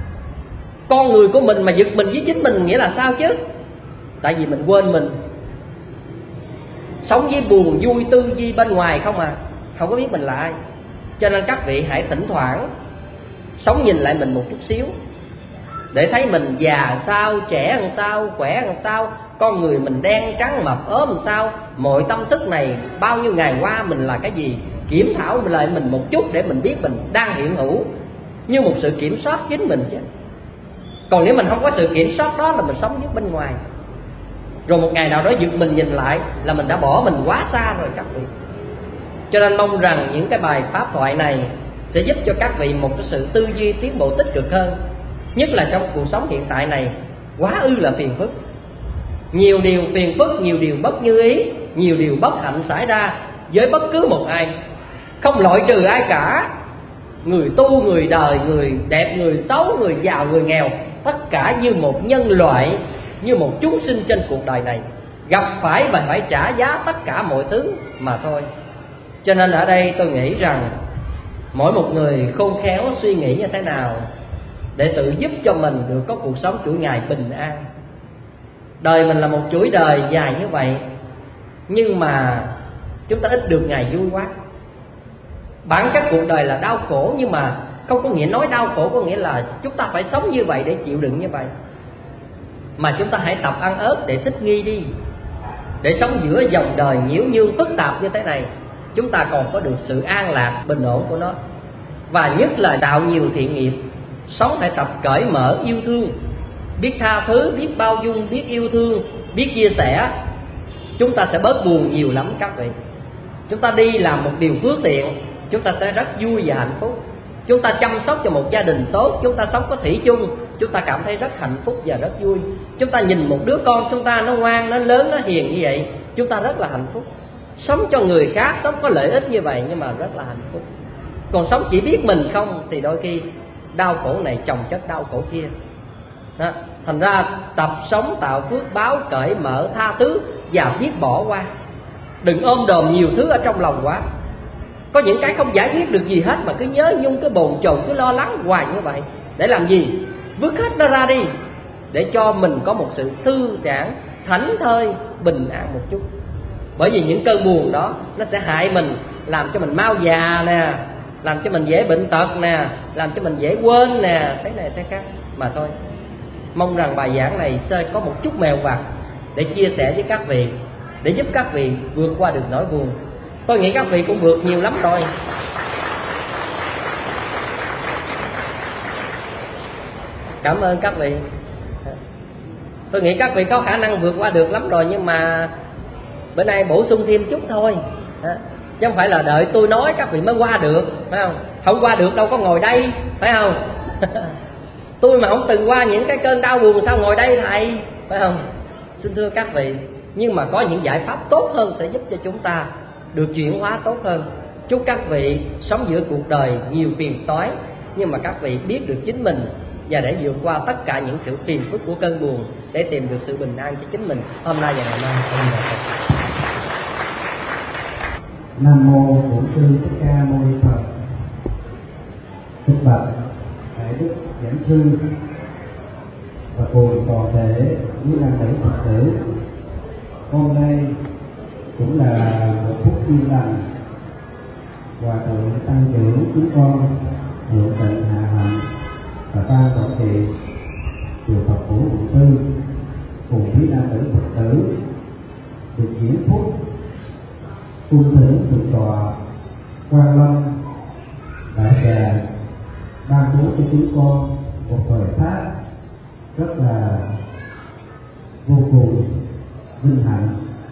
Con người của mình mà giật mình với chính mình nghĩa là sao chứ? Tại vì mình quên mình, sống với buồn vui tư duy bên ngoài không à, không có biết mình là ai. Cho nên các vị hãy thỉnh thoảng sống nhìn lại mình một chút xíu, để thấy mình già sao, trẻ làm sao, khỏe làm sao, con người mình đen trắng mập ốm làm sao, mọi tâm thức này bao nhiêu ngày qua mình là cái gì. Kiểm thảo lại mình một chút để mình biết mình đang hiện hữu, như một sự kiểm soát chính mình chứ. Còn nếu mình không có sự kiểm soát đó là mình sống với bên ngoài, rồi một ngày nào đó giật mình nhìn lại là mình đã bỏ mình quá xa rồi các vị. Cho nên mong rằng những cái bài pháp thoại này sẽ giúp cho các vị một cái sự tư duy tiến bộ tích cực hơn. Nhất là trong cuộc sống hiện tại này quá ư là phiền phức, nhiều điều phiền phức, nhiều điều bất như ý, nhiều điều bất hạnh xảy ra với bất cứ một ai, không loại trừ ai cả. Người tu, người đời, người đẹp, người xấu, người giàu, người nghèo, tất cả như một nhân loại, như một chúng sinh trên cuộc đời này, gặp phải và phải trả giá tất cả mọi thứ mà thôi. Cho nên ở đây tôi nghĩ rằng mỗi một người khôn khéo suy nghĩ như thế nào để tự giúp cho mình được có cuộc sống chuỗi ngày bình an. Đời mình là một chuỗi đời dài như vậy, nhưng mà chúng ta ít được ngày vui quá. Bản chất cuộc đời là đau khổ, nhưng mà không có nghĩa nói đau khổ có nghĩa là chúng ta phải sống như vậy để chịu đựng như vậy. Mà chúng ta hãy tập ăn ớt để thích nghi đi, để sống giữa dòng đời nhiễu nhương phức tạp như thế này, chúng ta còn có được sự an lạc bình ổn của nó. Và nhất là đạo nhiều thiện nghiệp, sống phải tập cởi mở yêu thương, biết tha thứ, biết bao dung, biết yêu thương, biết chia sẻ. Chúng ta sẽ bớt buồn nhiều lắm các vị. Chúng ta đi làm một điều phước thiện, chúng ta sẽ rất vui và hạnh phúc. Chúng ta chăm sóc cho một gia đình tốt, chúng ta sống có thủy chung, chúng ta cảm thấy rất hạnh phúc và rất vui. Chúng ta nhìn một đứa con chúng ta nó ngoan, nó lớn, nó hiền như vậy, chúng ta rất là hạnh phúc. Sống cho người khác, sống có lợi ích như vậy nhưng mà rất là hạnh phúc. Còn sống chỉ biết mình không thì đôi khi đau khổ này chồng chất đau khổ kia đó. Thành ra tập sống tạo phước báo, cởi mở, tha thứ và biết bỏ qua. Đừng ôm đồm nhiều thứ ở trong lòng quá. Có những cái không giải quyết được gì hết mà cứ nhớ nhung, cái bồn chồn, cứ lo lắng hoài như vậy. Để làm gì? Vứt hết nó ra đi, để cho mình có một sự thư giãn, thảnh thơi, bình an một chút. Bởi vì những cơn buồn đó nó sẽ hại mình, làm cho mình mau già nè, làm cho mình dễ bệnh tật nè, làm cho mình dễ quên nè, thế này thế khác. Mà thôi, mong rằng bài giảng này sẽ có một chút mèo vặt để chia sẻ với các vị, để giúp các vị vượt qua được nỗi buồn. Tôi nghĩ các vị cũng vượt nhiều lắm rồi. Cảm ơn các vị. Tôi nghĩ các vị có khả năng vượt qua được lắm rồi, nhưng mà bữa nay bổ sung thêm chút thôi, chứ không phải là đợi tôi nói các vị mới qua được, phải không? Không qua được đâu có ngồi đây, phải không? Tôi mà không từng qua những cái cơn đau buồn sao ngồi đây thầy, phải không? Xin thưa các vị, nhưng mà có những giải pháp tốt hơn sẽ giúp cho chúng ta được chuyển hóa tốt hơn. Chúc các vị sống giữa cuộc đời nhiều phiền toái, nhưng mà các vị biết được chính mình và để vượt qua tất cả những sự phiền phức của cơn buồn, để tìm được sự bình an cho chính mình hôm nay và ngày mai. Nam mô Bổn Sư Thích Ca Mâu Ni Phật. Kính bạch đại đức giảng sư và cùng toàn thể quý nam nữ Phật tử, hôm nay cũng là một phút duyên lành. Hòa thượng tăng trưởng chúng con Thượng Tịnh Hạ Hạnh và ban quản trị chùa Phật Phủ Bổn Sư cùng quý nam nữ Phật tử được diễn phúc cung thỉnh thượng tọa Quang Long Đại Tràng ban bố cho chúng con một thời pháp rất là vô cùng vinh hạnh.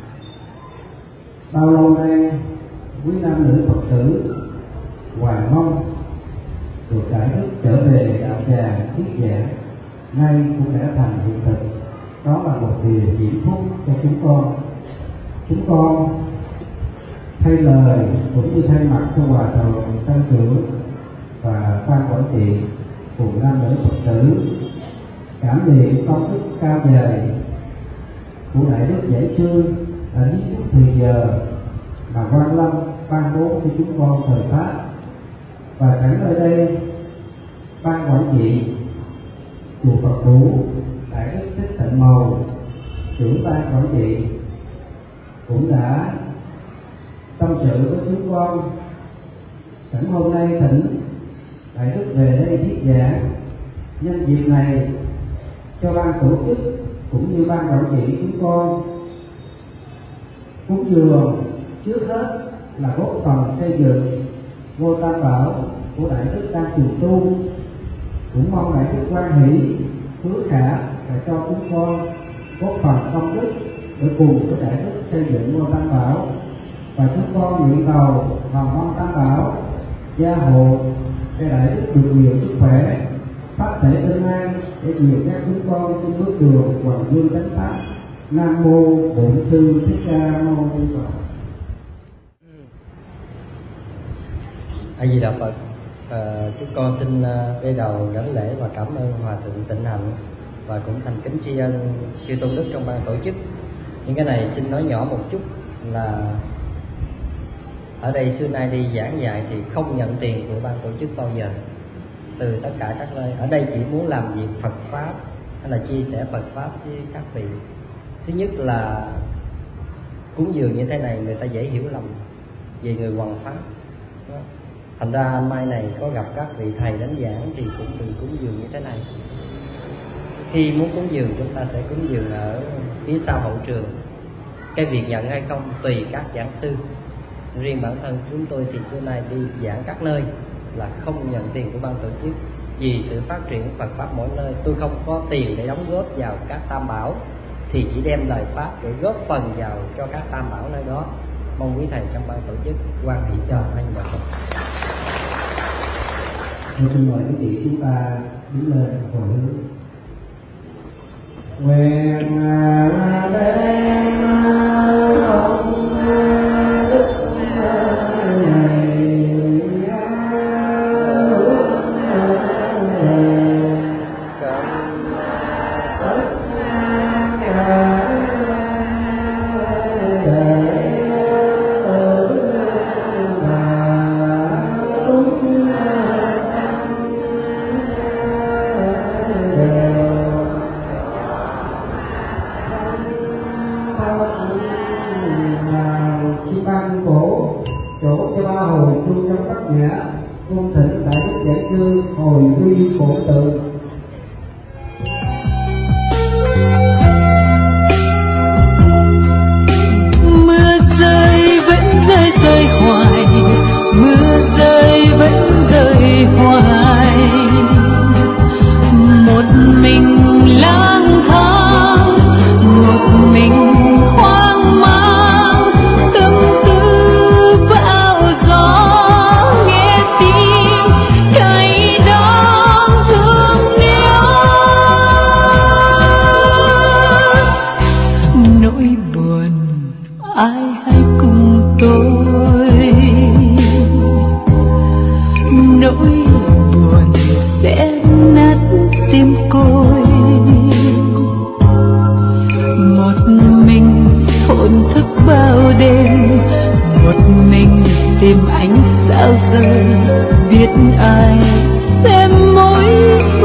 Bao lâu nay quý nam nữ Phật tử hoài mong được đại đức trở về đạo tràng thuyết giảng, nay cũng đã thành hiện thực. Đó là một điều hạnh phúc cho chúng con. Chúng con thay lời cũng như thay mặt cho hòa thượng tăng trưởng và ban quản trị cùng nam nữ Phật tử cảm niệm công đức cao dày của đại đức giải sư ở những phút thì giờ mà Quang Long ban bố cho chúng con thời pháp. Và sẵn ở đây ban quản trị chùa Phật Phủ đại đức Thích Tịnh Mầu, trưởng ban quản trị, cũng đã tâm sự với chúng con. Sẵn hôm nay thỉnh đại đức về đây thuyết giảng, nhân dịp này cho ban tổ chức cũng như ban quản trị chúng con cúng dường trước hết là góp phần xây dựng ngôi Tam Bảo của đại đức đang trùng tu. Cũng mong đại đức quan hỷ phước khả và cho chúng con góp phần công đức để cùng với đại đức xây dựng ngôi Tam Bảo. Và chúng con nguyện cầu hồng mong Tam Bảo gia hộ cho đại đức được nhiều sức khỏe, pháp thể bình an để nhiều các chúng con trên bước đường hoàng dương chánh pháp. Nam mô Bổn Sư Thích Ca Mâu Ni Phật. A Di Đà Phật. Chúng con xin đê đầu đảnh lễ và cảm ơn hòa thượng Tịnh Hạnh, và cũng thành kính tri ân chư tôn đức trong ban tổ chức. Những cái này xin nói nhỏ một chút là ở đây xưa nay đi giảng dạy thì không nhận tiền của ban tổ chức bao giờ, từ tất cả các nơi. Ở đây chỉ muốn làm việc Phật pháp hay là chia sẻ Phật pháp với các vị. Thứ nhất là cúng dường như thế này người ta dễ hiểu lầm về người hoằng pháp. Thành ra mai này có gặp các vị thầy đánh giảng thì cũng đừng cúng dường như thế này. Khi muốn cúng dường chúng ta sẽ cúng dường ở phía sau hậu trường. Cái việc nhận hay không tùy các giảng sư. Riêng bản thân chúng tôi thì xưa nay đi giảng các nơi là không nhận tiền của ban tổ chức. Vì sự phát triển Phật pháp mỗi nơi, tôi không có tiền để đóng góp vào các tam bảo, thì chỉ đem lời pháp để góp phần vào cho các tam bảo nơi đó. Mong quý thầy trong ban tổ chức quan hệ cho anh và Phật. Tôi xin mời quý vị chúng ta đứng lên hồi hướng. Nguyện đem ông đức cung thỉnh đại đức giải sư hồi quy bổn tự. Mưa rơi vẫn rơi hoài, mưa rơi vẫn rơi hoài, một mình lang thang, một mình hoang mang, tâm tư bão gió, nghe tim cay đắng thương nhớ. Nỗi buồn ai hãy cùng tôi, nỗi buồn sẽ nát tim côi, một mình thổn thức bao đêm, một mình tìm ánh sao rơi, biết ai xem mối